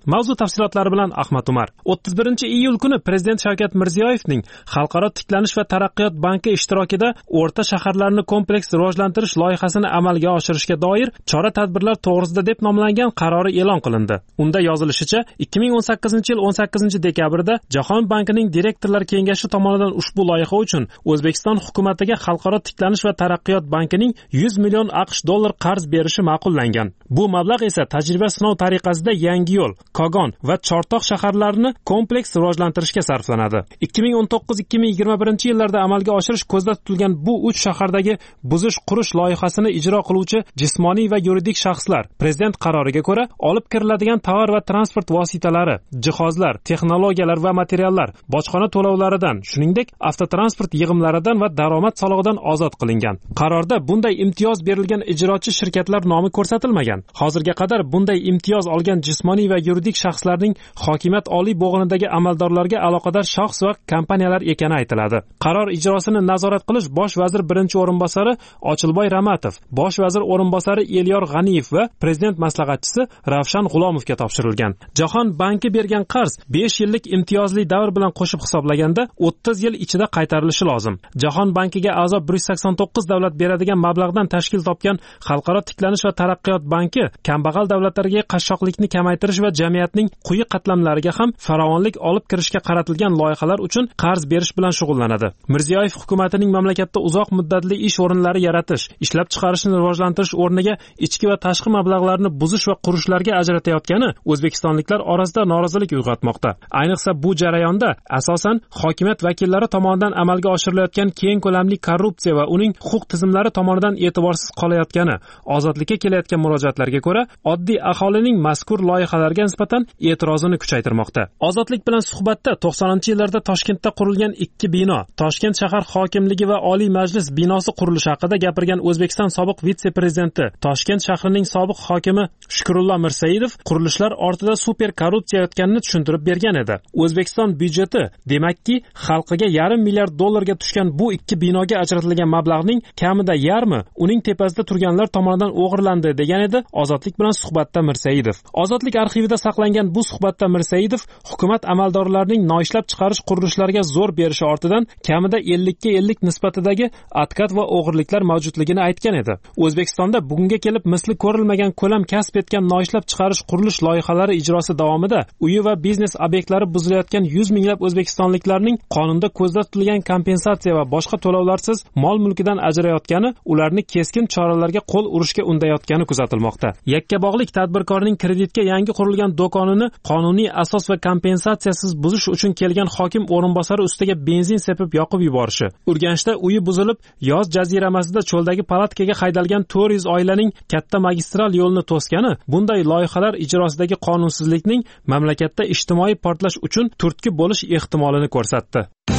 Mavzu tafsilotlari bilan Ahmad Umar. 31-iyul kuni Prezident Shavkat Mirziyoyevning Xalqaro tiklanish va taraqqiyot banki ishtirokida o'rta shaharlarni kompleks rivojlantirish loyihasini amalga oshirishga doir chora-tadbirlar to'g'risida deb nomlangan qarori e'lon qilindi. Unda yozilishicha, 2018-yil 18-dekabrda Jahon bankining direktorlar kengashi tomonidan ushbu loyiha uchun O'zbekiston hukumatiga Xalqaro tiklanish va taraqqiyot bankining 100 million AQSh dollar qarz berishi ma'qullangan. Bu mablag' esa tajriba sinov tariqasida Yangiyo'l, Kogon va Chortoq shaharlarini kompleks rivojlantirishga sarflanadi. 2019-2021 yillarda amalga oshirish ko'zda tutilgan bu 3 shahardagi buzish qurish loyihasini ijro qiluvchi jismoniy va yuridik shaxslar Prezident qaroriga ko'ra olib kiriladigan tovar va transport vositalari, jihozlar, texnologiyalar va materiallar bojxona to'lovlaridan, shuningdek, avtotransport yig'imlaridan va daromad solig'idan ozod qilingan. Qarorda bunday imtiyoz berilgan ijrochi shirkatlar nomi ko'rsatilmagan. Hozirga qadar bunday imtiyoz olgan jismoniy va yuridik shaxslarning hokimiyat oliy bo'g'inidagi amaldorlarga aloqador shaxs va kompaniyalar ekani aytiladi. Qaror ijrosini nazorat qilish bosh vazir birinchi o'rinbosari Ochilboy Ramatov, bosh vazir o'rinbosari Elyor G'aniyev va prezident maslahatchisi Ravshan G'ulomovga topshirilgan. Jahon banki bergan qarz 5 yillik imtiyozli davr bilan qo'shib hisoblaganda 30 yil ichida qaytarilishi lozim. Jahon bankiga a'zo 189 davlat beradigan mablag'dan tashkil topgan Xalqaro tiklanish va taraqqiyot banki kambag'al davlatlarga qashshoqlikni kamaytirish va jamiyatning quyi qatlamlariga ham farovonlik olib kirishga qaratilgan loyihalar uchun qarz berish bilan shug'ullanadi. Mirziyoyev hukumatining mamlakatda uzoq muddatli ish o'rinlari yaratish, ishlab chiqarishni rivojlantirish o'rniga ichki va tashqi mablag'larni buzish va qurishlarga ajratayotgani o'zbekistonliklar orasida norozilik uyg'otmoqda. Ayniqsa bu jarayonda asosan hokimiyat vakillari tomonidan amalga oshirilayotgan keng ko'lamli korrupsiya va uning huquq tizimlari tomonidan e'tiborsiz qolayotgani, ozodlikka kelayotgan murojaatlarga ko'ra, oddiy aholining mazkur loyihalarga nisbatan e'tirozini kuchaytirmoqda. Ozodlik bilan suhbatda 90-yillarda Toshkentda qurilgan 2 bino, Toshkent shahar hokimligi va Oliy Majlis binosi qurilishi haqida gapirgan O'zbekiston sobiq vitse-prezidenti, Toshkent shahrining sobiq hokimi Shukrullo Mirsaidov qurilishlar ortida super korrupsiya yotganini tushuntirib bergan edi. O'zbekiston byudjeti, demakki, xalqiga $500 milliard dollarga tushgan bu 2 binoga ajratilgan mablag'ning kamida yarmi uning tepasida turganlar tomonidan o'g'irlandi degan edi Ozodlik bilan suhbatda Mirsaidov. Ozodlik arxivida saqlangan bu suhbatda Mirsaidov hukumat amaldorlarining noishlab chiqarish qurilishlariga zo'r berishi ortidan kamida 50 ga 50 nisbatidagi atkat va o'g'irliklar mavjudligini aytgan edi. O'zbekistonda bugunga kelib misli ko'rilmagan ko'lam kasb etgan noishlab chiqarish qurilish loyihalari ijrosi davomida uyi va biznes obyektlari buzilayotgan 100 minglab o'zbekistonliklarning qonunda ko'zda tutilgan kompensatsiya va boshqa to'lovlarsiz mol mulkidan ajrayotgani ularni keskin choralarga qo'l urishga undayotgani kuzatilmoqda. Yakkabog'lik tadbirkorning kreditga yangi qurilgan do'konini qonuniy asos va kompensatsiyasiz buzish uchun kelgan hokim o'rinbosari ustiga benzin sepib yoqib yuborishi, Urganchda uyi buzilib yoz jaziramasida cho'ldagi palatkaga haydalgan 400 oilaning katta magistral yo'lni to'sgani bunday loyihalar ijrosidagi qonunsizlikning mamlakatda ijtimoiy portlash uchun turtki bo'lish ehtimolini ko'rsatdi.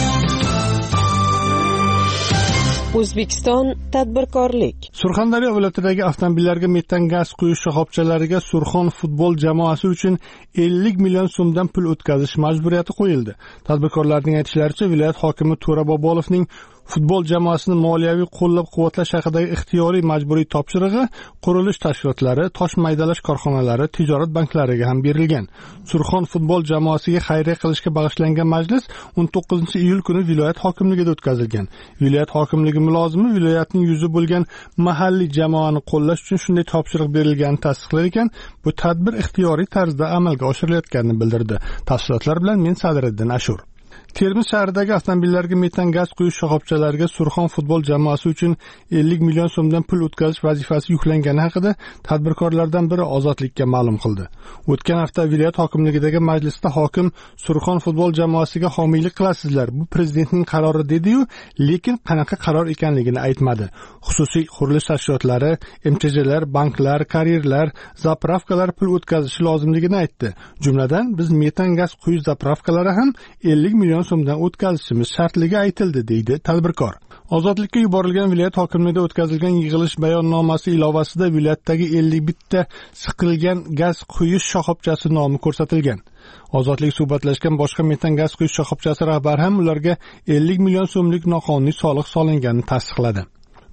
O'zbekiston tadbirkorlik. Surxondaryo viloyatidagi avtomobillarga metan gaz quyish shoxobchalariga Surxon futbol jamoasi uchun 50 million so'mdan pul o'tkazish majburiyati qo'yildi. Tadbirkorlarning aytishlaricha, viloyat hokimi To'ra Bobolovning futbol jamoasini moliyaviy qo'llab-quvvatlash haqidagi ixtiyoriy majburiy topshirig'i qurilish tashkilotlari, tosh maydalash korxonalari, tijorat banklariga ham berilgan. Surxon futbol jamoasiga xayriya qilishga bag'ishlangan majlis 19-iyul kuni viloyat hokimligida o'tkazilgan. Viloyat hokimligi mulozimi viloyatning yuzi bo'lgan mahalliy jamoani qo'llash uchun shunday topshiriq berilganini tasdiqlar ekan, bu tadbir ixtiyoriy tarzda amalga oshirilayotganini bildirdi. Tafsilotlar bilan men Sadriddin Ashur. Termiz shahridagi avtomobillarga metan gaz quyish shoxobchalariga Surxon futbol jamoasi uchun 50 million so'mdan pul o'tkazish vazifasi yuklangani haqida tadbirkorlardan biri Ozodlikka ma'lum qildi. O'tgan hafta viloyat hokimligidagi majlisda hokim Surxon futbol jamoasiga homiylik qilasizlar, bu prezidentning qarori dedi-yu, lekin qanaqa qaror ekanligini aytmadi. Xususiy qurilish tashkilotlari, MTJlar, banklar, karierlar, zapravkalar pul o'tkazishi lozimligini aytdi. Jumladan biz metan gaz quyish zapravkalari ham 50 million so'mdan o'tkazishimiz shartligi aytildi, deydi tadbirkor. Ozodlikka yuborilgan viloyat hokimligida o'tkazilgan yig'ilish bayonnomasi ilovasida viloyatdagi 51 ta siqilgan gaz quyish shoxobchasi nomi ko'rsatilgan. Ozodlik suhbatlashgan boshqa metan gaz quyish shoxobchasi rahbari ham ularga 50 million so'mlik noqonuniy soliq solinganini tasdiqladi.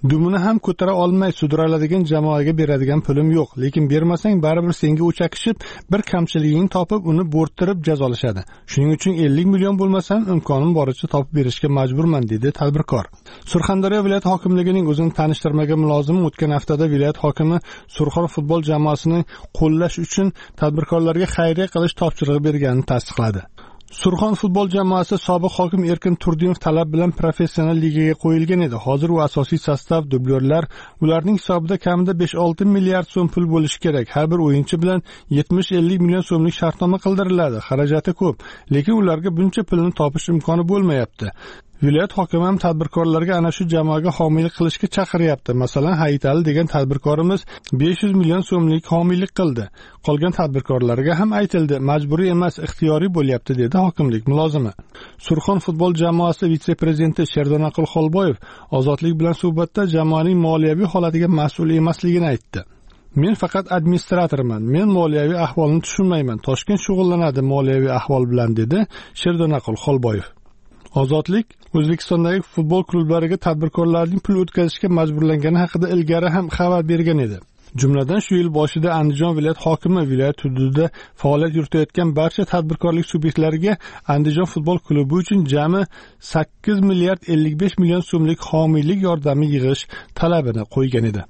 dumini ham ko'tara olmay sudraladigan jamoaga beradigan pulim yo'q, lekin bermasang baribir senga o'chakishib bir kamchiliging topib uni bo'rttirib jazolashadi. Shuning uchun 50 million bo'lmasam imkonim boricha topib berishga majburman, dedi tadbirkor. Surxondaryo viloyat hokimligining o'zini tanishtirmagan mulozimi o'tgan haftada viloyat hokimi Surxon futbol jamoasini qo'llash uchun tadbirkorlarga xayriya qilish topshirig'i berganini tasdiqladi. Surxon futbol jamoasi sobiq hokim Erkin Turdimov talab bilan professional ligaga qo'yilgan edi. Hozir u asosiy sostav, dublyorlar, ularning hisobida kamida 5-6 milliard so'm pul bo'lishi kerak. Har bir o'yinchi bilan 70-50 million so'mlik shartnoma qildiriladi. Xarajati ko'p, lekin ularga buncha pulni topish imkoni bo'lmayapti. Viloyat hokimi ham tadbirkorlarga ana shu jamoaga homiylik qilishga chaqiryapti. Masalan, Hayitali degan tadbirkorimiz 500 million so'mlik homiylik qildi. Qolgan tadbirkorlarga ham aytildi, majburiy emas, ixtiyoriy bo'lyapti, dedi hokimlik mulozimi. Surxon futbol jamoasi vitse-prezidenti Sherdonaqul Xolboyev Ozodlik bilan suhbatda jamoaning moliyaviy holatiga mas'ul emasligini aytdi. Men faqat administratorman. Men moliyaviy ahvolni tushunmayman. Toshkent shug'ullanadi moliyaviy ahvol bilan, dedi Sherdonaqul Xolboyev. Ozodlik O'zbekistondagi futbol klublariga tadbirkorlarning pul o'tkazishga majburlangani haqida ilgari ham xabar bergan edi. Jumladan shu yil boshida Andijon viloyat hokimi viloyat hududida faoliyat yuritayotgan barcha tadbirkorlik subyektlariga Andijon futbol klubi uchun jami 8 milliard 55 million so'mlik homiylik yordami yig'ish talabini qo'ygan edi.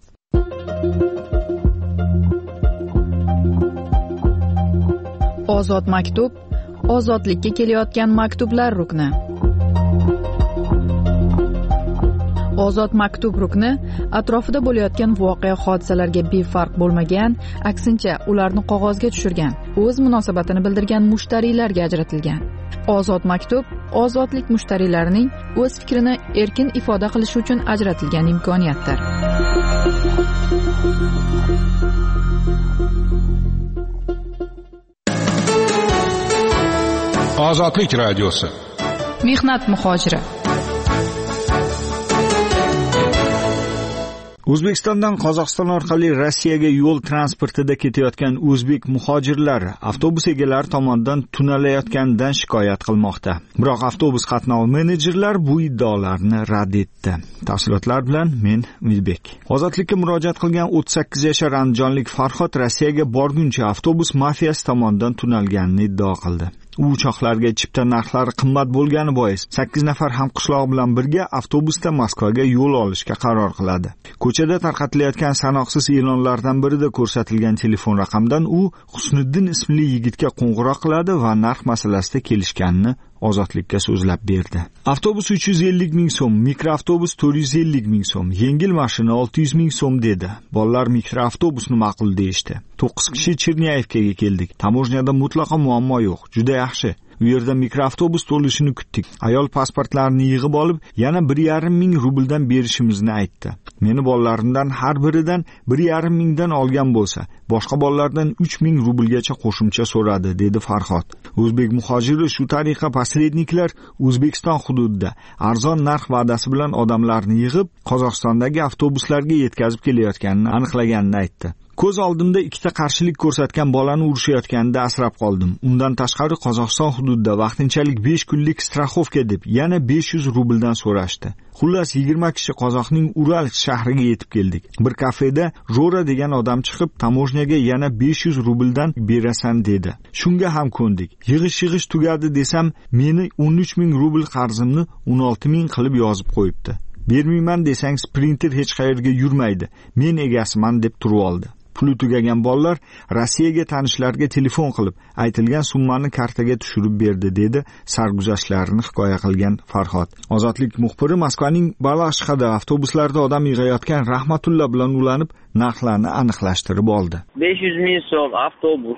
Ozod maktub, ozodlikka kelayotgan maktublar rukni. Ozod maktub rukni atrofida bo'layotgan voqea hodisalarga befarq bo'lmagan, aksincha ularni qog'ozga tushirgan, o'z munosabatini bildirgan mushtariylarga ajratilgan. Ozod maktub ozodlik mushtariylarining o'z fikrini erkin ifoda qilishi uchun ajratilgan imkoniyatdir. Ozodlik radiosi. Mehnat muhojiri. O'zbekistondan Qozog'iston orqali Rossiyaga yo'l transportida ketayotgan o'zbek muhojirlar avtobus egalari tomonidan tunalayotganidan shikoyat qilmoqda. Biroq avtobus qatnovi menejerlar bu iddaolarni rad etdi. Tafsilotlar bilan men Umidbek. Ozodlikka murojaat qilgan 38 yashar andijonlik Farhod Rossiyaga borguncha avtobus mafiyasi tomonidan tunalganini iddao qildi. U uchoqlarga chipta narxlari qimmat bo'lgani bois 8 nafar hamqishloq bilan birga avtobusda Moskvaga yo'l olishga qaror qiladi. Ko'chada tarqatilayotgan sanoqsiz e'lonlardan birida ko'rsatilgan telefon raqamdan u Husniddin ismli yigitga qo'ng'iroq qiladi va narx masalasida kelishganini Ozodlikka so'zlab berdi. Avtobus 350 ming so'm, mikroavtobus 450 ming so'm, yengil mashina 600 ming so'm dedi. Bolalar mikroavtobusni ma'qul deyishdi. 9 kishi Cherniyevkaga keldik. Tamojnyada mutlaqo muammo yo'q. Juda yaxshi. U yerda mikroavtobus to'lishini kutdik. Ayol pasportlarini yig'ib olib, yana 1,5 ming rubldan berishimizni aytdi. Meni bolalarimdan har biridan 1,5 mingdan olgan bo'lsa, boshqa bolalardan 3 ming rublgacha qo'shimcha so'radi, dedi Farhod. O'zbek muhojiri shu tariqa posredniklar O'zbekiston hududida arzon narx va'dasi bilan odamlarni yig'ib, Qozog'istondagi avtobuslarga yetkazib kelayotganini aniqlaganini aytdi. Ko'z oldimda ikkita qarshilik ko'rsatgan bolani urishayotganida asrab qoldim. Undan tashqari Qozog'iston hududida vaqtinchalik 5 kunlik strafovka deb yana 500 rubldan so'rashdi. Xullas 20 kishi Qozoqning Ural shahriga yetib keldik. Bir kafeda Jora degan odam chiqib, tamojnaga yana 500 rubldan berasan dedi. Shunga ham ko'ndik. Yig'ish tugadi desam, meni 13 ming rubl qarzimni 16 ming qilib yozib qo'yibdi. Bermayman desang sprinter hech qayerga yurmaydi. Men egasiman deb turib oldi. Puli tugagan bolalar Rossiyaga tanishlarga telefon qilib, aytilgan summani kartaga tushirib berdi, dedi sarguzashtlarini hikoya qilgan Farhod. Ozodlik muxbiri Moskvaning Balashxada avtobuslarda odam yig'ayotgan Rahmatulla bilan ulanib, narxlarni aniqlashtirib oldi. 500 ming so'm avtobus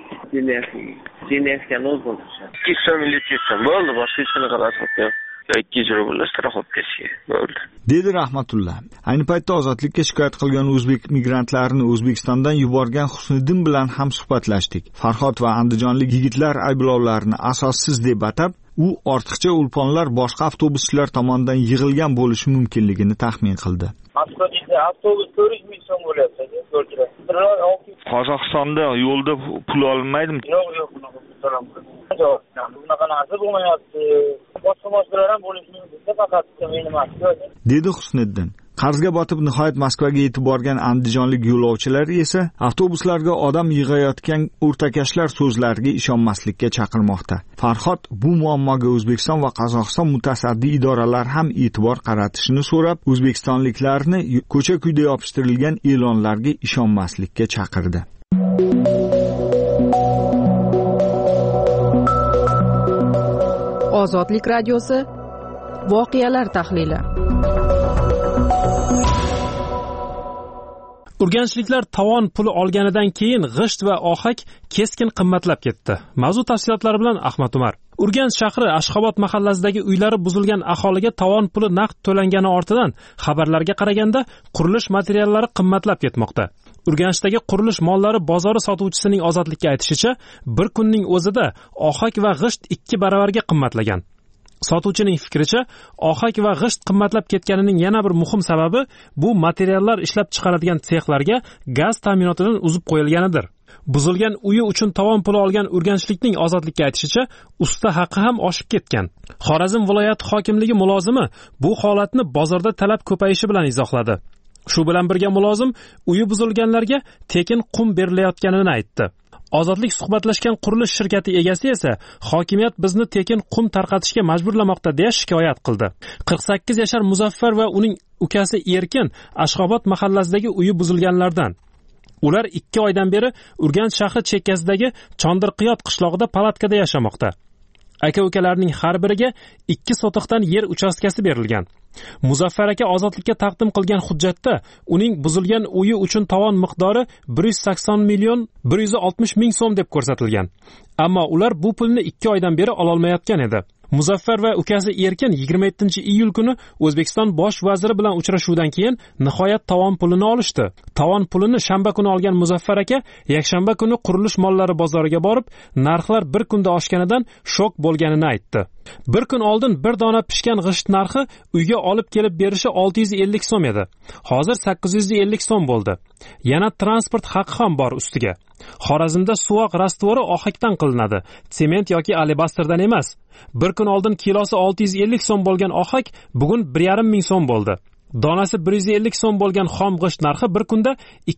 Cherniyevka nozboldi. 2 so'm lechitsin. Bo'ldi, boshqa hech qanaqa rasm yo'q. 200 rubl strafovkasi bo'ldi, dedi Rahmatulla. Ayni paytda ozodlikka shikoyat qilgan o'zbek migrantlarini O'zbekistondan yuborgan Husniddin bilan ham suhbatlashdik. Farhod va andijonlik yigitlar ayblovlarini asossiz deb atab, u ortiqcha ulponlar boshqa avtobuschilar tomonidan yig'ilgan bo'lishi mumkinligini taxmin qildi. Avtobus 400 ming so'm bo'lyapti. Qozog'istonda yo'lda pul olmaydimi? Yo'q, bunaqa narsa bo'lmayapti. Boshqa ham bo'lishi mumkin, faqat meni emas, dedi Husniddin. Qarzga botib nihoyat Moskvaga yetib borgan andijonlik yo'lovchilar esa avtobuslarga odam yig'ayotgan o'rtakashlar so'zlariga ishonmaslikka chaqirmoqda. Farhod bu muammoga O'zbekiston va Qozog'iston mutasaddi idoralari ham e'tibor qaratishini so'rab, o'zbekistonliklarni ko'cha-kuyda yopishtirilgan e'lonlarga ishonmaslikka chaqirdi. Ozodlik radiosi voqealar tahlili. Urganchliklar tovon puli olganidan keyin g'isht va ohak keskin qimmatlab ketdi. Mavzu tafsilotlari bilan Ahmad Umar. Urganch shahri Ashxobod mahallasidagi uylari buzilgan aholiga tovon puli naqd to'langani ortidan xabarlarga qaraganda qurilish materiallari qimmatlab ketmoqda. Urganchdagi qurilish mollari bozori sotuvchisining Ozodlikka aytishicha, bir kunning o'zida ohak va g'isht 2 baravarga qimmatlagan. Sotuvchining fikricha, ohak va g'isht qimmatlab ketganining yana bir muhim sababi bu materiallar ishlab chiqaradigan sexlarga gaz ta'minotidan uzib qo'yilganidir. Buzilgan uyi uchun tovon puli olgan urganchlikning Ozodlikka aytishicha, usta haqi ham oshib ketgan. Xorazm viloyati hokimligi mulozimi bu holatni bozorda talab ko'payishi bilan izohladi. Shu bilan birga mulozim uyi buzilganlarga tekin qum berilayotganini aytdi. Ozodlik suhbatlashgan qurilish shirkati egasi esa hokimiyat bizni tekin qum tarqatishga majburlamoqda deya shikoyat qildi. 48 yashar Muzaffar va uning ukasi Erkin Ashxobod mahallasidagi uyi buzilganlardan. Ular 2 oydan beri Urganch shahri chekkasidagi Chondirqiyot qishlog'ida palatkada yashamoqda. Aka-ukalarning har biriga 2 sotiqdan yer uchastkasi berilgan. Muzaffar aka Ozodlikka taqdim qilgan hujjatda uning buzilgan uyi uchun tovon miqdori 180 ming so'm deb ko'rsatilgan. Ammo ular bu pulni 2 oydan beri ola olmayotgan edi. Muzaffar va ukasi Erkin 27-iyul kuni O'zbekiston bosh vaziri bilan uchrashuvdan keyin nihoyat tovon pulini olishdi. Tovon pulini shanba kuni olgan Muzaffar aka yakshanba kuni qurilish mollari bozoriga borib, narxlar bir kunda oshganidan shok bo'lganini aytdi. Bir kun oldin bir dona pishgan g'isht narxi uyga olib kelib berishi 650 so'm edi. Hozir 850 so'm bo'ldi. Yana transport haqi ham bor ustiga. Xorazmda suvoq rastvori ohakdan qilinadi, sement yoki alabasтрdan emas. Bir kun oldin kilosi 650 so'm bo'lgan ohak bugun 1,5 ming so'm bo'ldi. Donasi 150 so'm bo'lgan xom g'isht narxi bir kunda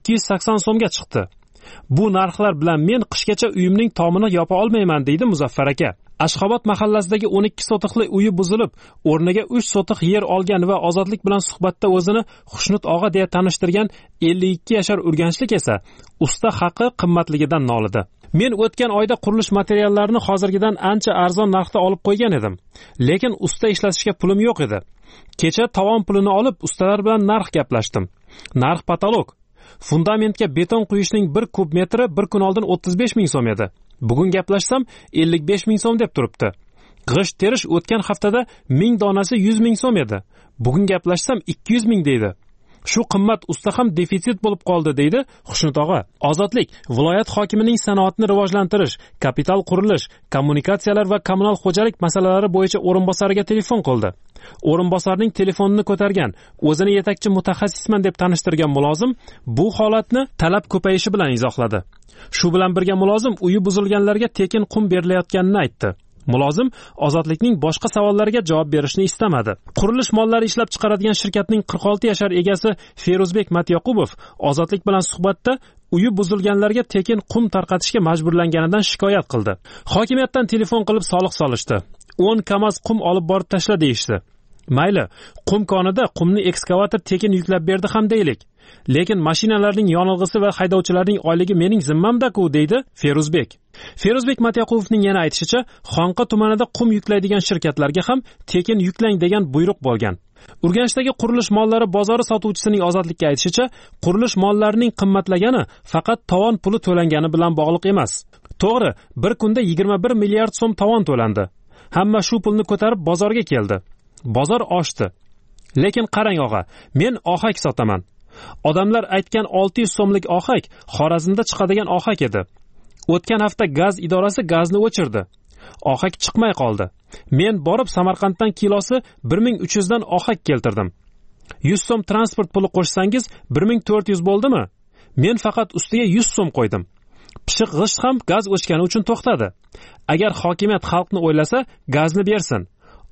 280 so'mga chiqdi. Bu narxlar bilan men qishgacha uyimning tomini yopa olmayman, deydi Muzaffar aka. Ashxobod mahallasidagi 12 sotiqli uyi buzilib, o'rniga 3 sotiq yer olgan va Ozodlik bilan suhbatda o'zini Xushnut og'a deya tanishtirgan 52 yashar urganchlik esa usta haqi qimmatligidan nolidi. Men o'tgan oyda qurilish materiallarini hozirgidan ancha arzon narxda olib qo'ygan edim, lekin usta ishlatishga pulim yo'q edi. Kecha tovon pulini olib ustalar bilan narx gaplashdim. Narx patolog. Fundamentga beton quyishning 1 kub metri bir kun oldin 35 ming so'm edi. Bugun gaplashsam 55 ming so'm deb turibdi. G'isht terish o'tgan haftada 1000 donasi 100 ming so'm edi. Bugun gaplashsam 200 ming deydi. Shu qimmat usta ham defitsit bo'lib qoldi, deydi Xushnut og'a. Ozodlik viloyat hokimining sanoatni rivojlantirish, kapital qurilish, kommunikatsiyalar va kommunal xo'jalik masalalari bo'yicha o'rinbosariga telefon qildi. O'rinbosarning telefonini ko'targan, o'zini yetakchi mutaxassisman deb tanishtirgan mulozim bu holatni talab ko'payishi bilan izohladi. Shu bilan birga mulozim uyi buzilganlarga tekin qum berilayotganini aytdi. Mulozim Ozodlikning boshqa savollariga javob berishni istamadi. Qurilish mollari ishlab chiqaradigan shirkatning 46 yashar egasi Feruzbek Matyoqubov Ozodlik bilan suhbatda uyi buzilganlarga tekin qum tarqatishga majburlanganidan shikoyat qildi. Hokimiyatdan telefon qilib soliq solishdi. 10 kamaz qum olib borib tashla deyishdi. Mayli, qum konida qumni ekskavator tekin yuklab berdi ham deylik. Lekin mashinalarning yonilg'isi va haydovchilarning oyligi mening zimmamda-ku, deydi Feruzbek. Feruzbek Matyoqubovning yana aytishicha, Xonqa tumanida qum yuklaydigan shirkatlarga ham tekin yuklang degan buyruq bo'lgan. Urganchdagi qurilish mollari bozori sotuvchisining Ozodlikka aytishicha, qurilish mollarining qimmatlagani faqat tovon puli to'langani bilan bog'liq emas. To'g'ri, bir kunda 21 milliard so'm tovon to'landi. Hamma shu pulni ko'tarib bozorga keldi. Bozor oshdi. Lekin qarang og'a, men ohak sotaman. Odamlar aytgan 600 so'mlik ohak Xorazmda chiqadigan ohak edi. O'tgan hafta gaz idorasi gazni o'chirdi. Ohak chiqmay qoldi. Men borib Samarqanddan kilosi 1300 dan ohak keltirdim. 100 so'm transport puli qo'shsangiz 1400 bo'ldimi? Men faqat ustiga 100 so'm qo'ydim. Pishiq g'isht ham gaz o'chgani uchun to'xtadi. Agar hokimiyat xalqni o'ylasa, gazni bersin.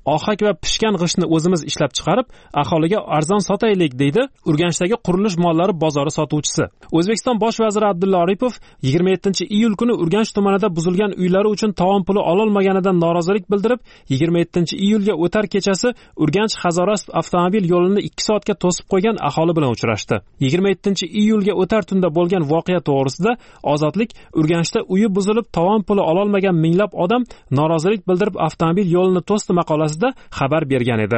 ohak va pishgan g'ishtni o'zimiz ishlab chiqarib aholiga arzon sotaylik, deydi Urganchdagi qurilish mollari bozori sotuvchisi. O'zbekiston bosh vaziri Abdulla Aripov 27-iyul kuni Urganch tumanida buzilgan uylari uchun tovon puli ololmaganidan norozilik bildirib, 27-iyulga o'tar kechasi Urganch Hazoras avtomobil yo'lini 2 soatga to'sib qo'ygan aholi bilan uchrashdi. 27-iyulga o'tar tunda bo'lgan voqea to'g'risida Ozodlik Urganchda uyi buzilib tovon puli ololmagan minglab odam norozilik bildirib avtomobil yo'lini to'sdi maqolasida xabar bergan edi.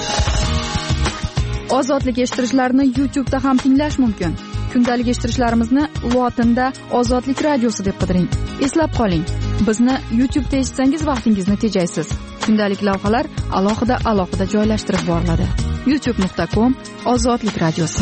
Ozodlik eshittirishlarni YouTube'da ham tinglash mumkin. Kundalik eshittirishlarimizni lotinda Ozodlik radiosi deb qidiring. Eslab qoling, bizni YouTube'da eshitsangiz vaqtingizni tejaysiz. Kundalik lavhalar alohida joylashtirib boriladi. youtube.com/Ozodlik radiosi.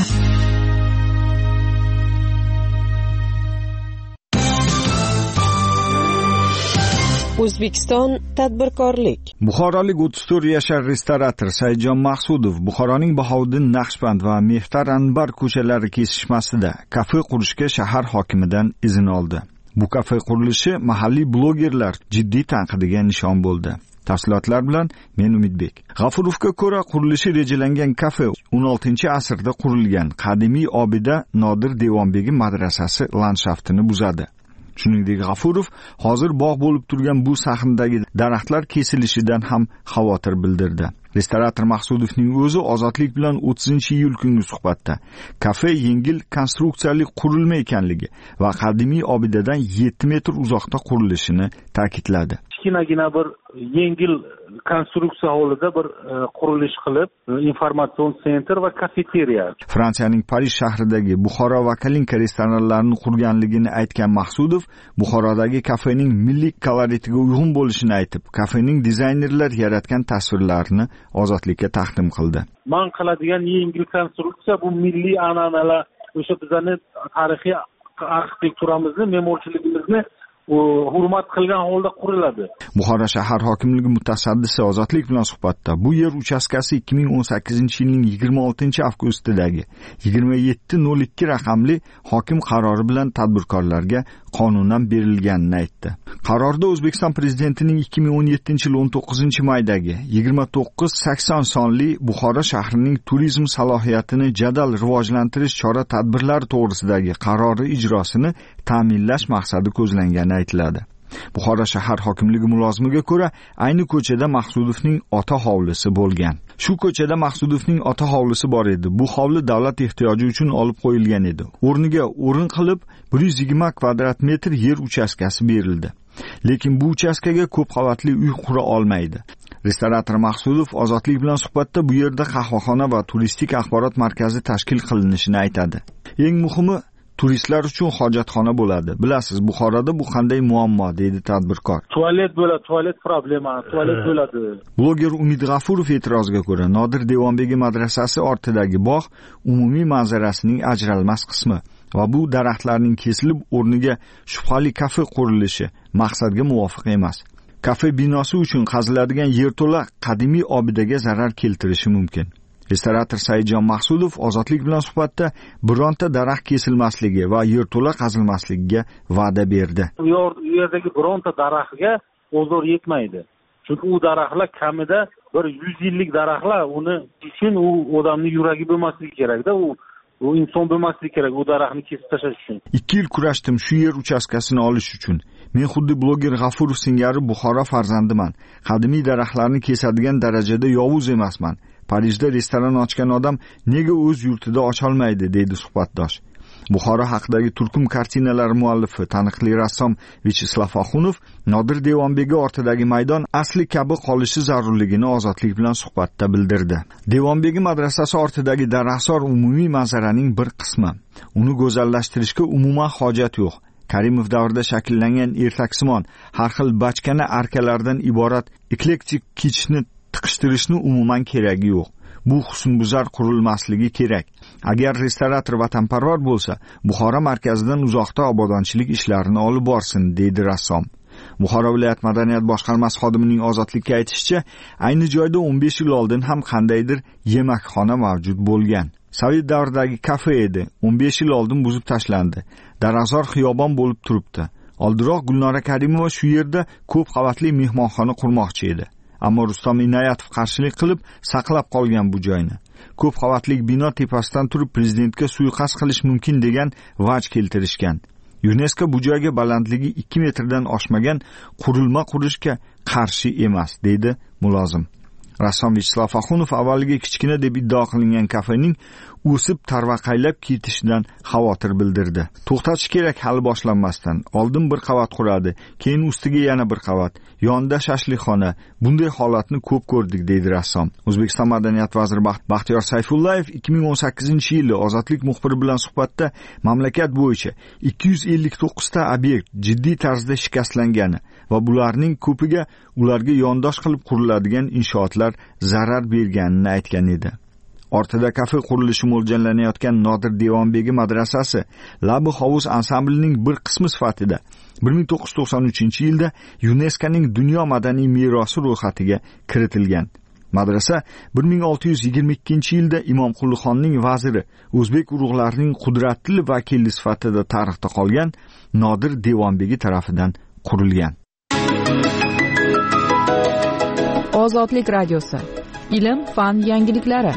O'zbekiston tadbirkorlik. Buxorolik 34 yashar restorator Saidjon Maqsudov Buxoroning Bahovuddin Naqshband va Mehtar Anbar ko'chalari kesishmasida kafe qurishga shahar hokimidan izn oldi. Bu kafe qurilishi mahalliy blogerlar jiddiy tanqidiga nishon bo'ldi. Tafsilotlar bilan men Umidbek. G'afurovga ko'ra, qurilishi rejalangan kafe 16-asrda qurilgan qadimiy obida Nodir Devonbegi madrasasi landshaftini buzadi. Shuningdek, G'afurov hozir bog' bo'lib turgan bu sahnadagi daraxtlar kesilishidan ham xavotir bildirdi. Restorator Maqsudovning o'zi Ozodlik bilan 30-iyul kungi suhbatda kafe yengil konstruksiyali qurilma ekanligi va qadimiy obidadan 7 metr uzoqda qurilishini ta'kidladi. Kichkinagina bir yengil konstruksiya hovlida bir qurilish qilib, informatsion sentr va kafeteriya. Fransiyaning Parij shahridagi Buxoro va Kalinka restoranlarini qurganligini aytgan Maqsudov, Buxorodagi kafening milliy koloritiga uyg'un bo'lishini aytib, kafening dizaynerlar yaratgan tasvirlarini Ozodlikka taqdim qildi. Man qiladigan yengil konstruksiya bu milliy an'analar, o'sha bizning tarixiy arxitekturamizni, me'morchiligimizni hurmat qilgan holda quriladi. Buxoro shahar hokimligi mutasaddisi Ozodlik bilan suhbatda bu yer uchastkasi 2018-yilning 26-avgustidagi 2702 raqamli hokim qarori bilan tadbirkorlarga qonunan berilganini aytdi. Qarorda O'zbekiston prezidentining 2017-yil 19-maydagi 2980 sonli Buxoro shahrining turizm salohiyatini jadal rivojlantirish chora-tadbirlari to'g'risidagi qarori ijrosini ta'minlash maqsadi ko'zlangani aytiladi. Buxoro shahar hokimligi mulozimiga ko'ra, ayni ko'chada Maqsudovning ota hovlisi bo'lgan. Shu ko'chada Maqsudovning ota hovlisi bor edi. Bu hovli davlat ehtiyoji uchun olib qo'yilgan edi. O'rniga o'rin qilib 120 kvadrat metr yer uchastkasi berildi. Lekin bu uchastkaga ko'p qavatli uy qura olmaydi. Restorator Maqsudov Ozodlik bilan suhbatda bu yerda qahvaxona va turistik axborot markazi tashkil qilinishini aytadi. Eng muhimi turistlar uchun hojatxona bo'ladi. Bilasiz, Buxoroda bu qanday muammo, deydi tadbirkor. Tualet bo'ladi, tualet problema, tualet bo'ladi. Bloger Umid G'afurov e'tiroziga ko'ra, Nodir Devonbegi madrasasi ortidagi bog' umumiy manzarasining ajralmas qismi va bu daraxtlarning kesilib o'rniga shubhali kafe qurilishi maqsadga muvofiq emas. Kafe binosi uchun qaziladigan yerto'la qadimiy obidaga zarar keltirishi mumkin. Restorator Saidjon Maqsudov Ozodlik bilan suhbatda bironta daraxt kesilmasligi va yerto'la qazilmasligiga va'da berdi. U yerdagi bironta daraxtga o'zor yetmaydi. Chunki u daraxtlar kamida bir 100 yillik daraxtlar, uni uchun u odamning yuragi bo'lmasligi kerak-da, u inson bo'lmasligi kerak u daraxtni kesib tashlash uchun. 2 yil kurashdim shu yer uchastkasini olish uchun. Men xuddi bloger G'afurov singari Buxoro farzandiman. Qadimiy daraxtlarni kesadigan darajada yovuz emasman. Parijda restoran ochgan odam nega o'z yurtida ocholmaydi, deydi suhbatdosh. Buxoro haqidagi turkum kartinalari muallifi, taniqli rassom Vyacheslav Oxunov Nodir Devonbegi ortidagi maydon asli kabi qolishi zarurligini Ozodlik bilan suhbatda bildirdi. Devonbegi madrasasi ortidagi daraxtzor umumiy manzaraning bir qismi. Uni go'zallashtirishga umuman hojat yo'q. Karimov davrida shakllangan ertaksimon, har xil bachkana arkalardan iborat eklektik kitchni tiqishtirishni umuman keragi yo'q. Bu husnbuzar qurilmasligi kerak. Agar restorator vatanparvar bo'lsa, Buxoro markazidan uzoqda obodonchilik ishlarini olib borsin, deydi rassom. Buxoro viloyat madaniyat boshqarmasi xodimining Ozodlikka aytishicha, ayni joyda 15 yil oldin ham qandaydir yemakxona mavjud bo'lgan. Sovet davridagi kafe edi. 15 yil oldin buzib tashlandi. Daraxtzor xiyobon bo'lib turibdi. Oldinroq Gulnora Karimova shu yerda ko'p qavatli mehmonxona qurmoqchi edi. ammo Rustam Inoyatov qarshilik qilib saqlab qolgan bu joyni. Ko'p qavatli bino tepasidan turib prezidentga suiqasd qilish mumkin degan vaj keltirishgan. UNESCO bu joyga balandligi 2 metrdan oshmagan qurilma qurishga qarshi emas, deydi mulozim. Rassom Vyacheslav Axunov avvaliga kichkina deb iddao qilingan kafening o'sib tarvaqaylab ketishidan xavotir bildirdi. To'xtatish kerak hali boshlanmasdan. Oldin bir qavat quradi, keyin ustiga yana bir qavat, yonida shashlikxona. Bunday holatni ko'p ko'rdik, deydi rassom. O'zbekiston madaniyat vaziri Baxtiyor Sayfullayev 2018-yili Ozodlik muxbiri bilan suhbatda mamlakat bo'yicha 259 ta obyekt jiddiy tarzda shikastlangani va bularning ko'piga ularga yondosh qilib quriladigan inshootlar zarar berganini aytgan edi. Ortida kafe qurilishi mo'ljallanayotgan Nodir Devonbegi madrasasi Labi hovuz ansamblining bir qismi sifatida 1993-yilda UNESCOning dunyo madaniy merosi ro'yxatiga kiritilgan. Madrasa 1622-yilda Imom Qullixonning vaziri, o'zbek urug'larining qudratli vakili sifatida tarixda qolgan Nodir Devonbegi tarafidan qurilgan. Ozodlik radiosi. Ilm, fan yangiliklari.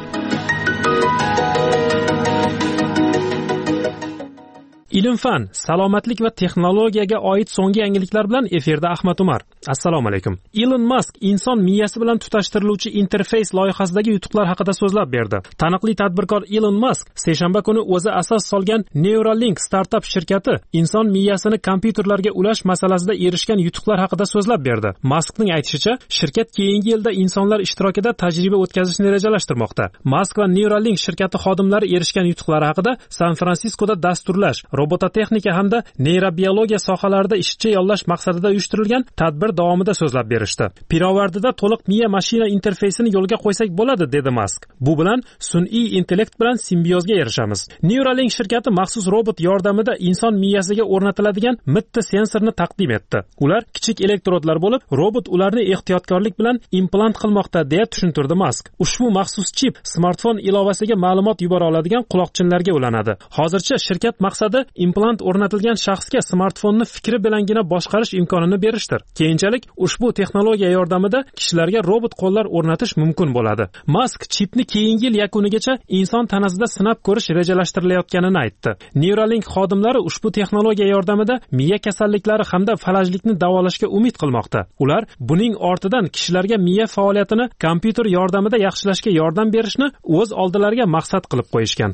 Ilm-fan, salomatlik va texnologiyaga oid so'nggi yangiliklar bilan efirda Ahmad Umar. Assalomu alaykum. Elon Musk inson miyasi bilan tutashtiriluvchi interfeys loyihasidagi yutuqlar haqida so'zlab berdi. Taniqli tadbirkor Elon Musk seshanba kuni o'zi asos solgan Neuralink startup shirkati inson miyasini kompyuterlarga ulash masalasida erishgan yutuqlar haqida so'zlab berdi. Muskning aytishicha, shirkat keyingi yilda insonlar ishtirokida tajriba o'tkazishni rejalashtirmoqda. Musk va Neuralink shirkati xodimlari erishgan yutuqlari haqida San-Fransiskoda dasturlash, robototexnika hamda neyrobiologiya sohalarida ishchi yollash maqsadida uyushtirilgan tadbir davomida so'zlab berishdi. Pirovardida to'liq miya mashina interfeysini yo'lga qo'ysak bo'ladi, dedi Musk. Bu bilan sun'iy intellekt bilan simbiozga erishamiz. Neuralink shirkati maxsus robot yordamida inson miyasiga o'rnatiladigan mitti sensorni taqdim etdi. Ular kichik elektrodlar bo'lib, robot ularni ehtiyotkorlik bilan implant qilmoqda, deya tushuntirdi Musk. Ushbu maxsus chip smartfon ilovasiga ma'lumot yubora oladigan quloqchinlarga ulanadi. Hozircha shirkat maqsadi implant o'rnatilgan shaxsga smartfonni fikri bilangina boshqarish imkonini berishdir. Keyinchalik ushbu texnologiya yordamida kishilarga robot qo'llar o'rnatish mumkin bo'ladi. Musk chipni keyingi yil yakunigacha inson tanasida sinab ko'rish rejalashtirilayotganini aytdi. Neuralink xodimlari ushbu texnologiya yordamida miya kasalliklari hamda falajlikni davolashga umid qilmoqda. Ular buning ortidan kishilarga miya faoliyatini kompyuter yordamida yaxshilashga yordam berishni o'z oldilariga maqsad qilib qo'yishgan.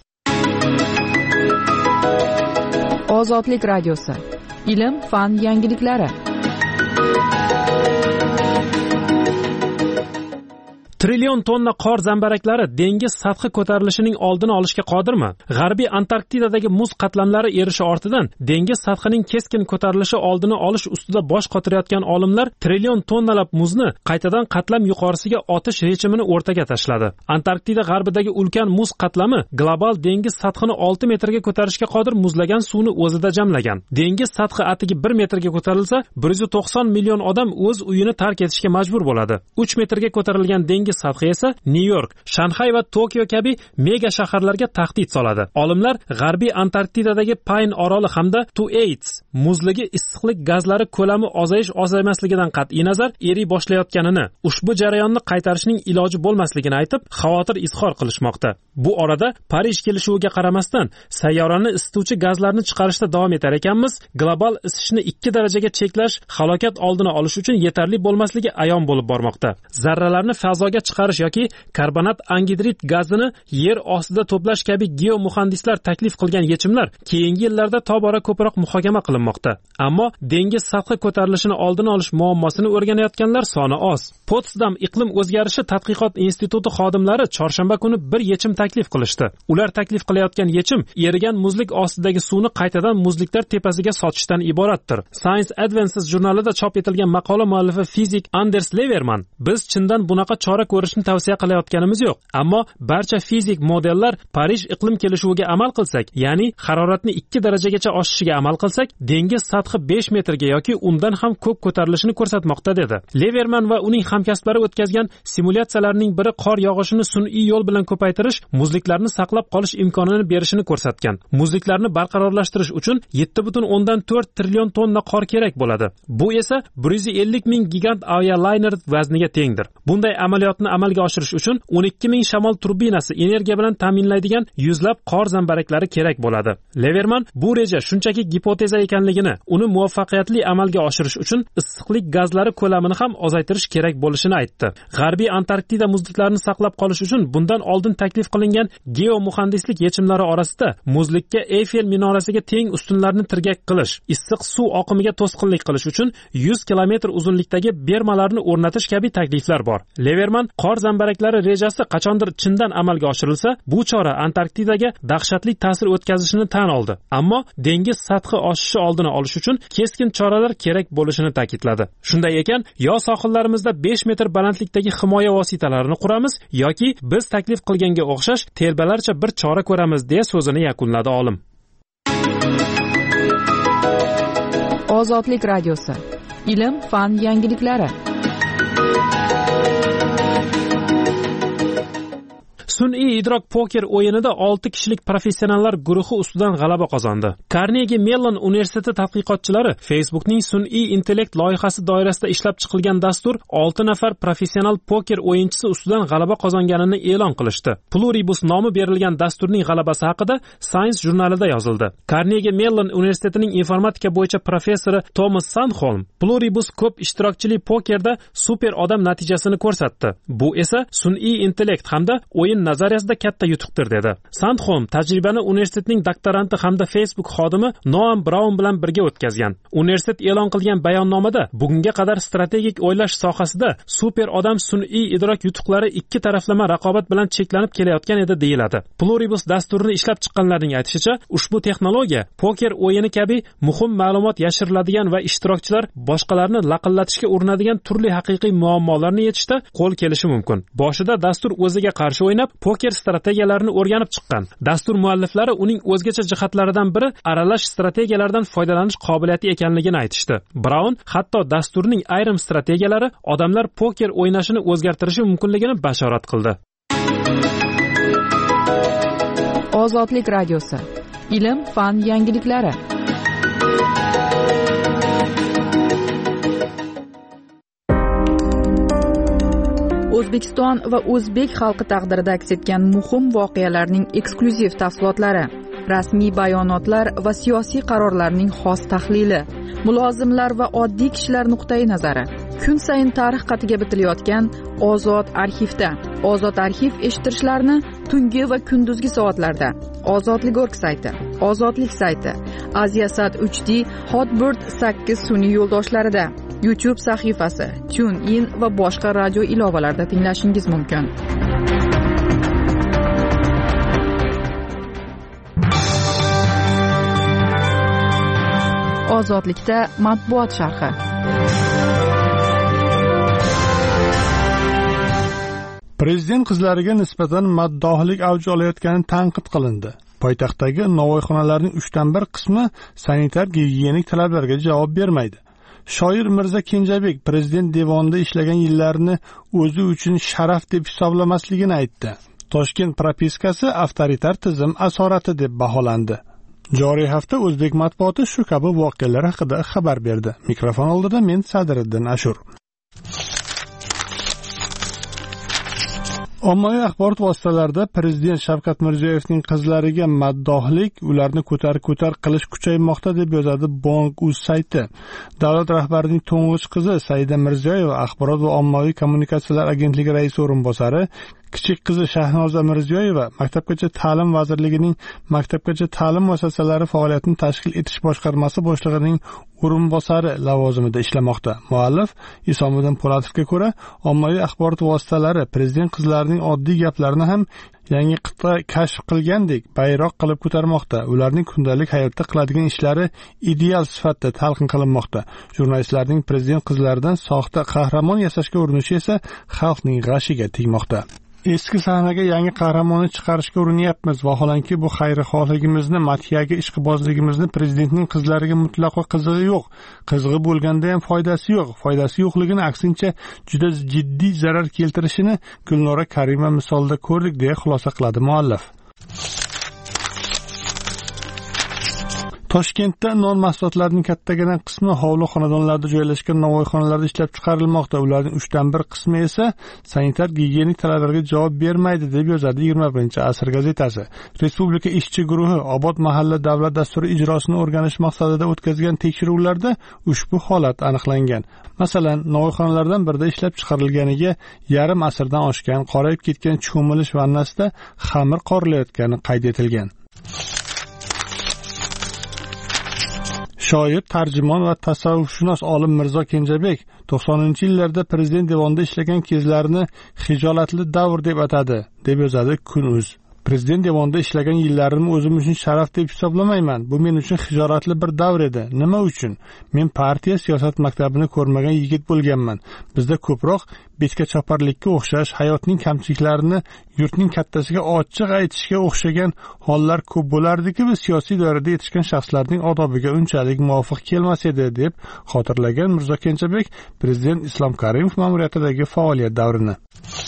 Ozodlik radiosi. Ilm, fan yangiliklari. Trillion tonna qor zambaraklari dengiz sathi ko'tarilishining oldini olishga qodirmi? G'arbiy Antarktidadagi muz qatlamlari erishi ortidan dengiz sathining keskin ko'tarilishi oldini olish ustida bosh qotirayotgan olimlar trillion tonnalab muzni qaytadan qatlam yuqorisiga otish rejimini o'rtaga tashladi. Antarktida g'arbidagi ulkan muz qatlami global dengiz sathini 6 metrga ko'tarishga qodir muzlagan suvni o'zida jamlagan. Dengiz sathi atigi 1 metrga ko'tarilsa, 190 million odam o'z uyini tark etishga majbur bo'ladi. 3 metrga ko'tarilgan dengiz sathi esa New York, Shanxay va Tokio kabi mega shaharlarga tahdid soladi. Olimlar G'arbiy Antarktidadagi Pine oroli hamda Tuates muzligi issiqlik gazlari ko'lami ozayish-ozaymasligidan qat'iy nazar eriy boshlayotganini, ushbu jarayonni qaytarishning iloji bo'lmasligini aytib, xavotir izhor qilishmoqda. Bu orada Parij kelishuviga qaramasdan sayyorani isituvchi gazlarni chiqarishda davom etar ekanmiz, global isishni 2 darajaga cheklash halokat oldini olish uchun yetarli bo'lmasligi ayon bo'lib bormoqda. Zarralarni fazoga chiqarish yoki karbonat angidrid gazini yer ostida to'plash kabi geomuhandislar taklif qilgan yechimlar keyingi yillarda tobora ko'proq muhokama qilinmoqda. Ammo dengiz sathi ko'tarilishini oldini olish muammosini o'rganayotganlar soni oz. Potsdam iqlim o'zgarishi tadqiqot instituti xodimlari chorshanba kuni bir yechim taklif qilishdi. Ular taklif qilayotgan yechim erigan muzlik ostidagi suvni qaytadan muzliklar tepasiga sotishdan iboratdir. Science Advances jurnalida chop etilgan maqola muallifi fizik Anders Leverman: "Biz chindan bunaqa chora ko'rishni tavsiya qilayotganimiz yo'q, ammo barcha fizik modellar Parij iqlim kelishuviga amal qilsak, ya'ni haroratni 2 darajagacha oshishiga amal qilsak, dengiz sathi 5 metrga yoki undan ham ko'p ko'tarilishini ko'rsatmoqda dedi. Leverman va uning hamkasblari o'tkazgan simulyatsiyalarning biri qor yog'ishini sun'iy yo'l bilan ko'paytirish, muzliklarni saqlab qolish imkonini berishini ko'rsatgan. Muzliklarni barqarorlashtirish uchun 7,4 trillion tonna qor kerak bo'ladi. Bu esa 150 ming gigant avialayner vazniga tengdir. Bunday amaliyotni amalga oshirish uchun 12 ming shamol turbinasi energiya bilan ta'minlaydigan yuzlab qor zambaraklari kerak bo'ladi. Leverman bu reja shunchaki gipoteza ekanligini, uni muvaffaqiyatli amalga oshirish uchun issiqlik gazlari ko'lamini ham ozaytirish kerak bo'lishini aytdi. G'arbiy Antarktida muzliklarini saqlab qolish uchun bundan oldin taklif qilingan geomuhandislik yechimlari orasida muzlikka Eyfel minorasiga teng ustunlarni tirgak qilish, issiq suv oqimiga to'sqinlik qilish uchun 100 kilometr uzunlikdagi bermalarni o'rnatish kabi takliflar bor. Leverman qor zambaraklari rejasi qachondir chindan amalga oshirilsa, bu chora Antarktidaga dahshatli ta'sir o'tkazishini tan oldi. Ammo dengiz sathi oshishi oldini olish uchun keskin choralar kerak bo'lishini ta'kidladi. Shunday ekan, yo sohillarimizda 5 metr balandlikdagi himoya vositalarini quramiz yoki biz taklif qilganga o'xshash telbalarcha bir chora ko'ramiz deya so'zini yakunladi olim. Ozodlik radiosi. Ilm, fan yangiliklari. Sun'iy idrok poker o'yinida 6 kishilik professionallar guruhi ustidan g'alaba qozondi. Carnegie Mellon universiteti tadqiqotchilari Facebookning sun'iy intellekt loyihasi doirasida ishlab chiqilgan dastur 6 nafar professional poker o'yinchisi ustidan g'alaba qozonganini e'lon qilishdi. Pluribus nomi berilgan dasturning g'alabasi haqida Science jurnalida yozildi. Carnegie Mellon universitetining informatika bo'yicha professori Thomas Sandholm Pluribus ko'p ishtirokchili pokerda super odam natijasini ko'rsatdi. Bu esa sun'iy intellekt hamda o'yin nazariyasida katta yutuqdir dedi. Sandholm tajribani universitetning doktoranti hamda Facebook xodimi Noam Brown bilan birga o'tkazgan. Universitet e'lon qilgan bayonnomada bugunga qadar strategik o'ylash sohasida super odam sun'iy idrok yutuqlari 2 taraflama raqobat bilan cheklanib kelayotgan edi deyiladi. Pluribus dasturini ishlab chiqqanlarning aytishicha, ushbu texnologiya poker o'yini kabi muhim ma'lumot yashiriladigan va ishtirokchilar boshqalarni laqillatishga urinadigan turli haqiqiy muammolarni yechishda qo'l kelishi mumkin. Boshida dastur o'ziga qarshi o'ynab poker strategiyalarini o'rganib chiqqan. Dastur mualliflari uning o'zgacha jihatlaridan biri aralash strategiyalardan foydalanish qobiliyati ekanligini aytishdi. Brown hatto dasturning ayrim strategiyalari odamlar poker o'ynashini o'zgartirishi mumkinligini bashorat qildi. Ozodlik radiosi. Ilm, fan yangiliklari. O'zbekiston va o'zbek xalqi taqdirida aks etgan muhim voqealarning eksklyuziv tafsilotlari, rasmiy bayonotlar va siyosiy qarorlarning xos tahlili, mulozimlar va oddiy kishilar nuqtai nazari. Kun sayin tarix qatiga bitilayotgan Ozod arxivda. Ozod arxiv eshittirishlarni tungi va kunduzgi soatlarda. Ozodlik.org sayti, Ozodlik sayti, Aziasat 3D, Hotbird 8 sun'iy yo'ldoshlarida, YouTube sahifasi, TuneIn va boshqa radio ilovalarida tinglashingiz mumkin. Ozodlikda matbuot sharhi. Prezident qizlariga nisbatan maddohlik avj olayotgani tanqid qilindi. Poytaxtdagi novvoyxonalarning 1/3 qismi sanitar-gigiyenik talablarga javob bermaydi. Shoir Mirza Kenjabek prezident devonida ishlagan yillarini o'zi uchun sharaf deb hisoblamasligini aytdi. Toshkent propiskasi avtoritar tizim asorati deb baholandi. Joriy hafta o'zbek matbuoti shu kabi voqealar haqida xabar berdi. Mikrofon oldida men Sadriddin Ashur. Ommaviy axborot vositalarida prezident Shavkat Mirziyoyevning qizlariga maddohlik, ularni ko'tar qilish kuchaymoqda deb yozadi Bong.uz sayti. Davlat rahbarining to'ng'ich qizi Saida Mirziyoyeva axborot va ommaviy kommunikatsiyalar agentligi raisi o'rinbosari kichik qizi Shahnoza Mirziyoyeva Maktabgacha ta'lim vazirligining Maktabgacha ta'lim muassasalari faoliyatini tashkil etish boshqarmasi boshlig'ining o'rinbosari lavozimida ishlamoqda. Muallif Isomiddin Po'latovga ko'ra, ommaviy axborot vositalari prezident qizlarining oddiy gaplarini ham yangi qit'a kashf qilgandek bayroq qilib ko'tarmoqda. Ularning kundalik hayotda qiladigan ishlari ideal sifatda talqin qilinmoqda. Jurnalistlarning prezident qizlaridan soxta qahramon yasashga urinishi esa xalqning g'ashiga tegmoqda. Eski sahnaga yangi qahramonni chiqarishga urinyapmiz. Vaholanki bu xayrixohligimizni, madhiyaga ishqibozligimizni prezidentning qizlariga mutlaqo qizig'i yo'q. Qizig'i bo'lganda ham foydasi yo'q. Foydasi yo'qligini aksincha juda jiddiy zarar keltirishini Gulnora Karima misolida ko'rdik, deya xulosa qiladi muallif. Toshkentda non mahsulotlarining kattagina qismi hovli xonadonlarda joylashgan novvoyxonalarda ishlab chiqarilmoqda. Ularning 1/3 qismi esa sanitar gigiyenik talablarga javob bermaydi, deb yozadi 21-asr gazetasi. Respublika ishchi guruhi Obod mahalla davlat dasturi ijrosini o'rganish maqsadida o'tkazgan tekshiruvlarda ushbu holat aniqlangan. Masalan, novvoyxonalardan birida ishlab chiqarilganiga yarim asrdan oshgan qorayib ketgan cho'milish vannasida xamir qorilayotgani qayd etilgan. Shoir, tarjimon va tasavvufshunos olim Mirzo Kenjabek 90-yillarda prezident devonida ishlagan kezlarini hijolatli davr deb atadi, deb yozadi Kun.uz. Prezident devonida ishlagan yillarimni o'zim uchun sharaf deb hisoblamayman. Bu men uchun hijolatli bir davr edi. Nima uchun? Men partiya siyosat maktabini ko'rmagan yigit bo'lganman. Bizda ko'proq betga choparlikka o'xshash hayotning kamchiliklarini yurtning kattasiga ochiq aytishga o'xshagan hollar ko'p bo'lardiki, biz siyosiy doirada yetishgan shaxslarning odobiga unchalik muvofiq kelmas edi, deb xotirlagan Mirzo Kenjabek prezident Islom Karimov ma'muriyatidagi faoliyat davrini.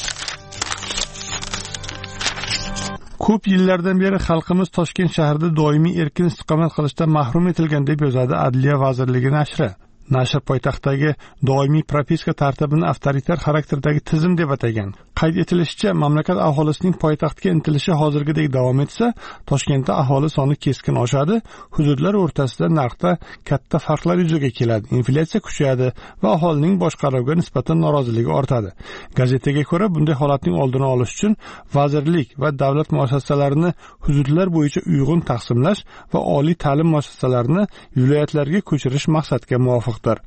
Ko'p yillardan beri xalqimiz Toshkent shahrida doimiy erkin istiqomat qilishdan mahrum etilgan, deb yozadi Adliya vazirligi nashri. Nashr poytaxtdagi doimiy propiska tartibini avtoritar xarakterdagi tizim deb atagan. Qayd etilishicha, mamlakat aholisining poytaxtga intilishi hozirgidek davom etsa, Toshkentda aholi soni keskin oshadi, hududlar o'rtasida narxda katta farqlar yuzaga keladi, inflyatsiya kuchayadi va aholining boshqaruvga nisbatan noroziligi ortadi. Gazetaga ko'ra, bunday holatning oldini olish uchun vazirlik va davlat muassasalarini hududlar bo'yicha uyg'un taqsimlash va oliy ta'lim muassasalarini viloyatlarga ko'chirish maqsadga muvofiqdir.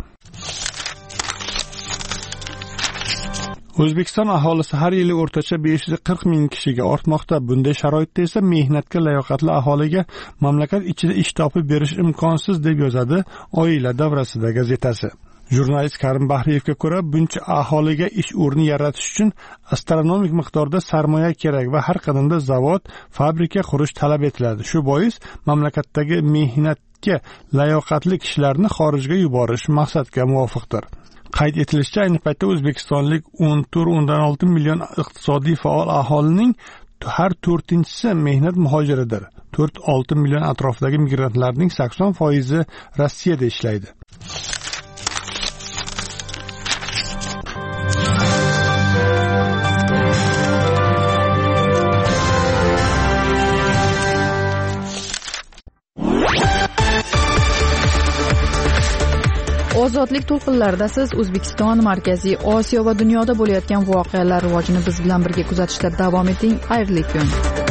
O'zbekiston aholisi har yili o'rtacha 540 ming kishiga ortmoqda. Bunday sharoitda esa mehnatga layoqatli aholiga mamlakat ichida ish topib berish imkonsiz, deb yozadi Oila davrasida gazetasi. Jurnalist Karim Bahriyevga ko'ra, buncha aholiga ish o'rni yaratish uchun astronomik miqdorda sarmoya kerak va har qadamda zavod, fabrika qurish talab etiladi. Shu bois mamlakatdagi mehnatga layoqatli kishilarni xorijga yuborish maqsadga muvofiqdir. Qayd etilishicha, ayni paytda o'zbekistonlik 14-16 million iqtisodiy faol aholining har 4-si mehnat muhojiridir. 4-6 million atrofidagi migrantlarning 80% Rossiyada ishlaydi. Ozodlik to'lqinlarida siz O'zbekiston, Markaziy Osiyo va dunyoda bo'layotgan voqealar rivojini biz bilan birga kuzatishda davom eting. Xayrli kun.